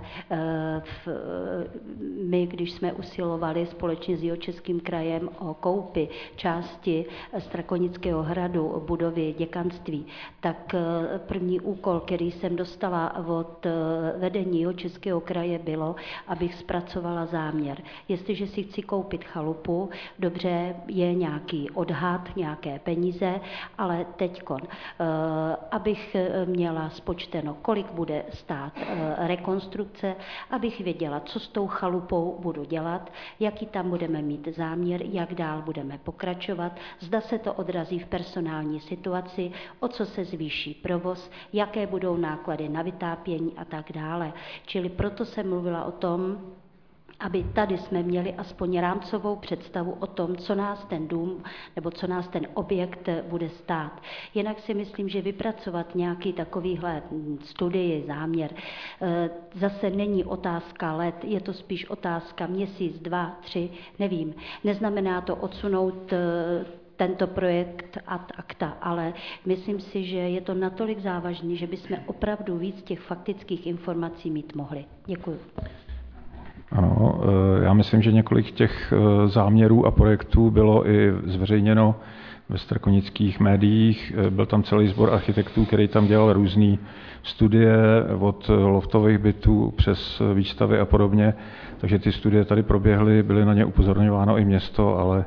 my, když jsme usilovali společně s Jihočeským krajem o koupi části Strakonického hradu, budovy děkanství, tak první úkol, který jsem dostala od vedení Jihočeského kraje, bylo, abych zpracovala záměr. Jestliže si chci koupit chalupu, dobře, je nějaký odhad, nějaké peníze, ale teďkon, abych měla spočteno, kolik bude stát rekonstrukce, abych věděla, co s tou chalupou budu dělat, jaký tam budeme mít záměr, jak dál budeme pokračovat, zda se to odrazí v personální situaci, o co se zvýší provoz, jaké budou náklady na vytápění a tak dále. Čili proto jsem mluvila o tom, aby tady jsme měli aspoň rámcovou představu o tom, co nás ten dům nebo co nás ten objekt bude stát. Jinak si myslím, že vypracovat nějaký takovýhle studii, záměr, zase není otázka let, je to spíš otázka měsíc, 2, 3, nevím. Neznamená to odsunout tento projekt ad acta, ale myslím si, že je to natolik závažný, že bychom opravdu víc těch faktických informací mít mohli. Děkuji. Ano, já myslím, že několik těch záměrů a projektů bylo i zveřejněno ve strakonických médiích. Byl tam celý sbor architektů, který tam dělal různé studie od loftových bytů přes výstavy a podobně. Takže ty studie tady proběhly, byly na ně upozorňováno i město, ale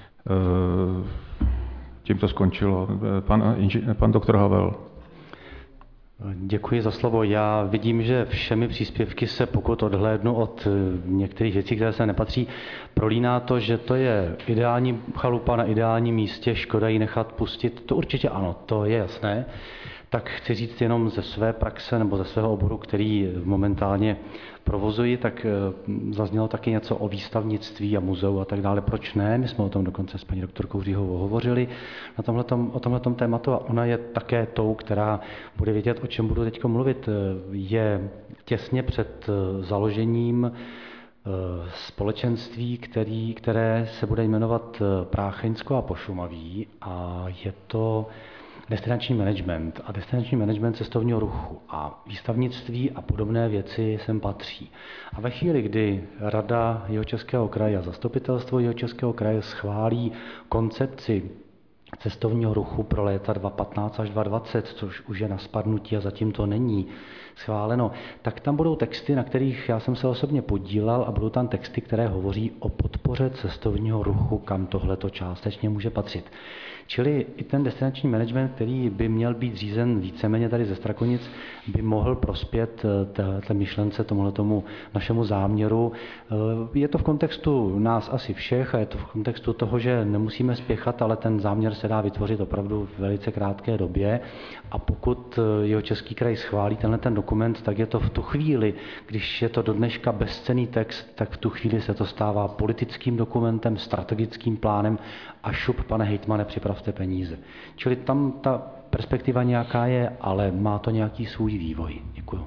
tím to skončilo. Pan doktor Havel. Děkuji za slovo. Já vidím, že všemi příspěvky se, pokud odhlédnu od některých věcí, které se nepatří, prolíná to, že to je ideální chalupa na ideálním místě, škoda ji nechat pustit. To určitě ano, to je jasné. Tak chci říct jenom ze své praxe nebo ze svého oboru, který momentálně provozuji, tak zaznělo taky něco o výstavnictví a muzeu a tak dále. Proč ne? My jsme o tom dokonce s paní doktorkou Říhovou hovořili o tomhletom tématu a ona je také tou, která bude vědět, o čem budu teď mluvit. Je těsně před založením společenství, které se bude jmenovat Prácheňsko a Pošumaví a je to destinační management a destinační management cestovního ruchu a výstavnictví a podobné věci sem patří. A ve chvíli, kdy Rada Jihočeského kraje a zastupitelstvo Jihočeského kraje schválí koncepci cestovního ruchu pro léta 2015 až 2020, což už je na spadnutí a zatím to není schváleno, tak tam budou texty, na kterých já jsem se osobně podílel a budou tam texty, které hovoří o podpoře cestovního ruchu, kam tohleto částečně může patřit. Čili i ten destinační management, který by měl být řízen víceméně tady ze Strakonic, by mohl prospět té myšlence, tomuhletomu našemu záměru. Je to v kontextu nás asi všech a je to v kontextu toho, že nemusíme spěchat, ale ten záměr se dá vytvořit opravdu v velice krátké době. A pokud Jihočeský kraj schválí ten dokument, tak je to v tu chvíli, když je to do dneška bezcenný text, tak v tu chvíli se to stává politickým dokumentem, strategickým plánem a šup, pane hejtmane, připravte peníze. Čili tam ta perspektiva nějaká je, ale má to nějaký svůj vývoj. Děkuju.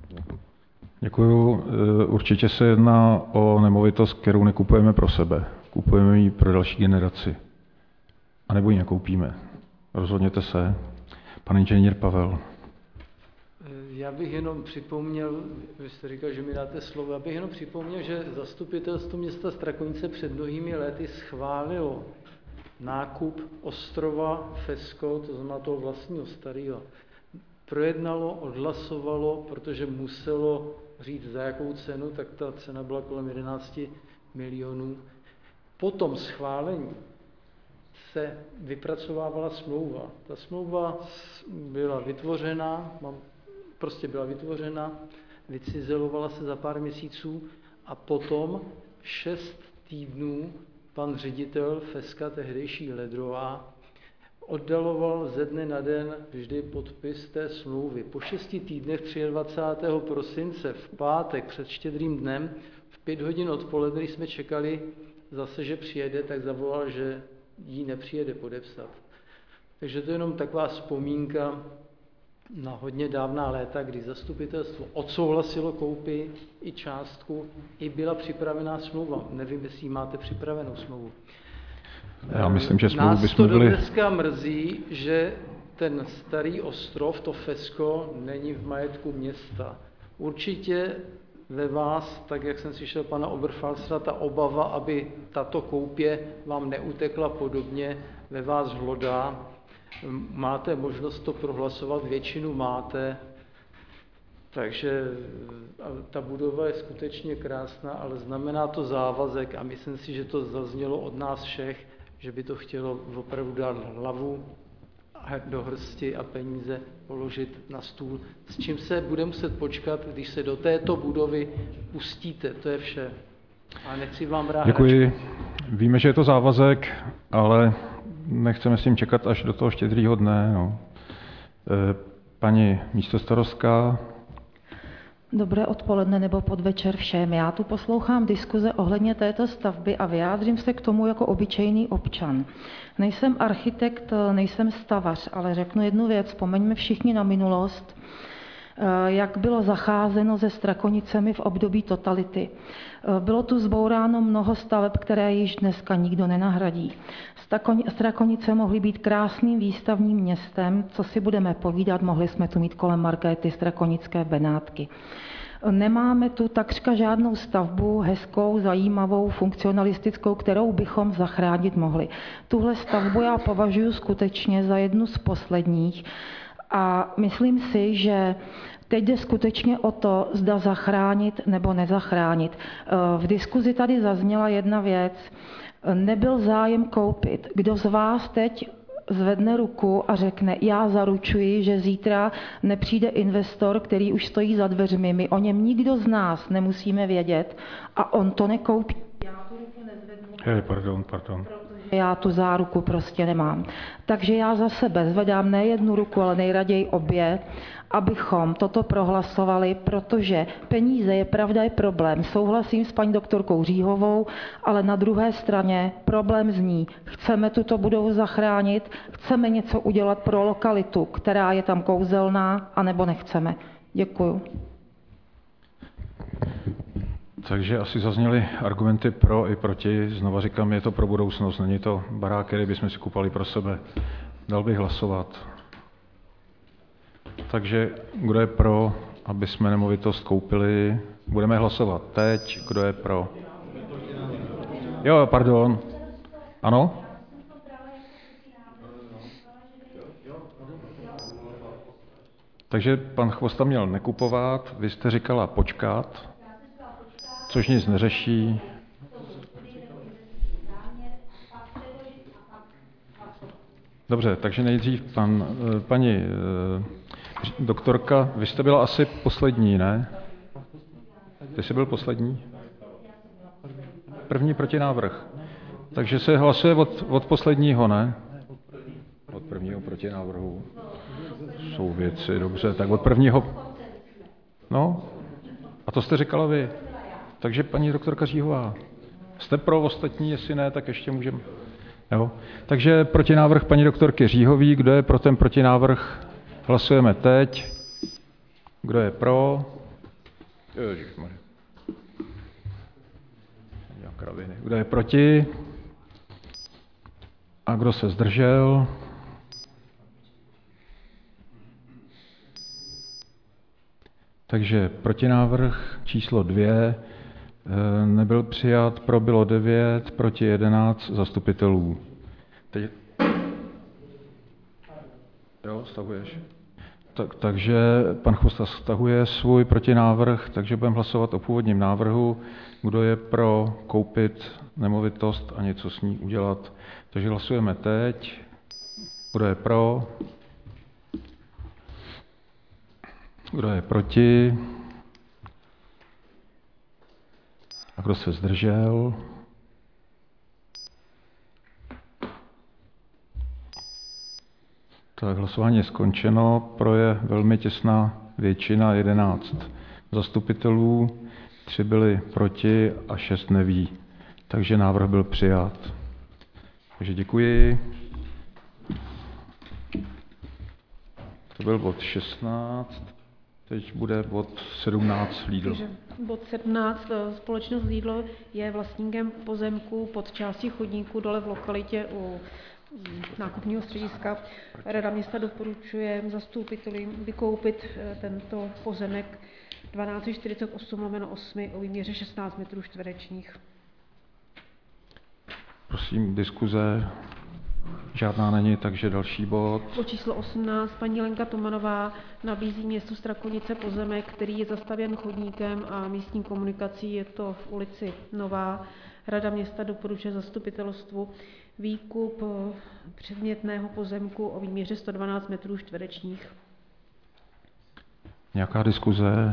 Děkuju. Určitě se jedná o nemovitost, kterou nekupujeme pro sebe. Kupujeme ji pro další generaci. A nebo ji nekoupíme. Rozhodněte se. Pan inženýr Pavel. Já bych jenom připomněl, vy jste říkal, že mi dáte slovo, já bych jenom připomněl, že zastupitelstvo města Strakonice před mnohými lety schválilo nákup ostrova Fesko, to znamená toho vlastního starého. Projednalo, odhlasovalo, protože muselo říct za jakou cenu, tak ta cena byla kolem 11 milionů. Po tom schválení se vypracovávala smlouva. Ta smlouva byla vytvořena, vycizelovala se za pár měsíců a potom 6 týdnů pan ředitel Feska, tehdejší Ledrová, oddaloval ze dne na den vždy podpis té smlouvy. Po 6 týdnech 23. prosince v pátek před Štědrým dnem v 5 hodin odpoledne, když jsme čekali zase, že přijede, tak zavolal, že jí nepřijede podepsat. Takže to je jenom taková vzpomínka na hodně dávná léta, kdy zastupitelstvo odsouhlasilo koupi i částku, i byla připravená smlouva. Nevím, jestli máte připravenou smlouvu. Já myslím, že smlouvu Nás bychom to byli... dneska mrzí, že ten starý ostrov, to Fesko, není v majetku města. Určitě ve vás, tak jak jsem slyšel pana Oberfalstra, ta obava, aby tato koupě vám neutekla podobně, ve vás hlodá. Máte možnost to prohlasovat, většinu máte, takže ta budova je skutečně krásná, ale znamená to závazek a myslím si, že to zaznělo od nás všech, že by to chtělo opravdu dát hlavu do hrsti a peníze položit na stůl, s čím se bude muset počkat, když se do této budovy pustíte. To je vše. A nechci vám brát. Děkuji. Víme, že je to závazek, ale nechceme s tím čekat až do toho Štědrýho dne. No. Paní místostarostka. Dobré odpoledne nebo podvečer všem. Já tu poslouchám diskuze ohledně této stavby a vyjádřím se k tomu jako obyčejný občan. Nejsem architekt, nejsem stavař, ale řeknu jednu věc. Vzpomeňme všichni na minulost, jak bylo zacházeno se Strakonicemi v období totality. Bylo tu zbouráno mnoho staveb, které již dneska nikdo nenahradí. Strakonice mohly být krásným výstavním městem, co si budeme povídat, mohli jsme tu mít kolem Markéty strakonické Benátky. Nemáme tu takřka žádnou stavbu hezkou, zajímavou, funkcionalistickou, kterou bychom zachránit mohli. Tuhle stavbu já považuji skutečně za jednu z posledních a myslím si, že teď jde skutečně o to, zda zachránit nebo nezachránit. V diskuzi tady zazněla jedna věc. Nebyl zájem koupit. Kdo z vás teď zvedne ruku a řekne, já zaručuji, že zítra nepřijde investor, který už stojí za dveřmi. My o něm nikdo z nás nemusíme vědět a on to nekoupí. Já tu ruku nezvednu. Pardon. Já tu záruku prostě nemám. Takže já za sebe zvedám ne jednu ruku, ale nejraději obě, abychom toto prohlasovali, protože peníze je pravda je problém. Souhlasím s paní doktorkou Říhovou, ale na druhé straně problém zní, chceme tuto budovu zachránit, chceme něco udělat pro lokalitu, která je tam kouzelná, anebo nechceme. Děkuju. Takže asi zazněly argumenty pro i proti. Znova říkám, je to pro budoucnost, není to barák, který bychom si kupali pro sebe. Dal bych hlasovat. Takže kdo je pro, aby jsme nemovitost koupili? Budeme hlasovat teď. Kdo je pro? Jo, pardon. Ano? Takže pan Chvosta měl nekupovat, vy jste říkala počkat, což nic neřeší. Dobře, takže nejdřív paní doktorka, vy jste byla asi poslední, ne? Ty jsi byl poslední? První protinávrh. Takže se hlasuje od posledního, ne? Od prvního protinávrhu. Jsou věci, dobře, tak od prvního. No, a to jste říkala vy. Takže paní doktorka Říhová, jste pro ostatní, jestli ne, tak ještě můžeme. Jo. Takže protinávrh paní doktorky Říhový, kdo je pro ten protinávrh? Hlasujeme teď. Kdo je pro? Ježišmarja. Kdo je proti? A kdo se zdržel? Takže protinávrh číslo 2 nebyl přijat, pro bylo 9, proti 11 zastupitelů. Teď... Jo, stahuješ. Takže pan Chvosta stahuje svůj protinávrh, takže budeme hlasovat o původním návrhu. Kdo je pro koupit nemovitost a něco s ní udělat. Takže hlasujeme teď. Kdo je pro? Kdo je proti? A kdo se zdržel? Tak hlasování je skončeno. Pro je velmi těsná většina, 11 zastupitelů, 3 byli proti a 6 neví. Takže návrh byl přijat. Takže děkuji. To byl bod 16. Teď bude bod 17 Lidl. Takže bod 17. Společnost Lidl je vlastníkem pozemku pod částí chodníku dole v lokalitě u nákupního střediska. Rada města doporučuje zastupitelům vykoupit tento pozemek 1248/8 o výměře 16 metrů čtverečních. Prosím, diskuze. Žádná není, takže další bod. Bod číslo 18. Paní Lenka Tomanová nabízí městu Strakonice pozemek, který je zastavěn chodníkem a místní komunikací. Je to v ulici Nová. Rada města doporučuje zastupitelstvu výkup předmětného pozemku o výměře 112 metrů čtverečních. Nějaká diskuze?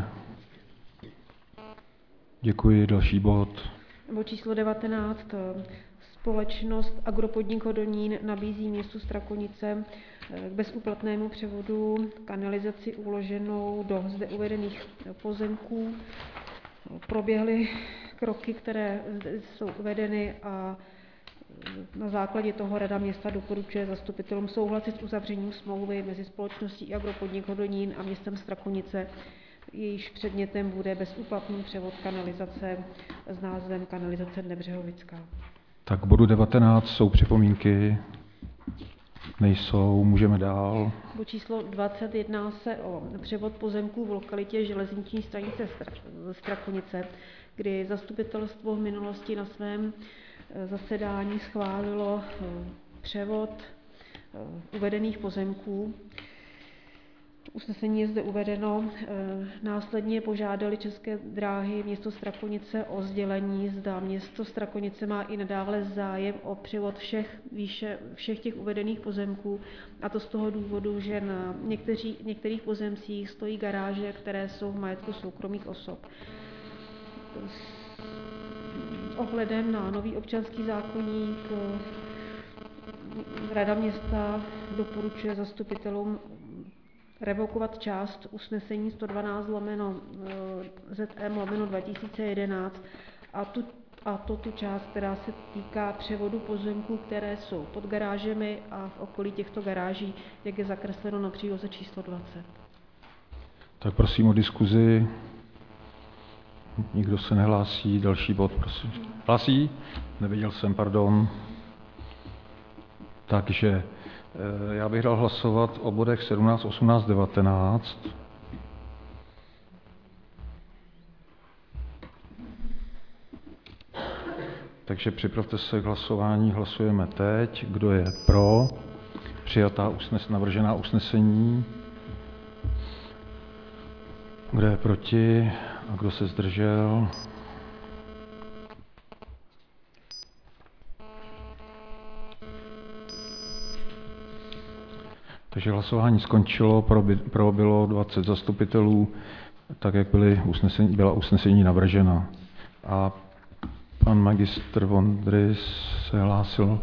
Děkuji, další bod. Bod číslo 19. Společnost Agropodnik Hodonín nabízí městu Strakonice k bezúplatnému převodu kanalizaci uloženou do zde uvedených pozemků. Proběhly kroky, které zde jsou uvedeny a na základě toho Rada města doporučuje zastupitelům souhlasit s uzavřením smlouvy mezi společností Agropodnik Hodonín a městem Strakonice. Jejíž předmětem bude bezúplatný převod kanalizace s názvem kanalizace Nebřehovická. Tak k bodu 19 jsou připomínky? Nejsou, můžeme dál. Bod číslo 20 jedná se o převod pozemků v lokalitě železniční stanice Strakonice, kdy zastupitelstvo v minulosti na svém zasedání schválilo převod uvedených pozemků. Usnesení je zde uvedeno. Následně požádali České dráhy město Strakonice o sdělení, zda město Strakonice má i nadále zájem o převod všech těch uvedených pozemků, a to z toho důvodu, že na některých pozemcích stojí garáže, které jsou v majetku soukromých osob. S ohledem na nový občanský zákoník Rada města doporučuje zastupitelům revokovat část usnesení 112/ZM/2011 a to tu část, která se týká převodu pozemků, které jsou pod garážemi a v okolí těchto garáží, jak je zakresleno na příloze číslo 20. Tak prosím o diskuzi. Nikdo se nehlásí. Další bod, prosím. Hlásí? Neviděl jsem, pardon. Takže já bych dal hlasovat o bodech 17, 18, 19. Takže připravte se k hlasování. Hlasujeme teď. Kdo je pro přijatá navržená usnesení? Kdo je proti? A kdo se zdržel? Takže hlasování skončilo, pro bylo 20 zastupitelů, tak jak byla usnesení navržena. A pan magistr Vondrys se hlásil.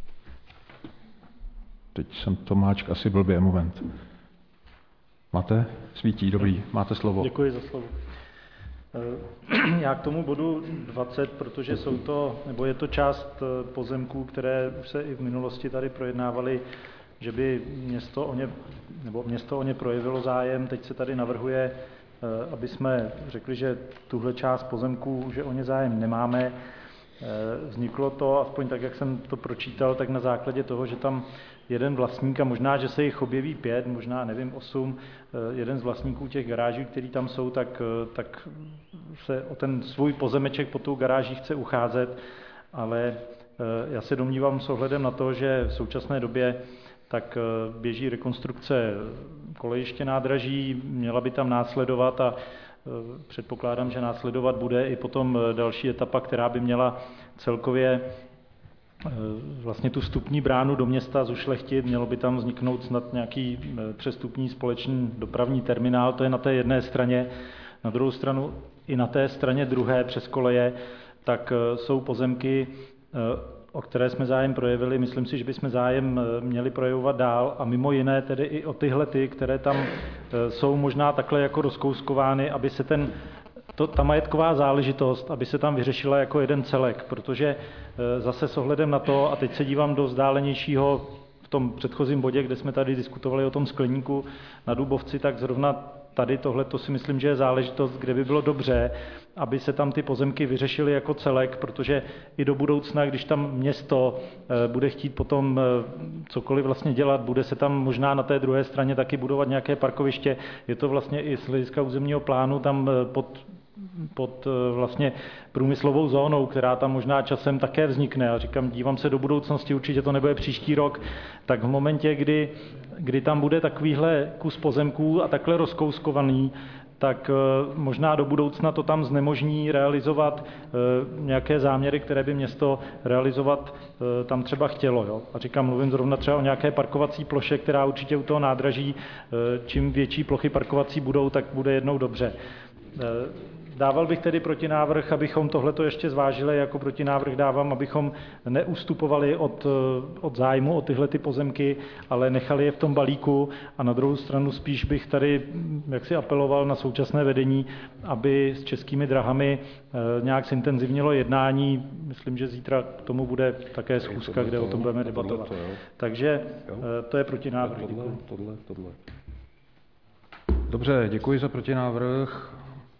Teď jsem Tomáček, asi blbě, moment. Máte? Svítí, dobrý, máte slovo. Děkuji za slovo. Já k tomu bodu 20, protože je to část pozemků, které už se i v minulosti tady projednávaly, že by město o ně projevilo zájem. Teď se tady navrhuje, aby jsme řekli, že tuhle část pozemků, že o ně zájem nemáme. Vzniklo to, aspoň tak, jak jsem to pročítal, tak na základě toho, že tam jeden vlastník, a možná, že se jich objeví 5, možná, nevím, 8, jeden z vlastníků těch garáží, který tam jsou, tak se o ten svůj pozemeček pod tou garáží chce ucházet, ale já se domnívám s ohledem na to, že v současné době tak běží rekonstrukce kolejiště nádraží, měla by tam následovat a předpokládám, že následovat bude i potom další etapa, která by měla celkově vlastně tu vstupní bránu do města zušlechtit. Mělo by tam vzniknout snad nějaký přestupní společný dopravní terminál, to je na té jedné straně. Na druhou stranu i na té straně druhé přes koleje, tak jsou pozemky o které jsme zájem projevili. Myslím si, že bychom zájem měli projevovat dál a mimo jiné tedy i o tyhle, které tam jsou možná takhle jako rozkouskovány, aby se ta majetková záležitost, aby se tam vyřešila jako jeden celek, protože zase s ohledem na to, a teď se dívám do vzdálenějšího v tom předchozím bodě, kde jsme tady diskutovali o tom skleníku na Dubovci, tak zrovna tady tohleto si myslím, že je záležitost, kde by bylo dobře, aby se tam ty pozemky vyřešily jako celek, protože i do budoucna, když tam město bude chtít potom cokoliv vlastně dělat, bude se tam možná na té druhé straně taky budovat nějaké parkoviště, je to vlastně i z hlediska územního plánu tam pod vlastně průmyslovou zónou, která tam možná časem také vznikne. A říkám, dívám se do budoucnosti, určitě to nebude příští rok, tak v momentě, kdy tam bude takovýhle kus pozemků a takhle rozkouskovaný, tak možná do budoucna to tam znemožní realizovat nějaké záměry, které by město realizovat tam třeba chtělo. Jo? A říkám, mluvím zrovna třeba o nějaké parkovací ploše, která určitě u toho nádraží, čím větší plochy parkovací budou, tak bude jednou dobře. Dával bych tedy protinávrh, abychom tohleto ještě zvážili, jako protinávrh dávám, abychom neustupovali od zájmu o tyhle ty pozemky, ale nechali je v tom balíku a na druhou stranu spíš bych tady jaksi apeloval na současné vedení, aby s Českými drahami nějak zintenzivnilo jednání. Myslím, že zítra k tomu bude také schůzka, kde o tom budeme debatovat. Takže to je protinávrh. Tohle. Dobře, děkuji za protinávrh.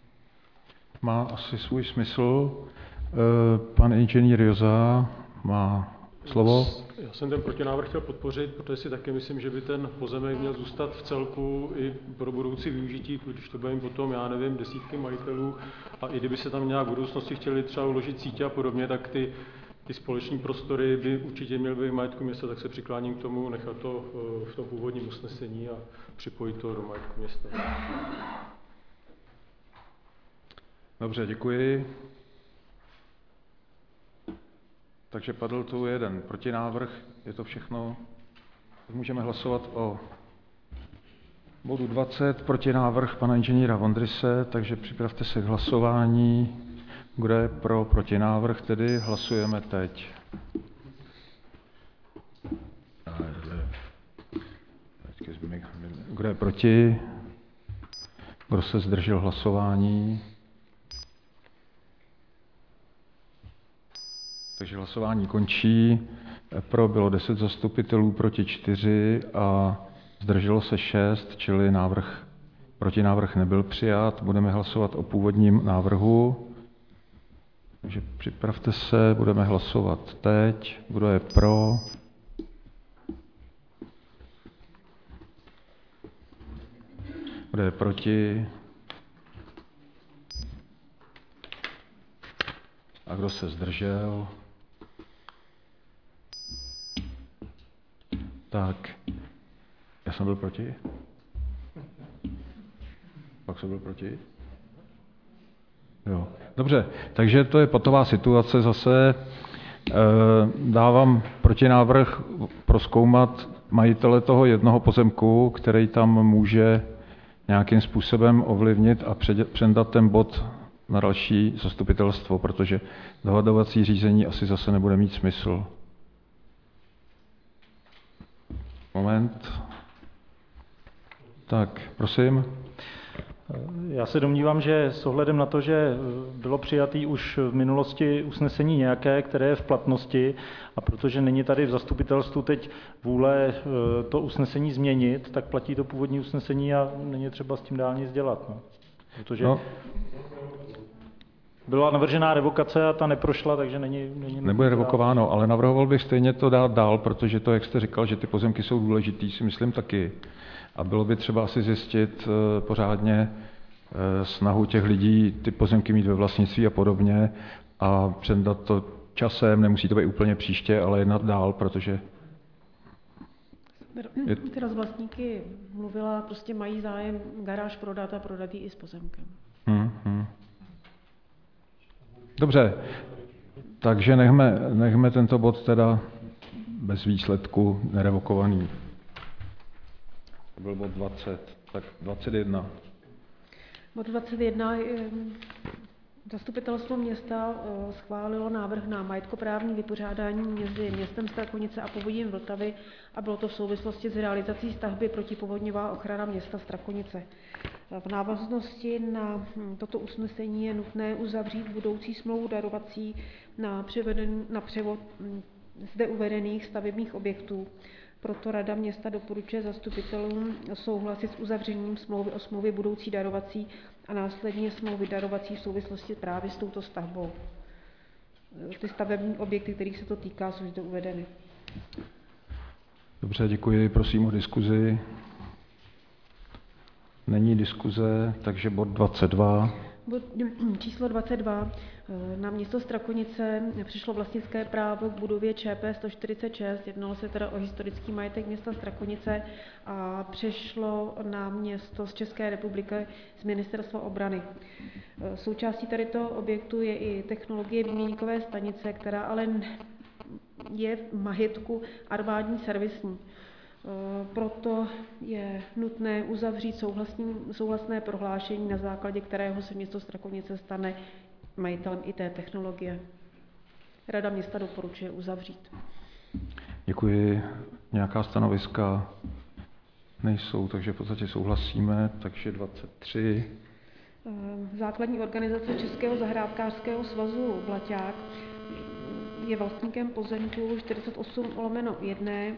Má asi svůj smysl. Pan inženýr Joza má slovo. Já jsem ten protinávrh chtěl podpořit, protože si taky myslím, že by ten pozemek měl zůstat v celku i pro budoucí využití, když to budeme potom, já nevím, desítky majitelů a i kdyby se tam nějak v budoucnosti chtěli třeba uložit sítě a podobně, tak ty společní prostory by určitě měly být v majetku města, tak se přikláním k tomu nechat to v tom původním usnesení a připojit to do majetku města. Dobře, děkuji. Takže padl tu jeden protinávrh, je to všechno. Můžeme hlasovat o bodu 20, protinávrh pana inženýra Vondrise, takže připravte se k hlasování. Kdo je pro protinávrh, tedy hlasujeme teď. Kdo je proti? Kdo se zdržel hlasování? Takže hlasování končí. Pro bylo 10 zastupitelů, proti 4 a zdrželo se 6, čili protinávrh nebyl přijat. Budeme hlasovat o původním návrhu. Takže připravte se, budeme hlasovat teď. Kdo je pro? Kdo je proti? A kdo se zdržel? Tak, já jsem byl proti? Pak jsem byl proti? Jo. Dobře, takže to je patová situace zase. Dávám protinávrh prozkoumat majitele toho jednoho pozemku, který tam může nějakým způsobem ovlivnit a předat ten bod na další zastupitelstvo, protože dohadovací řízení asi zase nebude mít smysl. Moment. Tak, prosím. Já se domnívám, že s ohledem na to, že bylo přijatý už v minulosti usnesení nějaké, které je v platnosti, a protože není tady v zastupitelstvu teď vůle to usnesení změnit, tak platí to původní usnesení a není třeba s tím dál nic dělat. No. Protože byla navržená revokace a ta neprošla, takže není nebude revokováno, ale navrhoval bych stejně to dát dál, protože to, jak jste říkal, že ty pozemky jsou důležitý, si myslím taky. A bylo by třeba asi zjistit pořádně snahu těch lidí ty pozemky mít ve vlastnictví a podobně a předat to časem, nemusí to být úplně příště, ale jednat dál, protože... Ty rozvlastníky mluvila, prostě mají zájem garáž prodat a prodat ji i s pozemkem. Dobře, takže nechme tento bod teda bez výsledku nerevokovaný. To byl bod 20, tak 21. Bod 21 Zastupitelstvo města schválilo návrh na majetkoprávní vypořádání mezi městem Strakonice a Povodím Vltavy a bylo to v souvislosti s realizací stavby protipovodňová ochrana města Strakonice. V návaznosti na toto usnesení je nutné uzavřít budoucí smlouvu darovací na převod zde uvedených stavebních objektů. Proto Rada města doporučuje zastupitelům souhlasit s uzavřením smlouvy o smlouvě budoucí darovací a následně smlouvy darovací v souvislosti právě s touto stavbou. Ty stavební objekty, kterých se to týká, jsou zde uvedeny. Dobře, děkuji. Prosím o diskuzi. Není diskuze, takže bod 22. Bod číslo 22. Na město Strakonice přišlo vlastnické právo k budově ČP 146. Jednalo se teda o historický majetek města Strakonice a přešlo na město z České republiky z Ministerstva obrany. Součástí tady toho objektu je i technologie výměníkové stanice, která ale je v majetku armádní servisní. Proto je nutné uzavřít souhlasné prohlášení, na základě kterého se město Strakonice stane majitelem i té technologie. Rada města doporučuje uzavřít. Děkuji. Nějaká stanoviska nejsou, takže v podstatě souhlasíme. Takže 23. Základní organizace Českého zahrádkářského svazu Blaťák je vlastníkem pozemku 48/1.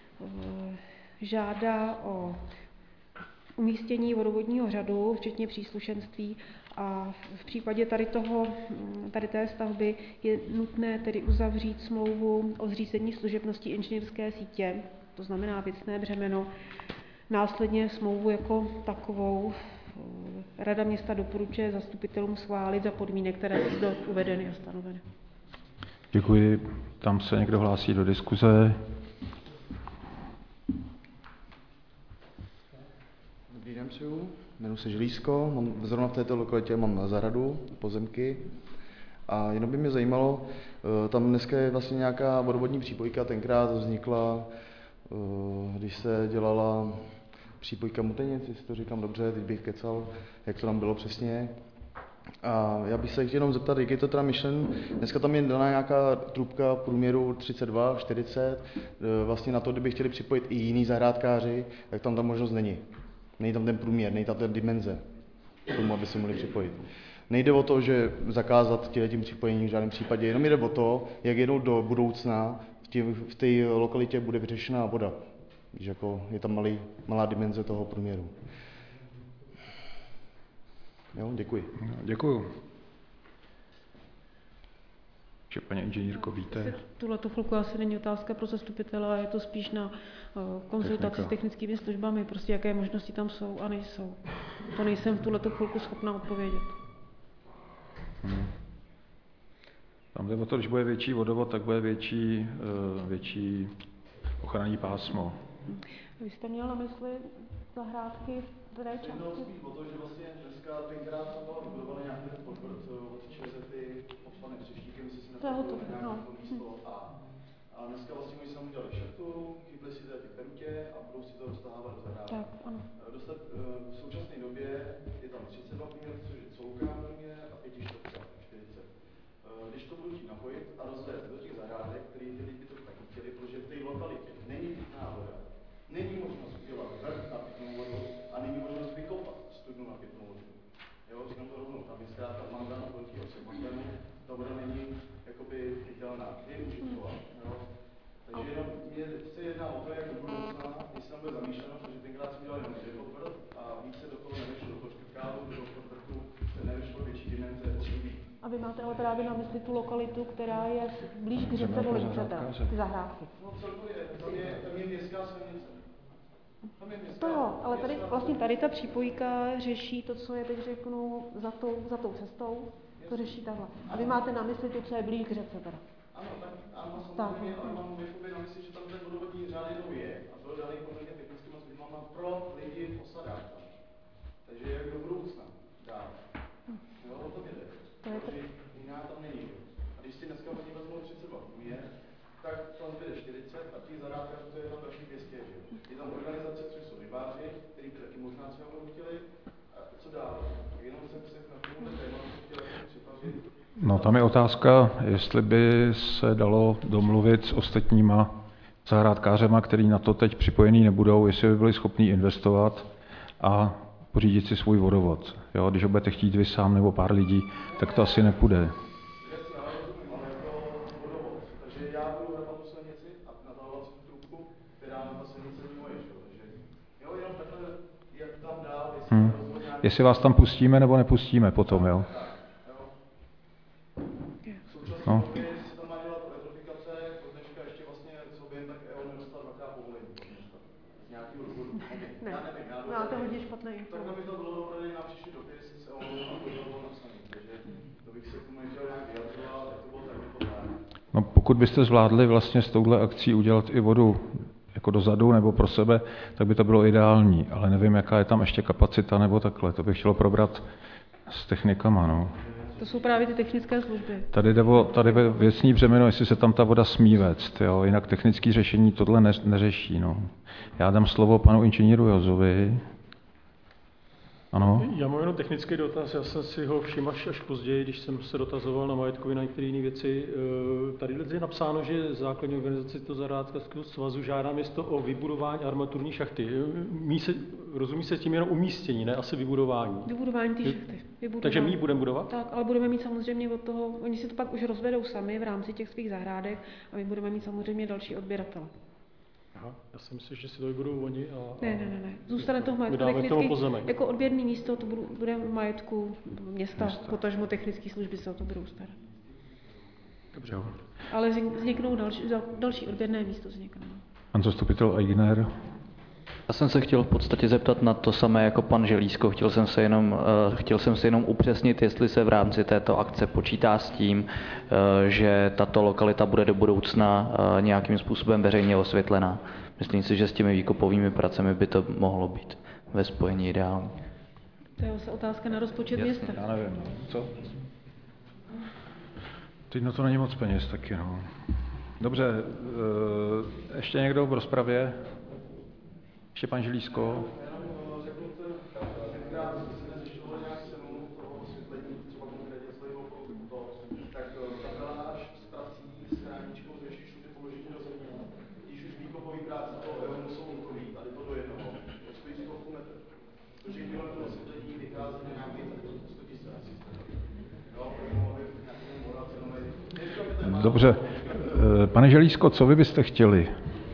Žádá o umístění vodovodního řadu, včetně příslušenství, a v případě tady té stavby je nutné tedy uzavřít smlouvu o zřízení služebnosti inženýrské sítě, to znamená věcné břemeno, následně smlouvu jako takovou. Rada města doporučuje zastupitelům schválit za podmínek, které jsou zde uvedeny a stanoveny. Děkuji. Tam se někdo hlásí do diskuze. Dobrý den přeju, jmenuji se Žilísko, zrovna v této lokalitě mám zahradu, pozemky a jenom by mě zajímalo, tam dneska je vlastně nějaká vodovodní přípojka, tenkrát vznikla, když se dělala přípojka Mutenic, jestli to říkám dobře, teď bych kecal, jak to tam bylo přesně. A já bych se chtěl jenom zeptat, jak je to teda myšlen, dneska tam je daná nějaká trubka v průměru 32, 40, vlastně na to, kdyby chtěli připojit i jiní zahrádkáři, tak tam ta možnost není. Není tam ten průměr, není tam ta dimenze k tomu, aby se mohli připojit. Nejde o to, že zakázat tím připojením v žádném případě, jenom jde o to, jak jednou do budoucna v té lokalitě bude vyřešená voda, když jako je tam malá dimenze toho průměru. Jo, děkuji. Děkuju. Že paní inženýrko víte? Tuhleto chvilku asi není otázka pro zastupitele, je to spíš na konzultaci s technickými službami, prostě jaké možnosti tam jsou a nejsou. To nejsem v tuhleto chvilku schopná odpovědět. Tam jde o to, když bude větší vodovod, tak bude větší ochranný pásmo. Vy jste měl na mysli zahrádky v té části? Mělo spíš o to, že vlastně dneska tenkrát tam byla vybudovaná nějaký ten podvrd od ČST pod panem Třeštíkem, jestli si napadlo nějaké místo a dneska vlastně oni se tam udělali šachtu, chybili si ty perutě a budou si to roztahávat do zahrádky. Tak, ano. V současné době je tam 32 průměr, což je celková průměr a 5 čtvrtka, 40. Když to budu chtít napojit a rozvést do těch zahrádek, které ty lidi to taky chtěli, protože v té lokalitě není pitná voda, není možnost udělat vrch na pitnou vodu a není možnost vykopat studnu na pitnou vodu. Jo, říkám to rovnou, tam je zkrátka mandán velkého segmentu, ta voda není jakoby chytelná, je užitková. Takže jenom mě se jedná o to, jak do budoucna, když tam bude zamýšleno, protože tenkrát jsme dělali jenom jeden podvrth a více do toho nevešlo, do toho škrtkálu, do toho podvrtu se nevešlo větší dimenze třídí. A vy máte ale právě na mysli tu lokalitu, která je blíž k řece Volince, ty zahrádky. No celkově, tam je městská silnice. To jo, ale tady ta přípojka řeší to, co je, teď řeknu, za tou cestou, to řeší takhle. A vy máte na mysli to, co je blíž k řece teda. Ano, samozřejmě, ale mám na mysli, že tam ten vodovodní řád jednou je a byl daný poměrně technickými službami pro lidi v osadách. Takže jak do budoucna dál. Jo, o tom jde. Protože jiná tam není. A když si dneska oni vezmou 32 průměr, tak tam zbyde 40 a těch zahrádkářů to je tam další 200. Že? Je tam organizace, což jsou rybáři, kteří by taky možná třeba chtěli, No, tam je otázka, jestli by se dalo domluvit s ostatníma zahrádkářema, který na to teď připojení nebudou, jestli by byli schopní investovat a pořídit si svůj vodovod. Jo, když ho budete chtít vy sám nebo pár lidí, tak to asi nepůjde. Jestli vás tam pustíme nebo nepustíme potom, jo? No. Máte hodně špatné informace. No, pokud byste zvládli vlastně s touhle akcí udělat i vodu jako dozadu nebo pro sebe, tak by to bylo ideální, ale nevím, jaká je tam ještě kapacita nebo takhle. To bych chtělo probrat s technikama, no. To jsou právě ty technické služby. Tady ve věcní břemeno, jestli se tam ta voda smí vést, jo, jinak technické řešení tohle neřeší, no. Já dám slovo panu inženýru Jozovi. Ano. Já mám jenom technický dotaz, já jsem si ho všiml až později, když jsem se dotazoval na majetkově na některé jiné věci. Tady je napsáno, že základní organizace toho zahrádkářského svazu žádá město o vybudování armaturní šachty. Rozumí se tím jenom umístění, ne asi vybudování? Vybudování ty šachty. Takže my ji budeme budovat? Tak, ale budeme mít samozřejmě od toho, oni si to pak už rozvedou sami v rámci těch svých zahrádek a my budeme mít samozřejmě další odběratele. Aha, já si myslím, že si to vybudou oni a... Ne. Zůstane to v majetku technicky, jako odběrné místo, to bude v majetku města. Potažmo technické služby se o to budou starat. Dobře. Ale vzniknou další odběrné místo vzniknou. Pan zastupitel Eigner. Já jsem se chtěl v podstatě zeptat na to samé jako pan Želízko. Chtěl jsem se jenom upřesnit, jestli se v rámci této akce počítá s tím, že tato lokalita bude do budoucna nějakým způsobem veřejně osvětlená. Myslím si, že s těmi výkopovými pracemi by to mohlo být ve spojení ideální. To je otázka na rozpočet města. Já nevím, co? Teď na to není moc peněz taky, no. Dobře, ještě někdo v rozpravě? Ještě pan Želízko. Dobře. Pane Želízko, co vy byste chtěli?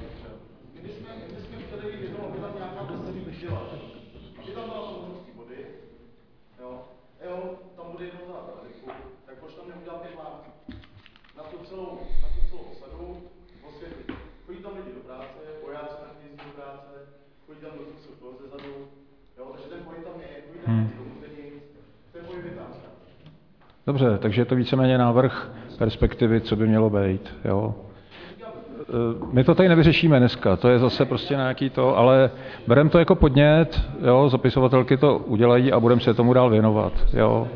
Dobře, takže je to víceméně návrh perspektivy, co by mělo být. Jo. My to tady nevyřešíme dneska, to je zase prostě nějaký to, ale bereme to jako podnět, jo, zapisovatelky to udělají a budeme se tomu dál věnovat. Jo.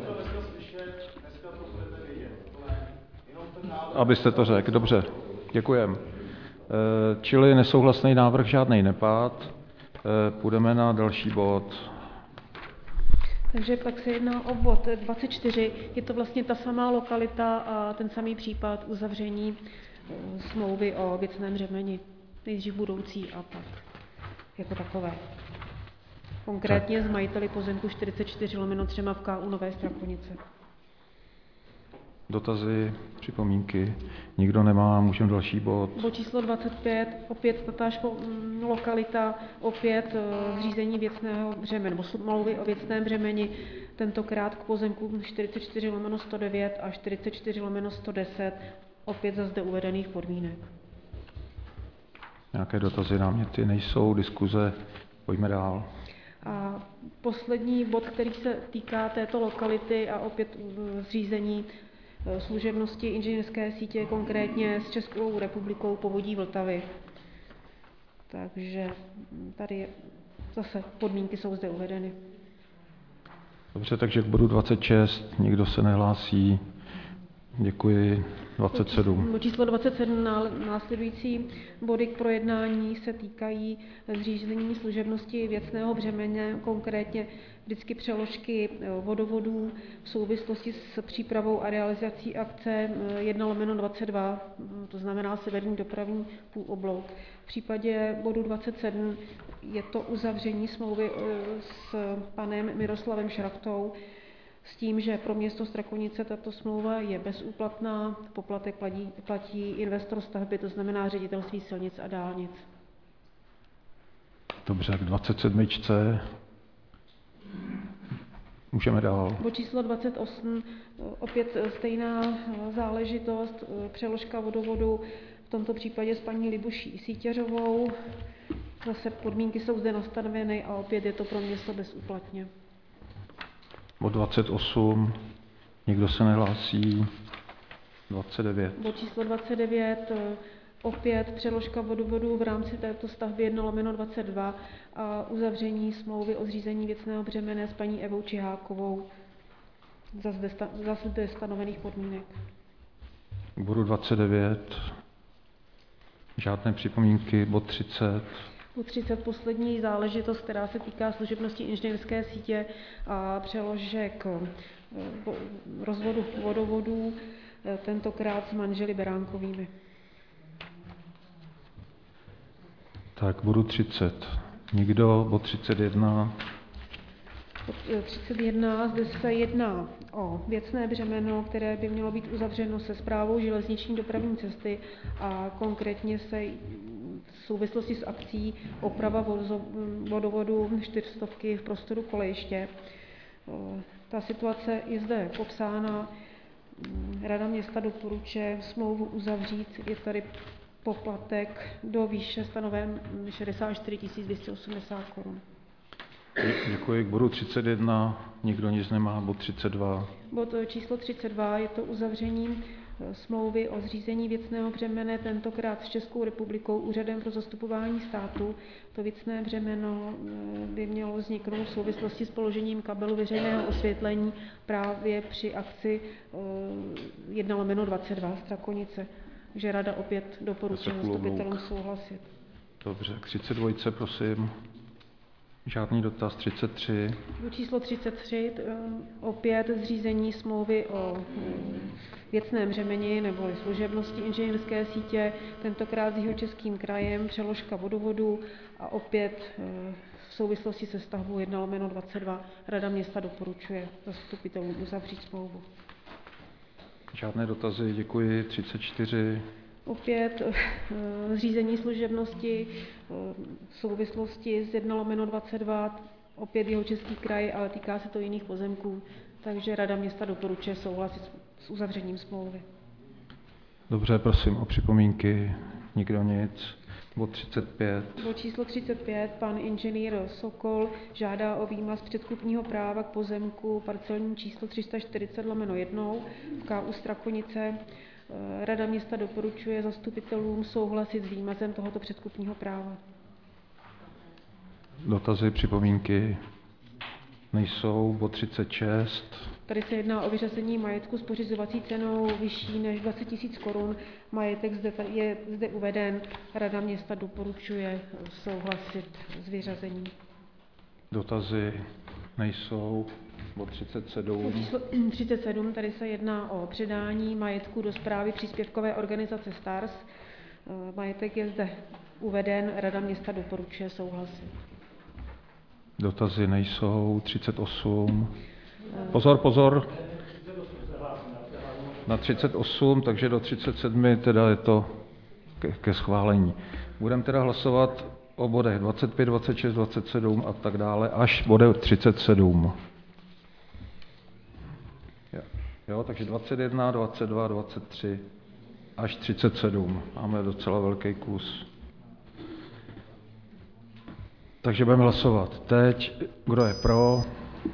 Abyste to řekl, dobře, děkujem. Čili nesouhlasný návrh, žádnej nepad. Půjdeme na další bod. Takže pak se jedná o bod 24, je to vlastně ta samá lokalita a ten samý případ uzavření smlouvy o věcném břemeni, nejdřív budoucí a pak jako takové. Konkrétně s majiteli pozemku 44/3 v KU Nové Strakonice. Dotazy, připomínky? Nikdo nemá, můžeme další bod. Bod číslo 25, opět tatáž lokalita, opět zřízení věcného břemene, nebo smlouvy o věcném břemeni, tentokrát k pozemkům 44/109 a 44/110, opět za zde uvedených podmínek. Nějaké dotazy, náměty nejsou, diskuze, pojďme dál. A poslední bod, který se týká této lokality a opět zřízení služebnosti inženýrské sítě, konkrétně s Českou republikou povodí Vltavy. Takže tady zase podmínky jsou zde uvedeny. Dobře, takže k bodu 26 nikdo se nehlásí. Děkuji. 27. Číslo 27, následující body k projednání se týkají zřízení služebnosti věcného břemene, konkrétně vždycky přeložky vodovodů v souvislosti s přípravou a realizací akce 1/22, to znamená severní dopravní půloblouk. V případě bodu 27 je to uzavření smlouvy s panem Miroslavem Šrachtou, s tím, že pro město Strakonice tato smlouva je bezúplatná, poplatek platí investor stavby, to znamená Ředitelství silnic a dálnic. Dobře, k 27. Můžeme dál. Bod číslo 28, opět stejná záležitost, přeložka vodovodu, v tomto případě s paní Libuší Sítěřovou. Zase podmínky jsou zde nastaveny a opět je to pro město bezúplatně. Bod 28, nikdo se nehlásí. 29. Bod číslo 29, opět přeložka vodovodu v rámci této stavby 1/22 a uzavření smlouvy o zřízení věcného břemene s paní Evou Čihákovou za zde stanovených podmínek. K bodu 29, žádné připomínky. Bod 30. Bod 30, poslední záležitost, která se týká služebnosti inženýrské sítě a přeložek rozvodu vodovodů, tentokrát s manželi Beránkovými. Tak, bodu 30. Nikdo, bod 31. Bod 31, zde se jedná o věcné břemeno, které by mělo být uzavřeno se Správou železniční dopravní cesty a konkrétně se v souvislosti s akcí oprava vodovodu 400 v prostoru kolejiště. Ta situace je zde popsána. Rada města doporučuje smlouvu uzavřít. Je tady poplatek do výše stanoven 64 280 korun. Děkuji. K bodu 31 nikdo nic nemá. Bod 32. Bod číslo 32 je to uzavření smlouvy o zřízení věcného břemene, tentokrát s Českou republikou Úřadem pro zastupování státu. To věcné břemeno by mělo vzniknout v souvislosti s položením kabelu veřejného osvětlení právě při akci 1/22 Strakonice. Takže rada opět doporučuje zastupitelům souhlasit. Dobře, k 32, prosím. Žádný dotaz. 33. Číslo 33, opět zřízení smlouvy o věcném břemeni nebo služebnosti inženýrské sítě, tentokrát s Jihočeským krajem, přeložka vodovodu a opět v souvislosti se stavbou 1/22 Rada města doporučuje zastupitelům uzavřít smlouvu. Žádné dotazy, děkuji. 34. Opět zřízení služebnosti v souvislosti s 1/22, opět Jihočeský kraj, ale týká se to jiných pozemků, takže Rada města doporučuje souhlasit s uzavřením smlouvy. Dobře, prosím o připomínky. Nikdo nic. Bod 35. Bod číslo 35, pan inženýr Sokol žádá o výmaz předkupního práva k pozemku parcelní číslo 340/1 v KU Strakonice. Rada města doporučuje zastupitelům souhlasit s výmazem tohoto předkupního práva. Dotazy, připomínky nejsou. Bod 36. Tady se jedná o vyřazení majetku s pořizovací cenou vyšší než 20 000 korun. Majetek je zde uveden. Rada města doporučuje souhlasit s vyřazením. Dotazy nejsou. Bod 37. Bod číslo 37, tady se jedná o předání majetku do správy příspěvkové organizace STARS. Majetek je zde uveden. Rada města doporučuje souhlasit. Dotazy nejsou. 38. Pozor. Na 38, takže do 37 teda je to ke schválení. Budeme teda hlasovat o bodech 25, 26, 27 a tak dále, až bude 37. Jo, takže 21, 22, 23 až 37. Máme docela velký kus. Takže budeme hlasovat teď. Kdo je pro?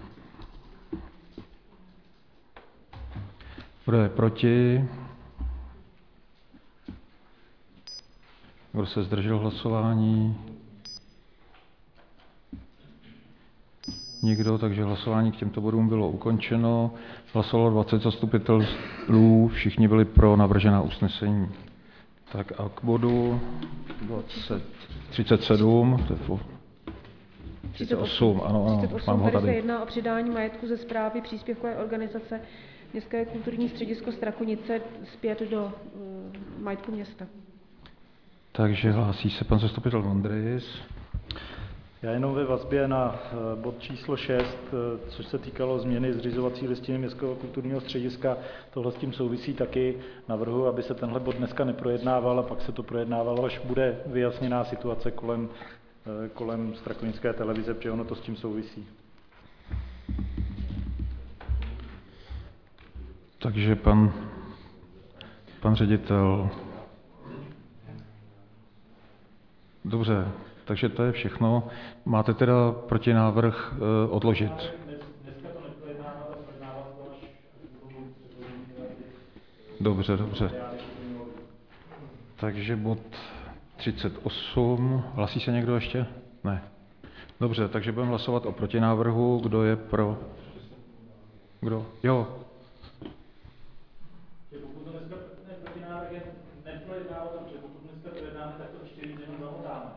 Kdo je proti? Kdo se zdržel hlasování? nikdo, takže hlasování k těmto bodům bylo ukončeno. Hlasovalo 20 zastupitelů, všichni byli pro navržená usnesení. Tak a k bodu 37, 38, ano, 38, mám ho tady se tady. jedná o předání majetku ze správy příspěvkové organizace Městské kulturní středisko Strakonice zpět do majetku města. Takže hlásí se pan zastupitel Vondrejs. Já jenom ve vazbě na bod číslo 6, což se týkalo změny zřizovací listiny Městského kulturního střediska, tohle s tím souvisí taky. Navrhuji, aby se tenhle bod dneska neprojednával a pak se to projednávalo, až bude vyjasněná situace kolem Strakonické televize, protože ono to s tím souvisí. Takže pan ředitel. Dobře, takže to je všechno. Máte teda protinávrh odložit? Dneska to neprojednávat, ale projednávat to až Dobře. Takže bod 38. Hlasí se někdo ještě? Ne. Dobře, takže budeme hlasovat o protinávrhu. Kdo je pro? Kdo? Jo. Pokud to dneska protinávrh je neprojednávat, protože pokud dneska projednáme, tak to 4 dny zamotáme.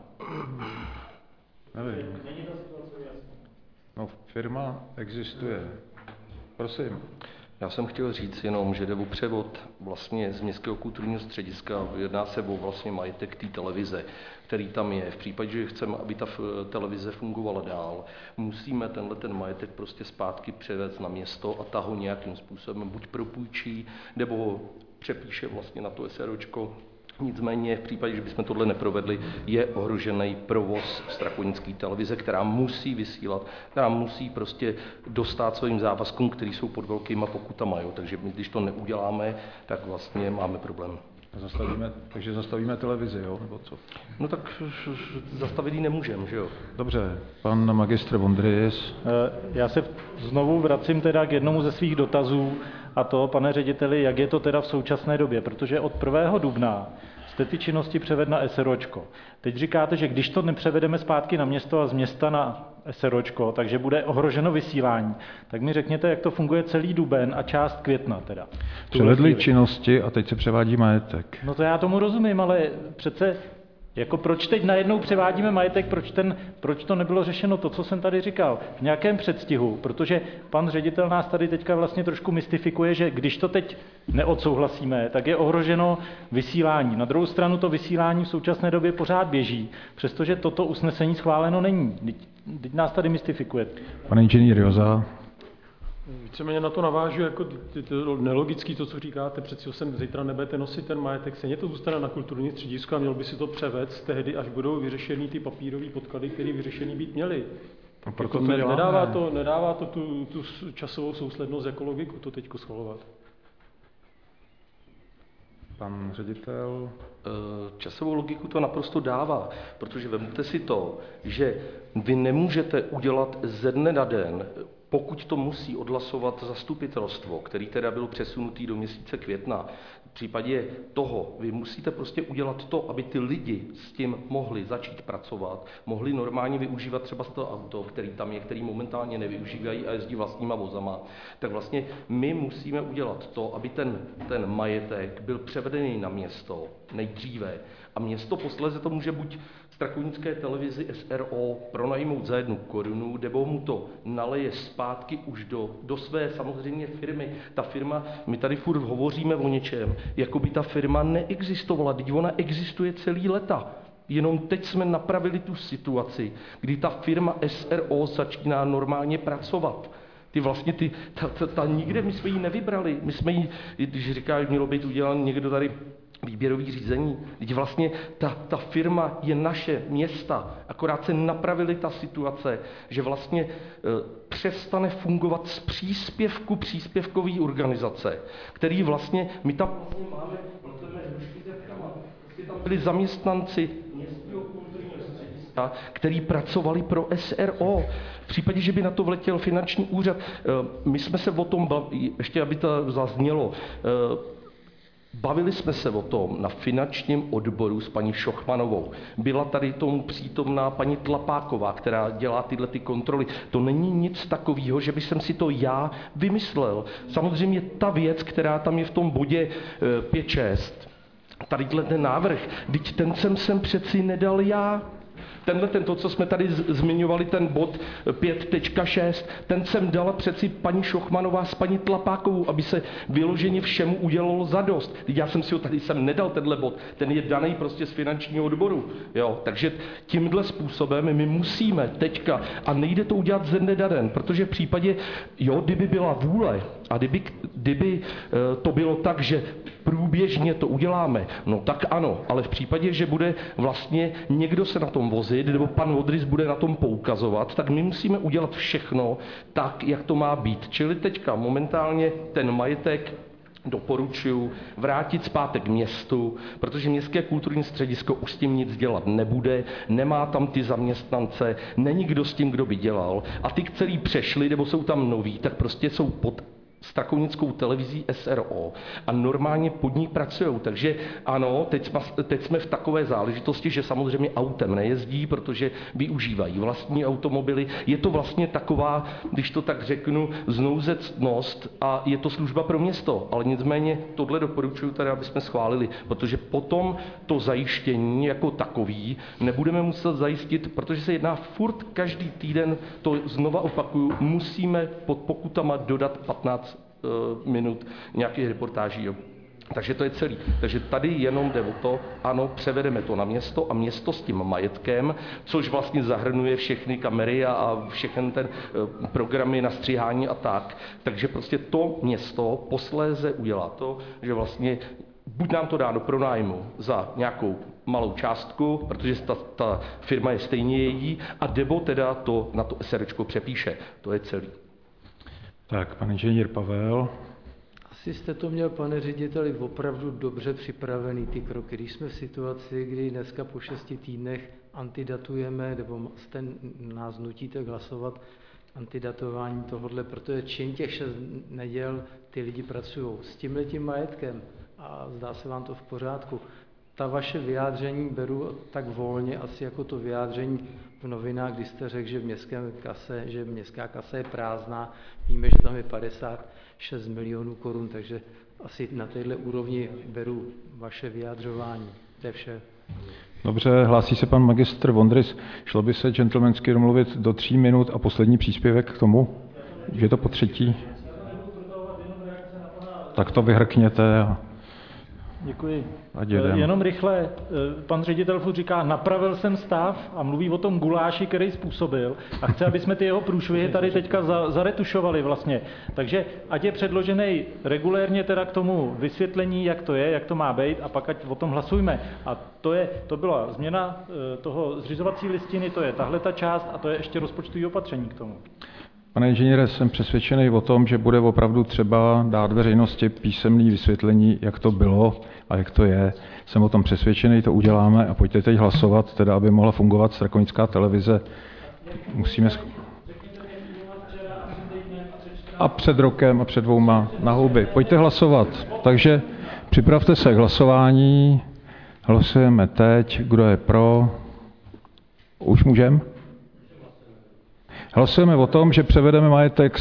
Nevím. Není ta situace jasná. No, firma existuje. Prosím. Já jsem chtěl říct jenom, že jde o převod vlastně z Městského kulturního střediska, jedná se o vlastně majetek té televize, který tam je. V případě, že chceme, aby ta televize fungovala dál, musíme ten majetek prostě zpátky převést na město a ta ho nějakým způsobem buď propůjčí, nebo ho přepíše vlastně na to SROčko. Nicméně v případě, že bychom tohle neprovedli, je ohrožený provoz Strakonické televize, která musí vysílat, která musí prostě dostát svým závazkům, který jsou pod velkýma pokutama. Takže my, když to neuděláme, tak vlastně máme problém. Takže zastavíme televizi, jo? Nebo co? No tak zastavit ji nemůžeme, že jo? Dobře, pan magistr Vondrejs. Já se znovu vracím teda k jednomu ze svých dotazů, a to, pane řediteli, jak je to teda v současné době, protože od 1. dubna jste ty činnosti převedl na SROčko. Teď říkáte, že když to nepřevedeme zpátky na město a z města na SROčko, takže bude ohroženo vysílání. Tak mi řekněte, jak to funguje celý duben a část května teda. Převedli činnosti a teď se převádí majetek. No to já tomu rozumím, ale přece jako proč teď najednou převádíme majetek, proč to nebylo řešeno to, co jsem tady říkal, v nějakém předstihu, protože pan ředitel nás tady teďka vlastně trošku mystifikuje, že když to teď neodsouhlasíme, tak je ohroženo vysílání. Na druhou stranu to vysílání v současné době pořád běží, přestože toto usnesení schváleno není. Teď nás tady mystifikuje. Pane inženýr Joza. Víceméně na to navážu, jako to nelogický to, co říkáte, přeci sem zítra nebudete nosit ten majetek, stejně to zůstane na kulturní středisku a měl by si to převést tehdy, až budou vyřešený ty papírové podklady, které vyřešený být měly. A proto jako to nedává to tu časovou souslednost jako logiku to teďko schvalovat. Pan ředitel. Časovou logiku to naprosto dává, protože vezměte si to, že vy nemůžete udělat ze dne na den, pokud to musí odhlasovat zastupitelstvo, který teda byl přesunutý do měsíce května. V případě toho vy musíte prostě udělat to, aby ty lidi s tím mohli začít pracovat, mohli normálně využívat třeba to auto, který tam je, který momentálně nevyužívají a jezdí vlastníma vozama. Tak vlastně my musíme udělat to, aby ten majetek byl převedený na město nejdříve. A město posléze to může buď Strakonické televizi SRO pronajmout za 1 korunu, nebo mu to naleje zpátky už do své samozřejmě firmy. Ta firma, my tady furt hovoříme o něčem, jako by ta firma neexistovala, teď ona existuje celý leta. Jenom teď jsme napravili tu situaci, kdy ta firma SRO začíná normálně pracovat. Ta nikde, my jsme ji nevybrali, my jsme ji, když říká, že mělo být udělan někdo tady výběrový řízení. Teď vlastně ta firma je naše města, akorát se napravili ta situace, že vlastně přestane fungovat z příspěvkové organizace, který vlastně, my tam vlastně máme, tam byli zaměstnanci městského kulturního střediska, který pracovali pro SRO. V případě, že by na to vletěl finanční úřad, my jsme se o tom bavili, ještě aby to zaznělo, Bavili jsme se o tom na finančním odboru s paní Šochmanovou. Byla tady tomu přítomná paní Tlapáková, která dělá tyhle ty kontroly. To není nic takového, že bych si to já vymyslel. Samozřejmě ta věc, která tam je v tom bodě 5.6, tadyhle ten návrh, vždyť ten jsem sem přeci nedal já. To, co jsme tady zmiňovali, ten bod 5.6, ten jsem dala přeci paní Šochmanová s paní Tlapákovou, aby se vyloženě všemu udělalo zadost. Já jsem si ho tady sem nedal, tenhle bod, ten je daný prostě z finančního odboru. Jo? Takže tímhle způsobem my musíme teďka, a nejde to udělat ze dne na den, protože v případě, kdyby byla vůle a kdyby to bylo tak, že průběžně to uděláme, no tak ano, ale v případě, že bude vlastně někdo se na tom vozit, nebo pan Vodrys bude na tom poukazovat, tak my musíme udělat všechno tak, jak to má být. Čili teďka momentálně ten majetek doporučuji vrátit zpátek městu, protože městské kulturní středisko už s tím nic dělat nebude, nemá tam ty zaměstnance, není kdo s tím, kdo by dělal, a ty, kteří přešli, nebo jsou tam noví, tak prostě jsou pod strakonickou televizí SRO a normálně pod ní pracují. Takže ano, teď jsme v takové záležitosti, že samozřejmě autem nejezdí, protože využívají vlastní automobily. Je to vlastně taková, když to tak řeknu, znouzecnost a je to služba pro město. Ale nicméně tohle doporučuji tady, aby jsme schválili, protože potom to zajištění jako takový nebudeme muset zajistit, protože se jedná furt každý týden, to znova opakuju, musíme pod pokutama dodat 15 minut nějakých reportáží. Jo. Takže to je celý. Takže tady jenom jde o to, ano, převedeme to na město a město s tím majetkem, což vlastně zahrnuje všechny kamery a všechny ten programy na stříhání a tak. Takže prostě to město posléze udělá to, že vlastně buď nám to dá do pronájmu za nějakou malou částku, protože ta firma je stejně její, a nebo teda to na to SRčko přepíše. To je celý. Tak, pan inženýr Pavel. Asi jste to měl, pane řediteli, opravdu dobře připravený ty kroky. Když jsme v situaci, kdy dneska po 6 týdnech antidatujeme, nebo jste nás nutíte hlasovat antidatování tohodle, protože čím těch 6 neděl ty lidi pracují s tímhletím majetkem a zdá se vám to v pořádku. Ta vaše vyjádření beru tak volně, asi jako to vyjádření v novinách, kdy jste řekl, že městská kasa je prázdná. Víme, že tam je 56 milionů korun, takže asi na téhle úrovni beru vaše vyjádřování. To je vše. Dobře, hlásí se pan magistr Vondrys. Šlo by se gentlemansky domluvit do 3 minut a poslední příspěvek k tomu? Už je to po třetí? Tak to vyhrkněte a... Děkuji. Jenom rychle, pan ředitel furt říká, napravil jsem stav a mluví o tom guláši, který způsobil a chce, aby jsme ty jeho průšvihy tady teďka zaretušovali vlastně. Takže ať je předložený regulérně teda k tomu vysvětlení, jak to je, jak to má být, a pak ať o tom hlasujme. A to byla změna toho zřizovací listiny, to je tahle ta část a to je ještě rozpočtové opatření k tomu. Pane inženýre, jsem přesvědčený o tom, že bude opravdu třeba dát veřejnosti písemné vysvětlení, jak to bylo a jak to je. Jsem o tom přesvědčený, to uděláme a pojďte teď hlasovat, teda aby mohla fungovat strakonická televize. Musíme... A před rokem a před 2 na houby. Pojďte hlasovat. Takže připravte se k hlasování. Hlasujeme teď. Kdo je pro? Už můžeme? Hlasujeme o tom, že převedeme majetek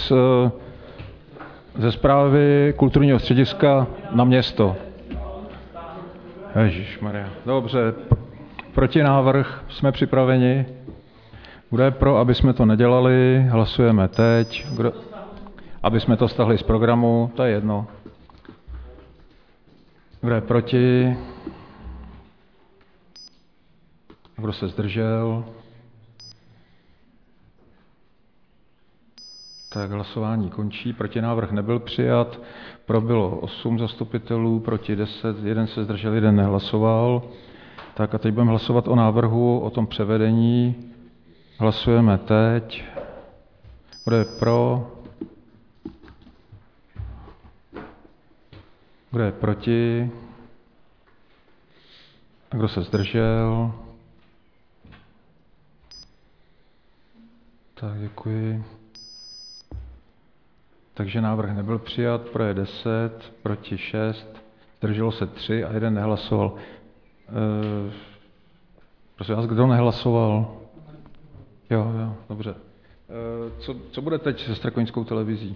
ze správy kulturního střediska na město. Ježišmarja. Dobře, protinávrh, jsme připraveni. Kdo je pro, aby jsme to nedělali? Hlasujeme teď. Aby jsme to stahli z programu, to je jedno. Kdo je proti? Kdo se zdržel? Tak hlasování končí, protinávrh nebyl přijat, pro bylo 8 zastupitelů, proti 10, 1 se zdržel, 1 nehlasoval. Tak a teď budeme hlasovat o návrhu, o tom převedení. Hlasujeme teď. Kdo je pro? Kdo je proti? A kdo se zdržel? Tak děkuji. Takže návrh nebyl přijat, pro je 10, proti 6, zdrželo se 3 a 1 nehlasoval. Prosím vás, kdo nehlasoval? Jo, dobře. Co bude teď se Strakoninskou televizí?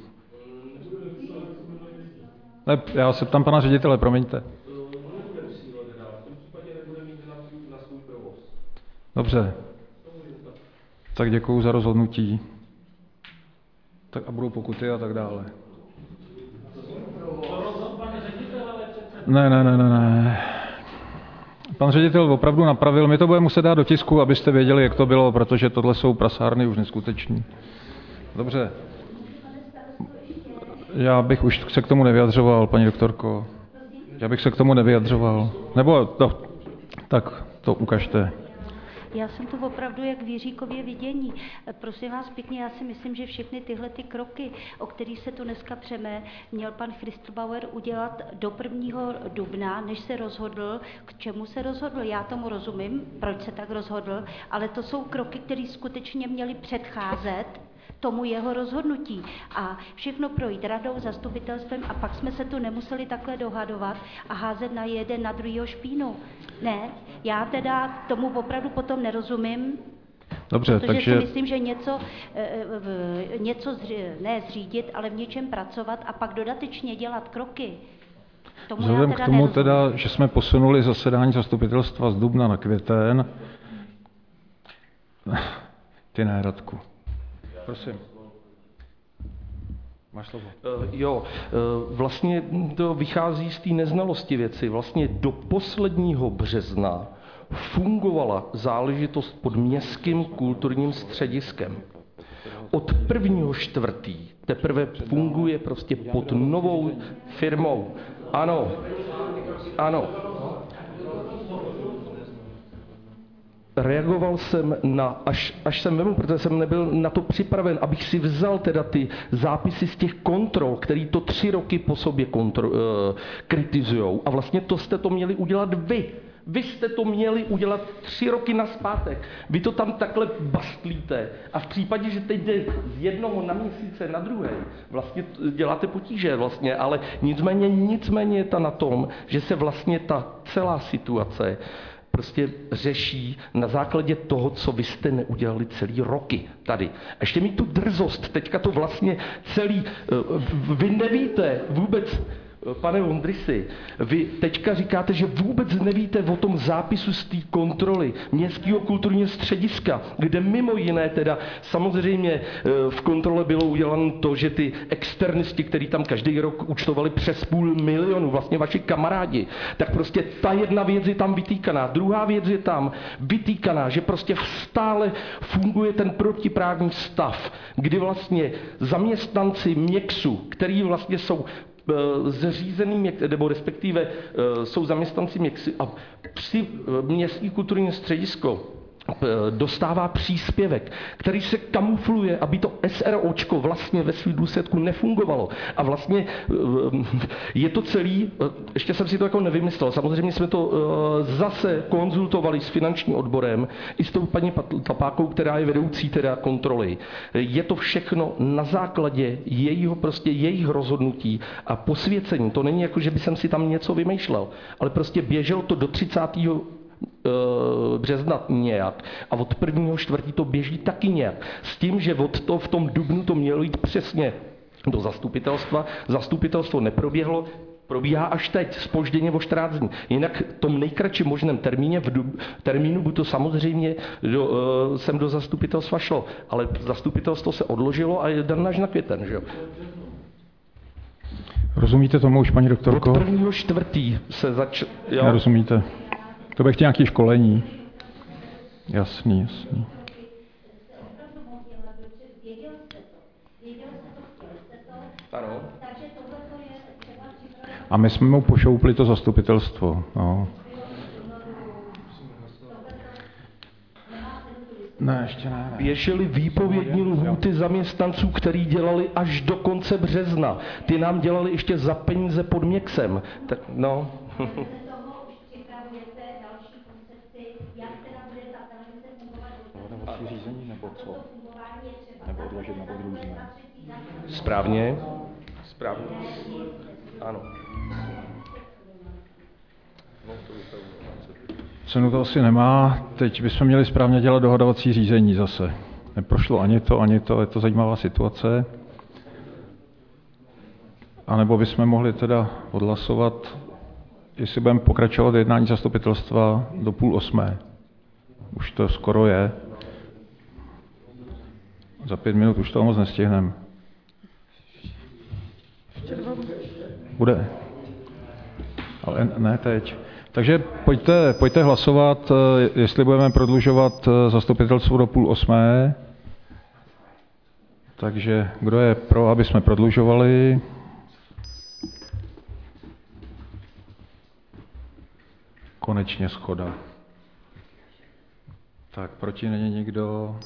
Ne, já se ptám pana ředitele, promiňte. Dobře. Tak děkuju za rozhodnutí. Tak a budou pokuty a tak dále. Ne. Pan ředitel opravdu napravil. My to budeme muset dát do tisku, abyste věděli, jak to bylo, protože tohle jsou prasárny už neskuteční. Dobře. Já bych už se k tomu nevyjadřoval, paní doktorko. Já bych se k tomu nevyjadřoval. Nebo tak to ukažte. Já jsem to opravdu jak v Jiříkově vidění. Prosím vás pěkně, já si myslím, že všechny tyhle ty kroky, o kterých se tu dneska přeme, měl pan Christbauer udělat do 1. dubna, než se rozhodl, k čemu se rozhodl. Já tomu rozumím, proč se tak rozhodl, ale to jsou kroky, které skutečně měly předcházet tomu jeho rozhodnutí a všechno projít radou, zastupitelstvem a pak jsme se tu nemuseli takhle dohadovat a házet na jeden na druhýho špínu. Ne, já teda tomu opravdu potom nerozumím, dobře, protože takže si myslím, že něco ne zřídit, ale v něčem pracovat a pak dodatečně dělat kroky. Vzhledem k tomu teda, že jsme posunuli zasedání zastupitelstva z dubna na květen, ty ne, Radku. Prosím. Máš slovo. Vlastně to vychází z té neznalosti věci. Vlastně do posledního března fungovala záležitost pod městským kulturním střediskem. Od 1.4. teprve funguje prostě pod novou firmou. Ano. Reagoval jsem až jsem vemu, protože jsem nebyl na to připraven, abych si vzal teda ty zápisy z těch kontrol, který to 3 roky po sobě kritizujou. A vlastně to jste to měli udělat vy. Vy jste to měli udělat 3 roky nazpátek. Vy to tam takhle bastlíte a v případě, že teď jde z jednoho na měsíce na druhý, vlastně děláte potíže vlastně, ale nicméně je to na tom, že se vlastně ta celá situace prostě řeší na základě toho, co vy jste neudělali celý roky tady. A ještě mi tu drzost, teďka to vlastně celý, vy nevíte vůbec, pane Ondrysi, vy teďka říkáte, že vůbec nevíte o tom zápisu z té kontroly Městského kulturního střediska, kde mimo jiné teda samozřejmě v kontrole bylo uděláno to, že ty externisti, kteří tam každý rok účtovali přes 500 000, vlastně vaši kamarádi, tak prostě ta jedna věc je tam vytýkaná. Druhá věc je tam vytýkaná, že prostě stále funguje ten protiprávní stav, kdy vlastně zaměstnanci Měksu, který vlastně jsou zřízený, nebo respektive jsou zaměstnanci Měksy a Městské kulturní středisko dostává příspěvek, který se kamufluje, aby to SROčko vlastně ve svým důsledku nefungovalo. A vlastně je to celý, ještě jsem si to jako nevymyslel, samozřejmě jsme to zase konzultovali s finančním odborem i s tou paní Tlapákou, která je vedoucí teda kontroly. Je to všechno na základě jejich rozhodnutí a posvěcení. To není jako, že by jsem si tam něco vymýšlel, ale prostě běželo to do 30. března nějak a od 1.4. to běží taky nějak. S tím, že v tom dubnu to mělo jít přesně do zastupitelstva. Zastupitelstvo neproběhlo, probíhá až teď, zpožděně o 14 dní. Jinak v tom nejkratším možném termínu by to samozřejmě sem do zastupitelstva šlo. Ale zastupitelstvo se odložilo a je dan až na květen, že jo? Rozumíte tomu už, paní doktorko? Od 1.4. se Nerozumíte. To bych chtěl nějaké školení. Jasný. Ano. A my jsme mu pošoupli to zastupitelstvo. No. Ne, ještě ne. Běžely výpovědní lhůty zaměstnanců, který dělali až do konce března. Ty nám dělali ještě za peníze pod Měksem. Tak no. Řízení nebo co? Nebo odložit nebo různé? Správně. Ano. Cenu to asi nemá. Teď bychom měli správně dělat dohadovací řízení zase. Neprošlo ani to, je to zajímavá situace. A nebo bychom mohli teda odhlasovat, jestli budeme pokračovat jednání zastupitelstva do 7:30. Už to skoro je. Za 5 minut už toho moc nestihneme. Bude. Ale ne teď. Takže pojďte hlasovat, jestli budeme prodlužovat zastupitelstvo do 7:30. Takže kdo je pro, aby jsme prodlužovali? Konečně shoda. Tak, proti není nikdo.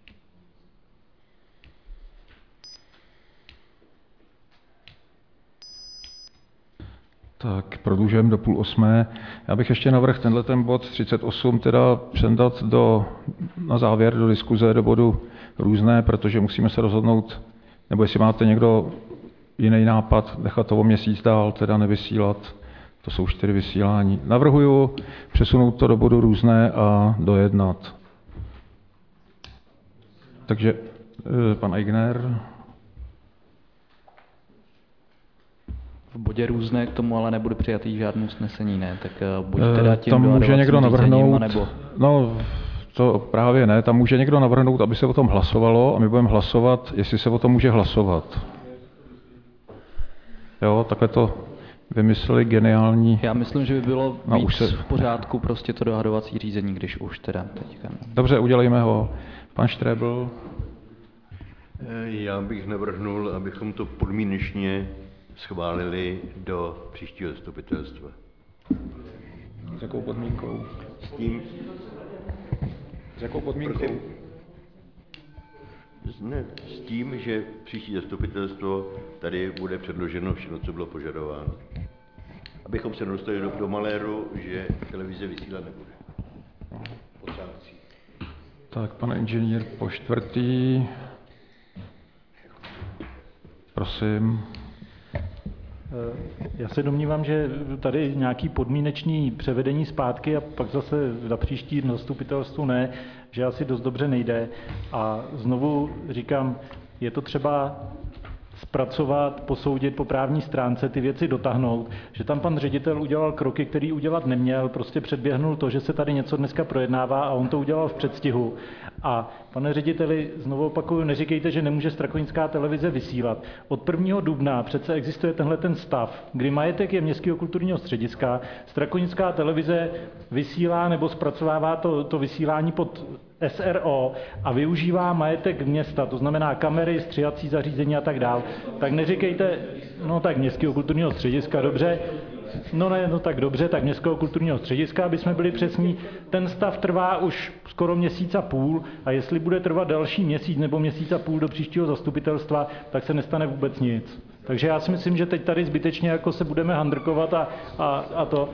Tak, prodlužujeme do 7:30. Já bych ještě navrhl ten bod 38 teda přendat na závěr do diskuze do bodu různé, protože musíme se rozhodnout, nebo jestli máte někdo jiný nápad, nechat to o měsíc dál, teda nevysílat. To jsou 4 vysílání. Navrhuju přesunout to do bodu různé a dojednat. Takže pan Eigner. V bodě různé k tomu ale nebude přijatý žádné usnesení, ne? Tak buď teda tím tam může někdo navrhnout, anebo... No, to právě ne, tam může někdo navrhnout, aby se o tom hlasovalo a my budeme hlasovat, jestli se o tom může hlasovat. Jo, takhle to vymysleli geniální... Já myslím, že by bylo víc v pořádku prostě to dohadovací řízení, když už teda teďka. Dobře, udělejme ho. Pan Štrebl. Já bych navrhnul, abychom to podmínečně schválili do příštího zastupitelstva. S jakou podmínkou? S jakou podmínkou? Prosím? Ne, s tím, že příští zastupitelstvo tady bude předloženo všechno, co bylo požadováno. Abychom se dostali do maléru, že televize vysílat nebude. Po sankcích. Tak, pane inženýr, po čtvrtý. Prosím. Já se domnívám, že tady nějaký podmínečný převedení zpátky a pak zase na příští zastupitelstvu ne, že asi dost dobře nejde. A znovu říkám, je to třeba zpracovat, posoudit po právní stránce, ty věci dotáhnout, že tam pan ředitel udělal kroky, který udělat neměl, prostě předběhnul to, že se tady něco dneska projednává a on to udělal v předstihu. A pane řediteli, znovu opakuju, neříkejte, že nemůže Strakoninská televize vysílat. Od 1. dubna přece existuje tenhle ten stav, kdy majetek je Městského kulturního střediska, Strakoninská televize vysílá nebo zpracovává to vysílání pod SRO a využívá majetek města, to znamená kamery, stříhací zařízení a tak dál. Tak neříkejte, no tak Městského kulturního střediska, dobře, tak dobře, tak Městského kulturního střediska, aby jsme byli přesní. Ten stav trvá už skoro 1,5 měsíce a jestli bude trvat další měsíc nebo 1,5 měsíce do příštího zastupitelstva, tak se nestane vůbec nic. Takže já si myslím, že teď tady zbytečně jako se budeme handrkovat a to.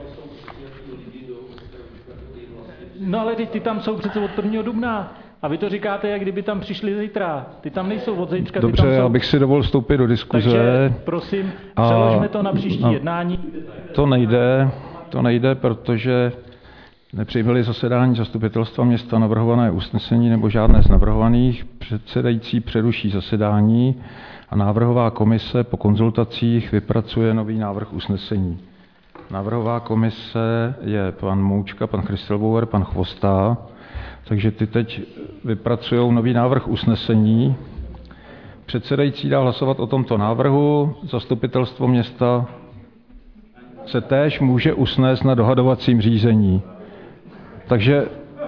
No ale ty tam jsou přece od 1. dubna. A vy to říkáte, jak kdyby tam přišli zítra. Ty tam nejsou od zítřka. Dobře, já bych si dovolil vstoupit do diskuze. Takže prosím, přeložme to na příští jednání. To nejde, protože nepřijmeli zasedání zastupitelstva města navrhované usnesení nebo žádné z navrhovaných. Předsedající přeruší zasedání a návrhová komise po konzultacích vypracuje nový návrh usnesení. Návrhová komise je pan Moučka, pan Christelbauer, pan Chvosta, takže ty teď vypracují nový návrh usnesení. Předsedající dá hlasovat o tomto návrhu, zastupitelstvo města se též může usnést na dohadovacím řízení. Takže,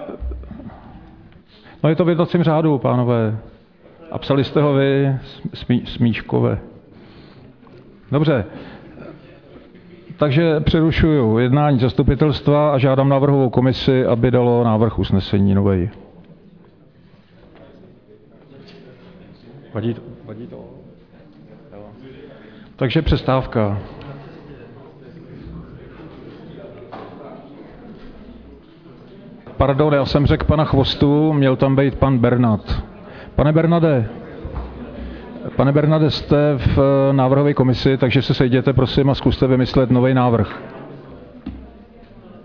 no je to v jednacím řádu, pánové. A psali jste ho vy, Smíškové. Dobře. Takže přerušuju jednání zastupitelstva a žádám návrhovou komisi, aby dalo návrh usnesení novej. Vadí to? Takže přestávka. Pardon, já jsem řekl pana Chvostu, měl tam být pan Bernat. Pane Bernade, jste v návrhové komisi, takže se sejděte, prosím, a zkuste vymyslet nový návrh.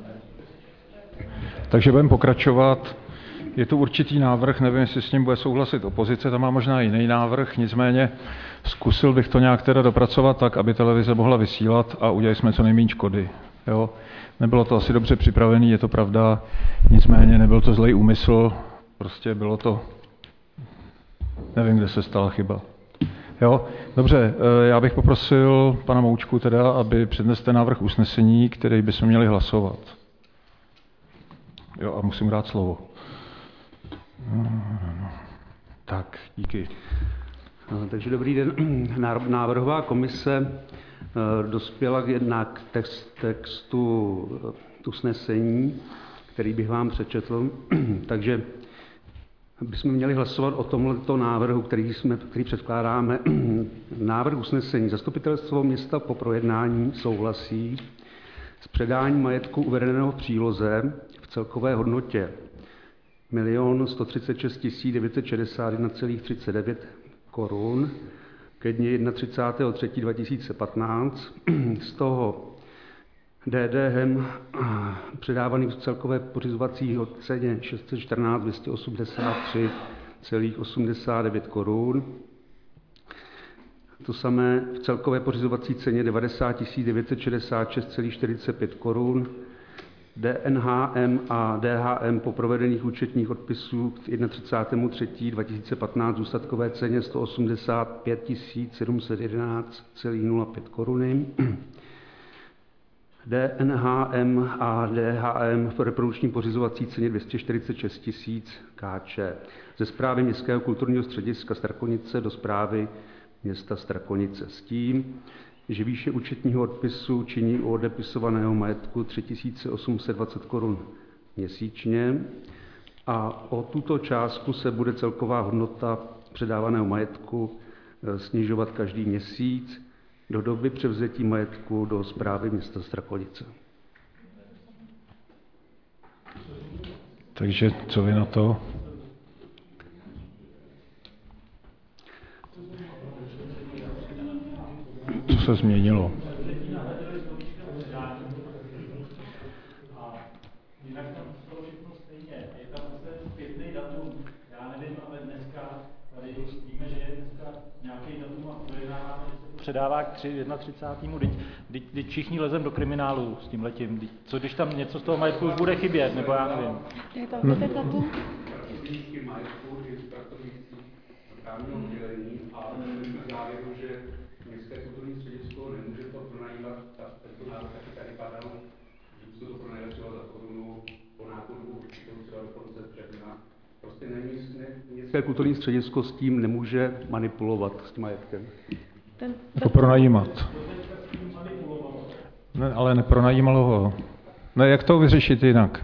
Takže budeme pokračovat. Je tu určitý návrh, nevím, jestli s ním bude souhlasit opozice, tam má možná jiný návrh, nicméně zkusil bych to nějak teda dopracovat tak, aby televize mohla vysílat a udělali jsme co nejméně škody. Jo? Nebylo to asi dobře připravený, je to pravda, nicméně nebyl to zlej úmysl, prostě bylo to, nevím, kde se stala chyba. Jo? Dobře, já bych poprosil pana Moučku teda, aby přednesl ten návrh usnesení, který bychom měli hlasovat. Jo, a musím dát slovo. Tak, díky. Takže dobrý den. Návrhová komise dospěla k textu usnesení, který bych vám přečetl. Takže bychom měli hlasovat o tomto návrhu, který předkládáme. Návrh usnesení. Zastupitelstvo města po projednání souhlasí s předáním majetku uvedeného v příloze v celkové hodnotě 1 136 961,39 korun ke dni 31.3.2015. Z toho DDhem předávaný v celkové pořizovací ceně 614 283,89 korun. To samé v celkové pořizovací ceně 90 966,45 korun. DNHM a DHM po provedených účetních odpisů k 31.3.2015 zůstatkové ceně 185 711,05 koruny. DNHM a DHM v reprodukční pořizovací ceně 246 000 Kč. Ze správy Městského kulturního střediska Strakonice do správy města Strakonice s tím, že výše účetního odpisu činí u odepisovaného majetku 3 820 korun měsíčně a o tuto částku se bude celková hodnota předávaného majetku snižovat každý měsíc do doby převzetí majetku do správy města Strakonice. Takže co vy na to? Co se změnilo? Předává k 31. Teď všichni lezem do kriminálu s tímhletím. Co když tam něco z toho majetku už bude chybět, nebo já nevím. Je tam ten datum? Městské kulturní středisko nemůže to pronajímat, tento návrh taky tady padal, že musí to pronajímat třeba za korunu, po nákupu určitou třeba dokonce předna. Prostě Městské kulturní středisko s tím nemůže manipulovat, s tím majetkem. Jako pronajímat. Ne, ale nepronajímalo ho. No jak to vyřešit jinak?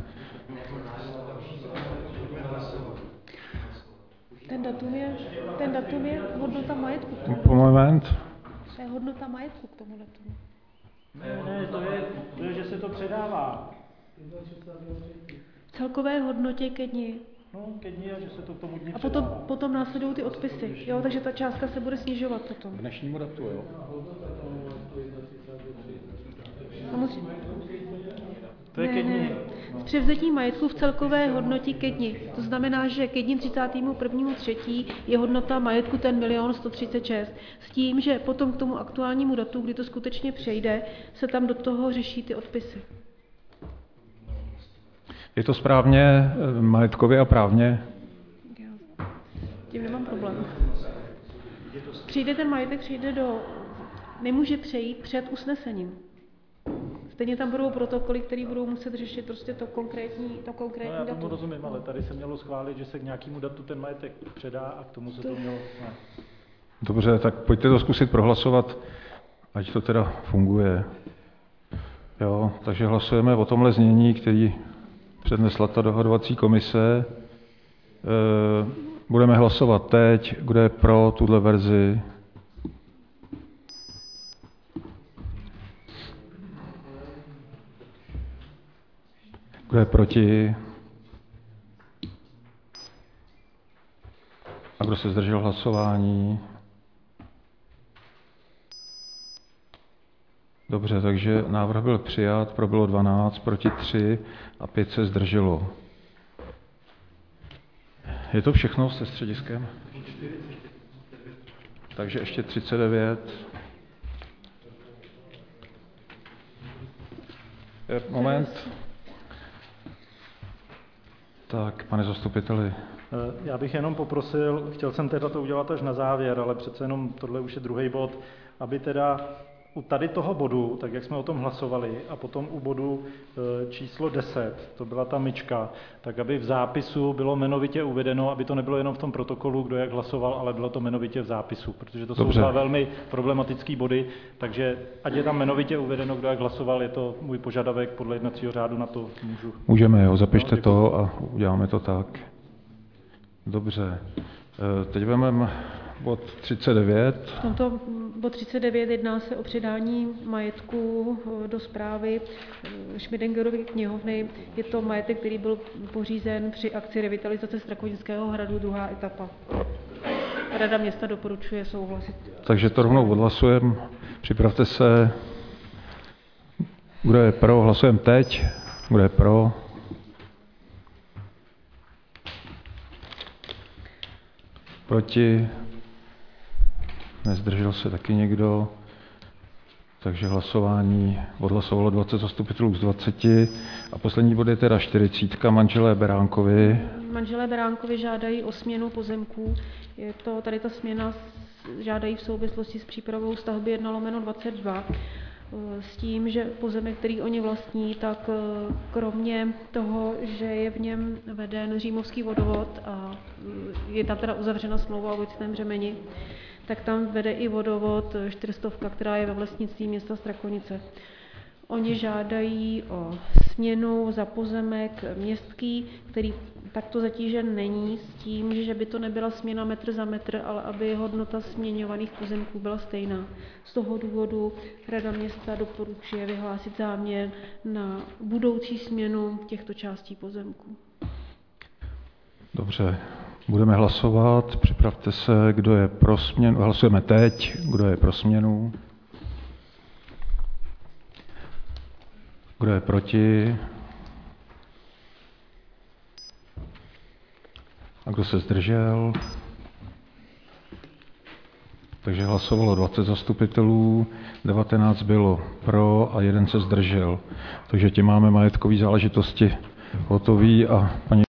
Ten datum je hodnota majetku. Moment. To je hodnota majetku k tomu datumu. Ne, to je, že se to předává. V celkové hodnotě ke dni. No, ke dni, že se to k tomu dni a potom následují ty odpisy, jo, takže ta částka se bude snižovat potom. K dnešnímu datu, jo? Samozřejmě. To je ke dni. V převzetí majetku v celkové hodnotě ke dni. To znamená, že ke dni 31.3. je hodnota majetku ten 1 136 000. S tím, že potom k tomu aktuálnímu datu, kdy to skutečně přejde, se tam do toho řeší ty odpisy. Je to správně majetkově a právně? S tím nemám problém. Přijde ten majetek, nemůže přejít před usnesením. Stejně tam budou protokoly, které budou muset řešit prostě to konkrétní no, já tomu rozumím, ale tady se mělo schválit, že se k nějakému datu ten majetek předá a k tomu se to mělo... Ne. Dobře, tak pojďte to zkusit prohlasovat, ať to teda funguje. Jo, takže hlasujeme o tomhle znění, který přednesla ta dohodovací komise. Budeme hlasovat teď, kdo je pro tuhle verzi. Kdo je proti? A kdo se zdržel hlasování? Dobře, takže návrh byl přijat, pro bylo 12, proti 3 a 5 se zdrželo. Je to všechno se střediskem? Takže ještě 39. Moment. Tak, pane zastupiteli. Já bych jenom poprosil, chtěl jsem teda to udělat až na závěr, ale přece jenom tohle už je druhý bod, aby teda u tady toho bodu, tak jak jsme o tom hlasovali, a potom u bodu číslo 10, to byla ta myčka, tak aby v zápisu bylo jmenovitě uvedeno, aby to nebylo jenom v tom protokolu, kdo jak hlasoval, ale bylo to jmenovitě v zápisu, protože to Dobře. jsou dva velmi problematické body, takže ať je tam jmenovitě uvedeno, kdo jak hlasoval, je to můj požadavek podle jednacího řádu, na to můžu. Můžeme, jo, zapište to a uděláme to tak. Dobře, teď vezmeme bod 39. V tomto bod 39 jedná se o předání majetku do správy Schmidengerovy knihovny. Je to majetek, který byl pořízen při akci revitalizace Strakonického hradu, druhá etapa. Rada města doporučuje souhlasit. Takže to rovnou odhlasujeme. Připravte se. Kdo je pro? Hlasujeme teď. Kdo je pro? Proti? Nezdržel se taky někdo. Takže hlasování odhlasovalo 20 zastupitelů z 20. A poslední bod je teda 40. Manželé Beránkovi. Manželé Beránkovi žádají o směnu pozemků. Je to tady ta směna žádají v souvislosti s přípravou stavby 1/22. S tím, že pozemek, který oni vlastní, tak kromě toho, že je v něm veden Římovský vodovod a je tam teda uzavřena smlouva o věcném břemeni, tak tam vede i vodovod 400, která je ve vlastnictví města Strakonice. Oni žádají o směnu za pozemek městský, který takto zatížen není, s tím, že by to nebyla směna metr za metr, ale aby hodnota směňovaných pozemků byla stejná. Z toho důvodu Rada města doporučuje vyhlásit záměr na budoucí směnu těchto částí pozemků. Dobře, budeme hlasovat. Připravte se, kdo je pro směnu. Hlasujeme teď, kdo je pro směnu. Kdo je proti? A kdo se zdržel? Takže hlasovalo 20 zastupitelů, 19 bylo pro a 1 se zdržel. Takže tím máme majetkové záležitosti hotový a paní